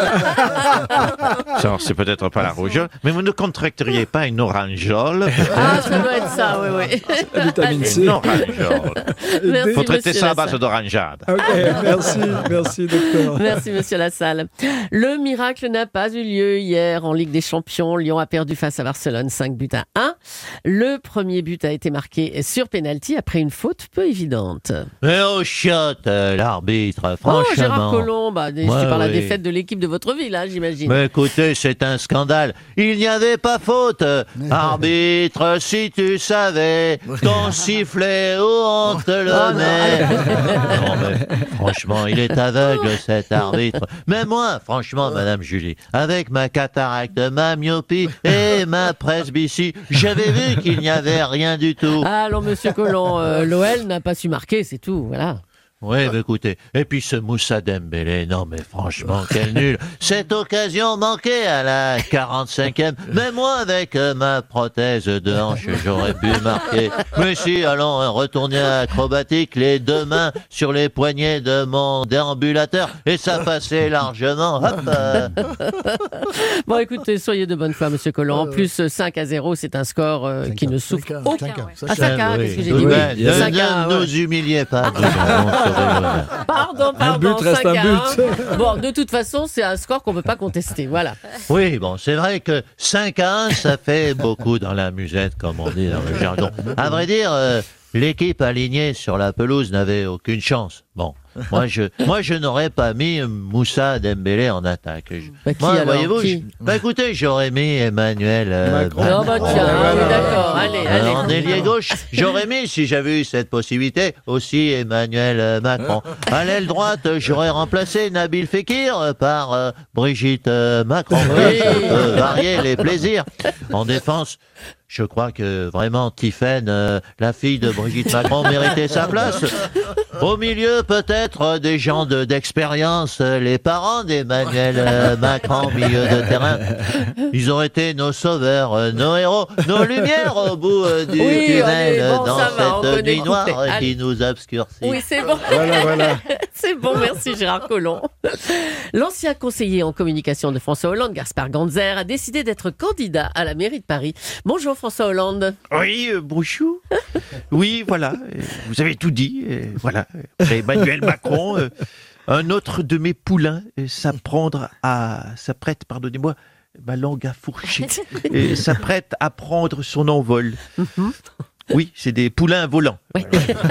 Ça, c'est peut-être pas la rougeole, mais vous ne contracteriez pas une orangeole. Ah, ça doit être ça, oui. Vitamine C. Une orangeole. Merci, faut traiter monsieur ça à base Lassalle. d'orangeade. Ok, merci docteur. Merci, monsieur Lassalle. Le miracle n'a pas eu lieu hier en Ligue des Champions. Lyon a perdu face à Barcelone 5-1. Le premier but a été marqué sur pénalty après une faute peu évidente. Mais au chiotte, l'arbitre, franchement. Oh, Gérard Collomb, déçu Ouais, par la oui. défaite de l'équipe de votre ville, j'imagine. Mais écoutez, c'est un scandale. Il n'y avait pas faute. Arbitre, si tu savais ton sifflet où on te le met. Non, mais franchement, il est aveugle, cet arbitre. Mais moi, franchement, Madame Julie, avec ma cataracte, ma myopie et ma presbytie, j'avais vu qu'il n'y avait rien du tout. Alors, monsieur Collomb, l'OL n'a pas su marquer, c'est tout, voilà. Oui, mais écoutez, et puis ce Moussa Dembélé, non mais franchement, quel nul. Cette occasion manquée à la 45e, mais moi avec ma prothèse de hanche, j'aurais pu marquer. Mais si, allons retourner acrobatique, les 2 mains sur les poignets de mon déambulateur, et ça passait largement. Hop. Bon, écoutez, soyez de bonne foi, monsieur Collomb. En plus, 5-0, c'est un score qui ne souffre aucun. 5-1, qu'est-ce que j'ai dit? Ne nous humiliez pas. Pardon, Un but reste un 5-1. but. Bon, de toute façon, c'est un score qu'on ne peut pas contester, voilà. Oui, bon, c'est vrai que 5-1, ça fait beaucoup dans la musette, comme on dit dans le jargon. À vrai dire, l'équipe alignée sur la pelouse n'avait aucune chance. Bon, moi je n'aurais pas mis Moussa Dembélé en attaque. Moi, alors, voyez-vous, qui écoutez, j'aurais mis Emmanuel Non, tiens, oui, d'accord, allez. en ailier gauche. J'aurais mis, si j'avais eu cette possibilité, aussi Emmanuel Macron. À l'aile droite, j'aurais remplacé Nabil Fekir par Brigitte Macron. Oui. Ça peut varier les plaisirs. En défense, je crois que vraiment Tiffaine, la fille de Brigitte Macron, méritait sa place. Au milieu, peut-être des gens d'expérience, les parents d'Emmanuel Macron, milieu de terrain. Ils ont été nos sauveurs, nos héros, nos lumières au bout du tunnel dans cette nuit noire qui nous obscurcit. Oui, c'est bon. Voilà. C'est bon, merci Gérard Collomb. L'ancien conseiller en communication de François Hollande, Gaspard Ganzer, a décidé d'être candidat à la mairie de Paris. Bonjour François Hollande. Oui, Brouchou. Oui, voilà. Vous avez tout dit. Voilà. Après Emmanuel Macron, un autre de mes poulains s'apprête, pardonnez-moi, ma langue a fourché, s'apprête à prendre son envol. Oui, c'est des poulains volants. Oui,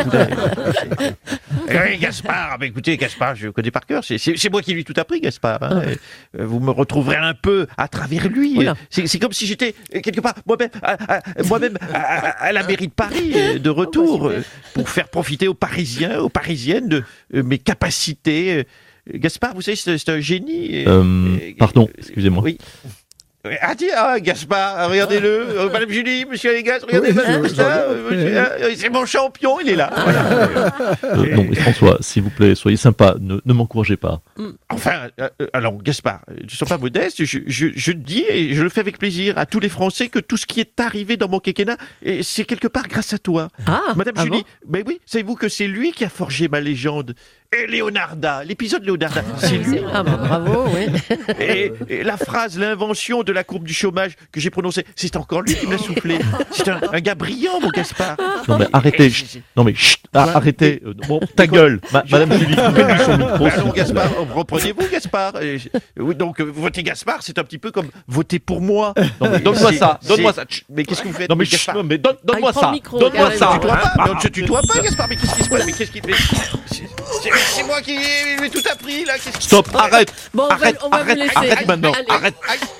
Gaspard, écoutez, Gaspard, je le connais par cœur. C'est moi qui lui ai tout appris, Gaspard. Vous me retrouverez un peu à travers lui. C'est comme si j'étais quelque part moi-même à la mairie de Paris, de retour, pour faire profiter aux Parisiens, aux Parisiennes de mes capacités. Gaspard, vous savez, c'est un génie. Pardon, excusez-moi. Oui. Ah tiens, Gaspard, regardez-le, Madame Julie, Monsieur Légas, regardez, c'est mon champion, il est là. Non, mais François, s'il vous plaît, soyez sympa, ne m'encouragez pas. Enfin, alors Gaspard, ne sois pas modeste, je dis, et je le fais avec plaisir, à tous les Français que tout ce qui est arrivé dans mon quinquennat, c'est quelque part grâce à toi. Madame Julie, ben oui, savez-vous que c'est lui qui a forgé ma légende. Et Leonarda, l'épisode Leonarda, c'est lui. Bravo, oui. Et la phrase, l'invention de la courbe du chomage que j'ai prononcée, c'est encore lui qui me l'a soufflé. C'est un gars brillant, mon Gaspard. Non mais arrêtez, arrêtez. Bon, ta gueule, Madame Julie, coupez-lui son micro. Non, Gaspard, reprenez-vous, Gaspard. Oui, donc, voter Gaspard, c'est un petit peu comme voter pour moi. Non, mais donne-moi ça. Mais qu'est-ce que vous faites, Non mais Gaspard? non, mais donne-moi prend ça. le micro, Donne-moi ça. On ne se tutoie pas, Gaspard. Mais qu'est-ce qui se passe? Mais qu'est-ce qui c'est moi qui lui ai tout appris, là. Stop, arrête. Bon, on va vous laisser. Arrête maintenant, Allez. arrête.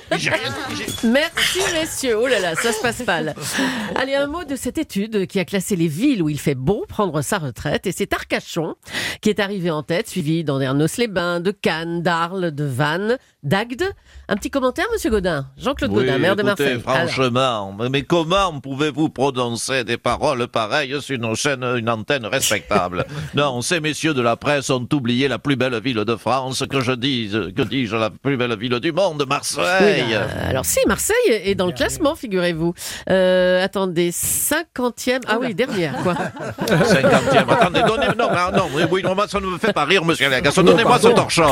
J'ai rien dit. Merci messieurs, oh là là, ça se passe mal. Allez, un mot de cette étude qui a classé les villes où il fait beau prendre sa retraite, et c'est Arcachon qui est arrivé en tête, suivi d'Andernos-les-Bains, de Cannes, d'Arles, de Vannes, d'Agde. Un petit commentaire, monsieur Godin? Jean-Claude Godin, maire de Marseille. Franchement, mais comment pouvez-vous prononcer des paroles pareilles sur une antenne respectable? Non, ces messieurs de la presse ont oublié la plus belle ville de France, que dis-je, la plus belle ville du monde, Marseille. Oui, alors si, Marseille est dans le classement, figurez-vous. Attendez, 50e, ah oui, dernière, quoi. 50e, attendez, non, ça ne me fait pas rire, monsieur Légas, donnez-moi ce torchon.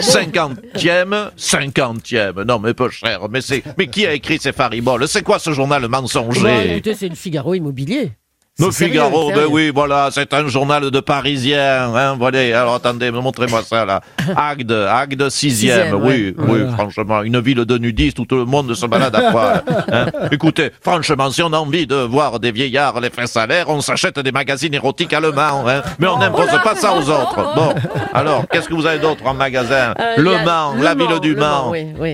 50e, non mais peu cher, mais qui a écrit ces fariboles? C'est quoi ce journal mensonger? Bah, écoutez, c'est le Figaro Immobilier. Le Figaro, ben oui, voilà, c'est un journal de Parisiens, hein, voilà. Alors attendez, montrez-moi ça là. Agde 6e, oui, franchement, une ville de nudistes où tout le monde se balade à poil. Hein. Écoutez, franchement, si on a envie de voir des vieillards les fesses à l'air, on s'achète des magazines érotiques allemands, hein. Mais on n'impose pas ça aux autres. Bon, alors, qu'est-ce que vous avez d'autre en magasin? Le Mans, la ville du Mans,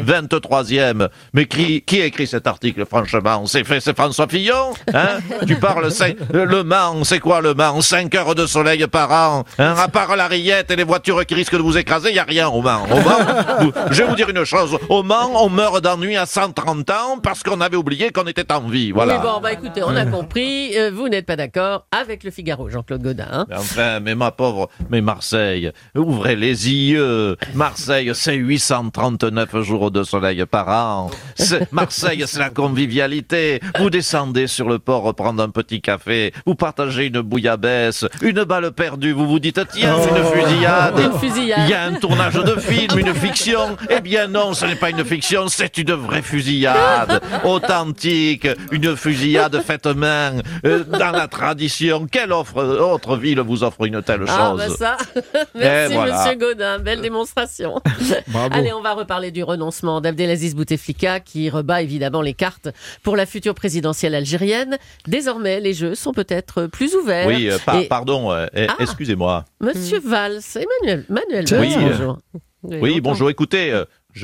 23e. Mais qui a écrit cet article, franchement? C'est François Fillon, hein? Tu parles, le Mans, c'est quoi le Mans? 5 heures de soleil par an, hein? À part la rillette et les voitures qui risquent de vous écraser, il n'y a rien au Mans. Je vais vous dire une chose, au Mans, on meurt d'ennui à 130 ans parce qu'on avait oublié qu'on était en vie, voilà. Oui, bon, bah écoutez, on a compris, vous n'êtes pas d'accord avec le Figaro, Jean-Claude Godin. Hein? Mais enfin, mais Marseille, ouvrez les yeux. Marseille, c'est 839 jours de soleil par an. Marseille, c'est la convivialité. Vous descendez sur le port prendre un petit café, vous partagez une bouillabaisse, une balle perdue, vous vous dites tiens, une fusillade. Il y a un tournage de film, une fiction. Eh bien non, ce n'est pas une fiction, c'est une vraie fusillade. Authentique, une fusillade faite main, dans la tradition. Quelle autre ville vous offre une telle chose? Ah bah ça, merci monsieur Godin, belle démonstration. Allez, on va reparler du renoncement d'Abdelaziz Bouteflika qui rebat évidemment les cartes pour la future présidentielle algérienne. Désormais, les jeux sont peut-être plus ouverts. Oui, pardon, excusez-moi. Monsieur Valls, Manuel oui, bonjour. Oui, bonjour, écoutez,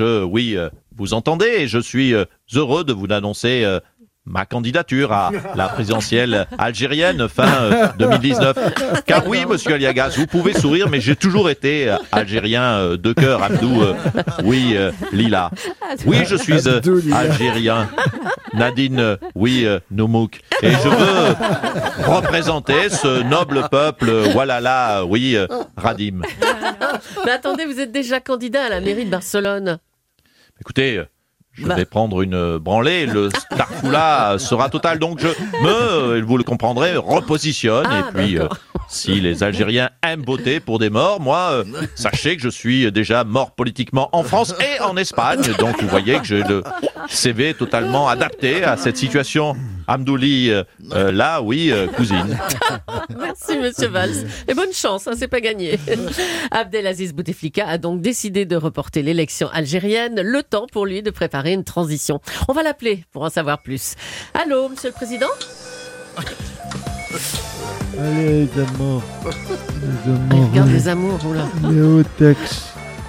vous entendez, je suis heureux de vous annoncer ma candidature à la présidentielle algérienne fin 2019. Car oui, monsieur Aliagas, vous pouvez sourire, mais j'ai toujours été algérien de cœur, Abdou, Lila. Oui, je suis algérien. Nadine, Noumouk. Et je veux représenter ce noble peuple, Walala, Radim. Mais attendez, vous êtes déjà candidat à la mairie de Barcelone. Écoutez, je vais prendre une branlée, le starfoula sera total, donc vous le comprendrez, repositionne, et puis si les Algériens aiment voter pour des morts, moi, sachez que je suis déjà mort politiquement en France et en Espagne, donc vous voyez que j'ai le CV totalement adapté à cette situation. Amdouli, cousine. Merci monsieur Valls. Et bonne chance, c'est pas gagné. Abdelaziz Bouteflika a donc décidé de reporter l'élection algérienne, le temps pour lui de préparer une transition. On va l'appeler pour en savoir plus. Allô, monsieur le président? Allez, les amours. Regarde les amours, oula. Léo Tex.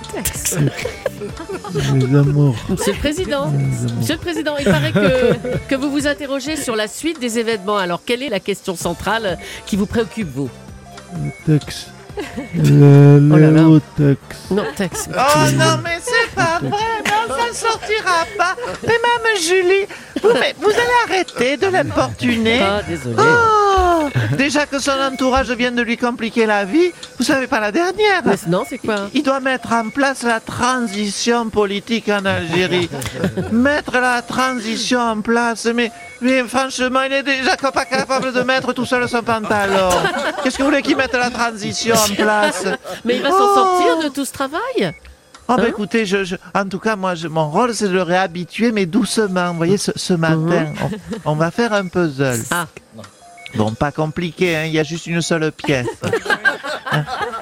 Les amours. Monsieur le Président, il paraît que vous vous interrogez sur la suite des événements. Alors, quelle est la question centrale qui vous préoccupe, vous? Tex. Léo Tex. Non, Tex. Oh non, mais c'est pas vrai, non, ça ne sortira pas. Mais même Julie, vous allez arrêter de l'importuner. Ah, désolé. Oh, déjà que son entourage vient de lui compliquer la vie, vous savez pas la dernière. Mais non, c'est quoi? Il doit mettre en place la transition politique en Algérie. Mettre la transition en place, mais franchement, il est déjà pas capable de mettre tout seul son pantalon. Qu'est-ce que vous voulez qu'il mette la transition en place? Mais il va s'en sortir de tout ce travail. Écoutez, en tout cas, mon rôle, c'est de le réhabituer, mais doucement. Vous voyez, ce matin, on va faire un puzzle. Ah. Bon, pas compliqué, il y a juste une seule pièce.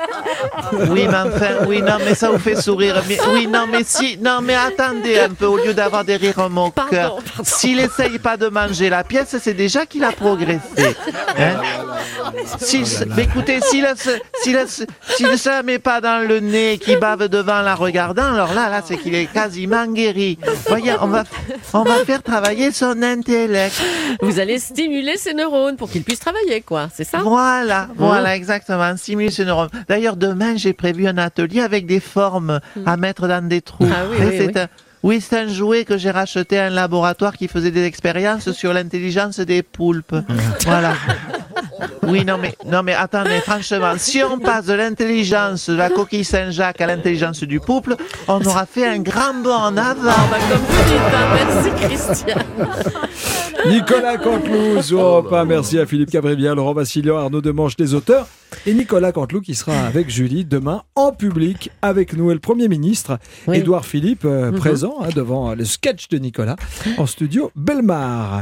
Oui, mais enfin, oui, non, mais ça vous fait sourire. Mais, oui, non, mais attendez un peu, au lieu d'avoir des rires moqueurs. S'il essaye pas de manger la pièce, c'est déjà qu'il a progressé. Hein? Mais écoutez, s'il ne se la met pas dans le nez, qu'il bave devant la regardant, alors là, c'est qu'il est quasiment guéri. Voyez, on va faire travailler son intellect. Vous allez stimuler ses neurones pour qu'il puisse travailler, quoi. C'est ça? Voilà, exactement. Stimuler ses neurones. D'ailleurs, demain, j'ai prévu un atelier avec des formes à mettre dans des trous. Ah oui, oui, c'est un jouet que j'ai racheté à un laboratoire qui faisait des expériences sur l'intelligence des poulpes. Voilà. Oui, non mais attendez, franchement, si on passe de l'intelligence de la coquille Saint-Jacques à l'intelligence du poulpe, on aura fait un grand bond en avant. Comme vous dites, merci Christian. Nicolas Canteloup sur Europe 1. Merci à Philippe Cabrébia, Laurent Vassilian, Arnaud Demanche des auteurs. Et Nicolas Canteloup qui sera avec Julie demain en public avec nous. Et le Premier ministre, Édouard Philippe, présent devant le sketch de Nicolas en studio Bellemare.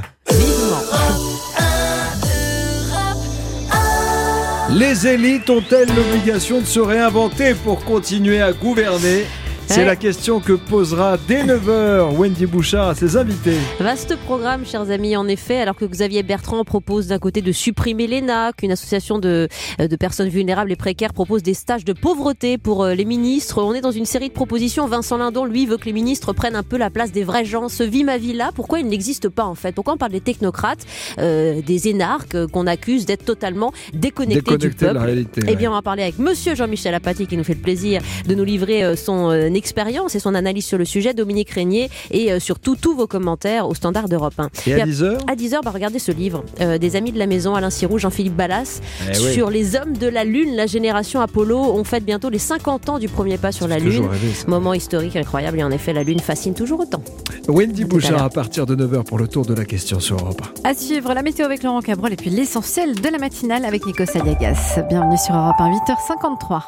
Les élites ont-elles l'obligation de se réinventer pour continuer à gouverner ? C'est la question que posera dès 9h Wendy Bouchard à ses invités. Vaste programme, chers amis, en effet, alors que Xavier Bertrand propose d'un côté de supprimer l'ENAC, une association de personnes vulnérables et précaires propose des stages de pauvreté pour les ministres. On est dans une série de propositions. Vincent Lindon, lui, veut que les ministres prennent un peu la place des vrais gens. Ce vie ma vie là, pourquoi il n'existe pas en fait ? Pourquoi on parle des technocrates, des énarques qu'on accuse d'être totalement déconnectés du peuple ? De la réalité, Eh bien, on va parler avec monsieur Jean-Michel Apathy qui nous fait le plaisir de nous livrer son expérience et son analyse sur le sujet, Dominique Régnier, et surtout tous vos commentaires au Standard d'Europe 1. Et à 10h ? À 10h, regardez ce livre des amis de la maison, Alain Siroux, Jean-Philippe Ballas, sur les hommes de la Lune, la génération Apollo. On fête bientôt les 50 ans du premier pas sur la Lune. Moment historique incroyable et en effet, la Lune fascine toujours autant. Wendy Bouchard à partir de 9h pour le tour de la question sur Europe 1. À suivre la météo avec Laurent Cabrol et puis l'essentiel de la matinale avec Nico Saliagas. Bienvenue sur Europe 1, 8h53.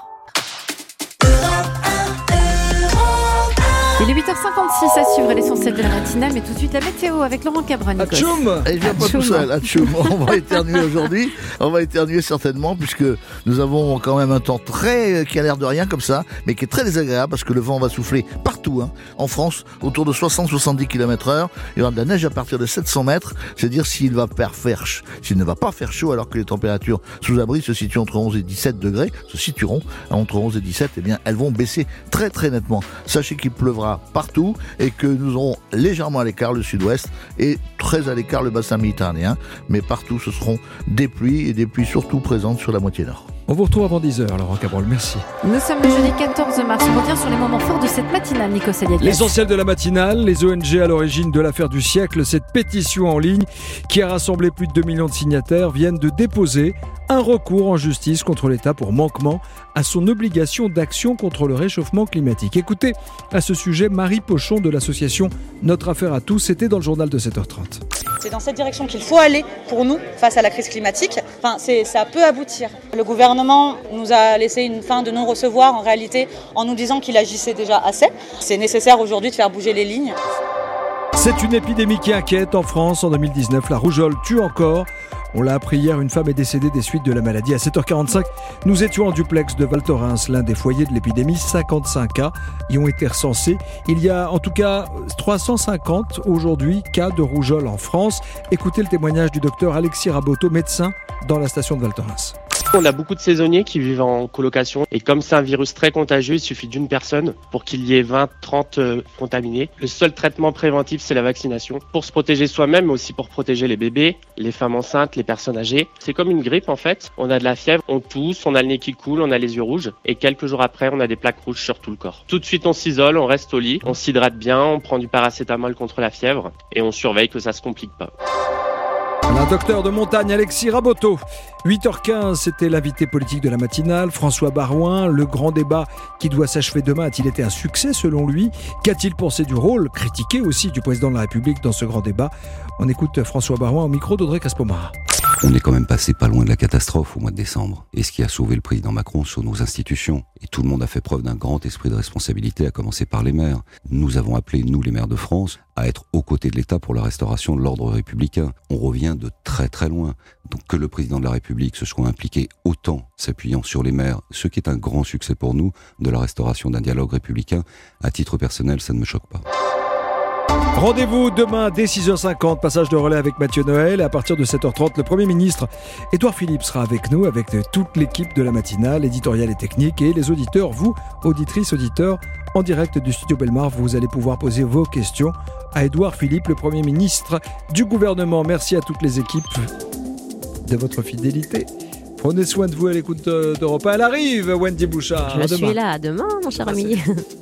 Il est 8h56 à suivre l'essentiel de la matinale, mais tout de suite la météo avec Laurent Cabrol. Atchoum ! Et je viens pas tout seul, atchoum. On va éternuer aujourd'hui, on va éternuer certainement, puisque nous avons quand même un temps qui a l'air de rien comme ça, mais qui est très désagréable, parce que le vent va souffler partout, en France, autour de 60-70 km/h. Il y aura de la neige à partir de 700 mètres, c'est-à-dire s'il ne va pas faire chaud, alors que les températures sous abri se situent entre 11 et 17 degrés, se situeront entre 11 et 17, eh bien, elles vont baisser très très nettement. Sachez qu'il pleuvra partout et que nous aurons légèrement à l'écart le sud-ouest et très à l'écart le bassin méditerranéen, mais partout ce seront des pluies et des pluies surtout présentes sur la moitié nord. On vous retrouve avant 10h, Laurent Cabrol, merci. Nous sommes le jeudi 14 mars, on revient sur les moments forts de cette matinale, Nico Saliagas. L'essentiel de la matinale, les ONG à l'origine de l'affaire du siècle, cette pétition en ligne qui a rassemblé plus de 2 millions de signataires, viennent de déposer un recours en justice contre l'État pour manquement à son obligation d'action contre le réchauffement climatique. Écoutez, à ce sujet, Marie Pochon de l'association Notre Affaire à tous, c'était dans le journal de 7h30. C'est dans cette direction qu'il faut aller pour nous face à la crise climatique. Ça peut aboutir. Le gouvernement nous a laissé une fin de non-recevoir en réalité en nous disant qu'il agissait déjà assez. C'est nécessaire aujourd'hui de faire bouger les lignes. C'est une épidémie qui inquiète en France. En 2019, la rougeole tue encore. On l'a appris hier, une femme est décédée des suites de la maladie. À 7h45, nous étions en duplex de Val Thorens, l'un des foyers de l'épidémie. 55 cas y ont été recensés. Il y a en tout cas 350 aujourd'hui cas de rougeole en France. Écoutez le témoignage du docteur Alexis Raboteau, médecin dans la station de Val Thorens. On a beaucoup de saisonniers qui vivent en colocation et comme c'est un virus très contagieux, il suffit d'une personne pour qu'il y ait 20-30 contaminés. Le seul traitement préventif, c'est la vaccination pour se protéger soi-même, mais aussi pour protéger les bébés, les femmes enceintes, les personnes âgées. C'est comme une grippe en fait. On a de la fièvre, on tousse, on a le nez qui coule, on a les yeux rouges et quelques jours après, on a des plaques rouges sur tout le corps. Tout de suite, on s'isole, on reste au lit, on s'hydrate bien, on prend du paracétamol contre la fièvre et on surveille que ça se complique pas. Un docteur de montagne, Alexis Raboteau. 8h15, c'était l'invité politique de la matinale, François Baroin. Le grand débat qui doit s'achever demain a-t-il été un succès selon lui ? Qu'a-t-il pensé du rôle, critiqué aussi, du président de la République dans ce grand débat ? On écoute François Baroin au micro d'Audrey Caspomara. On est quand même passé pas loin de la catastrophe au mois de décembre. Et ce qui a sauvé le président Macron, ce sont nos institutions. Et tout le monde a fait preuve d'un grand esprit de responsabilité, à commencer par les maires. Nous avons appelé, nous les maires de France, à être aux côtés de l'État pour la restauration de l'ordre républicain. On revient de très très loin. Donc que le président de la République se soit impliqué autant, s'appuyant sur les maires, ce qui est un grand succès pour nous, de la restauration d'un dialogue républicain, à titre personnel, ça ne me choque pas. Rendez-vous demain dès 6h50, passage de relais avec Mathieu Noël. Et à partir de 7h30, le Premier ministre Édouard Philippe sera avec nous, avec toute l'équipe de la matinale, éditoriale et technique. Et les auditeurs, vous, auditrices, auditeurs, en direct du studio Bellemare, vous allez pouvoir poser vos questions à Édouard Philippe, le Premier ministre du gouvernement. Merci à toutes les équipes de votre fidélité. Prenez soin de vous à l'écoute d'Europe 1. Elle arrive, Wendy Bouchard. Je suis là. À demain, mon cher ami.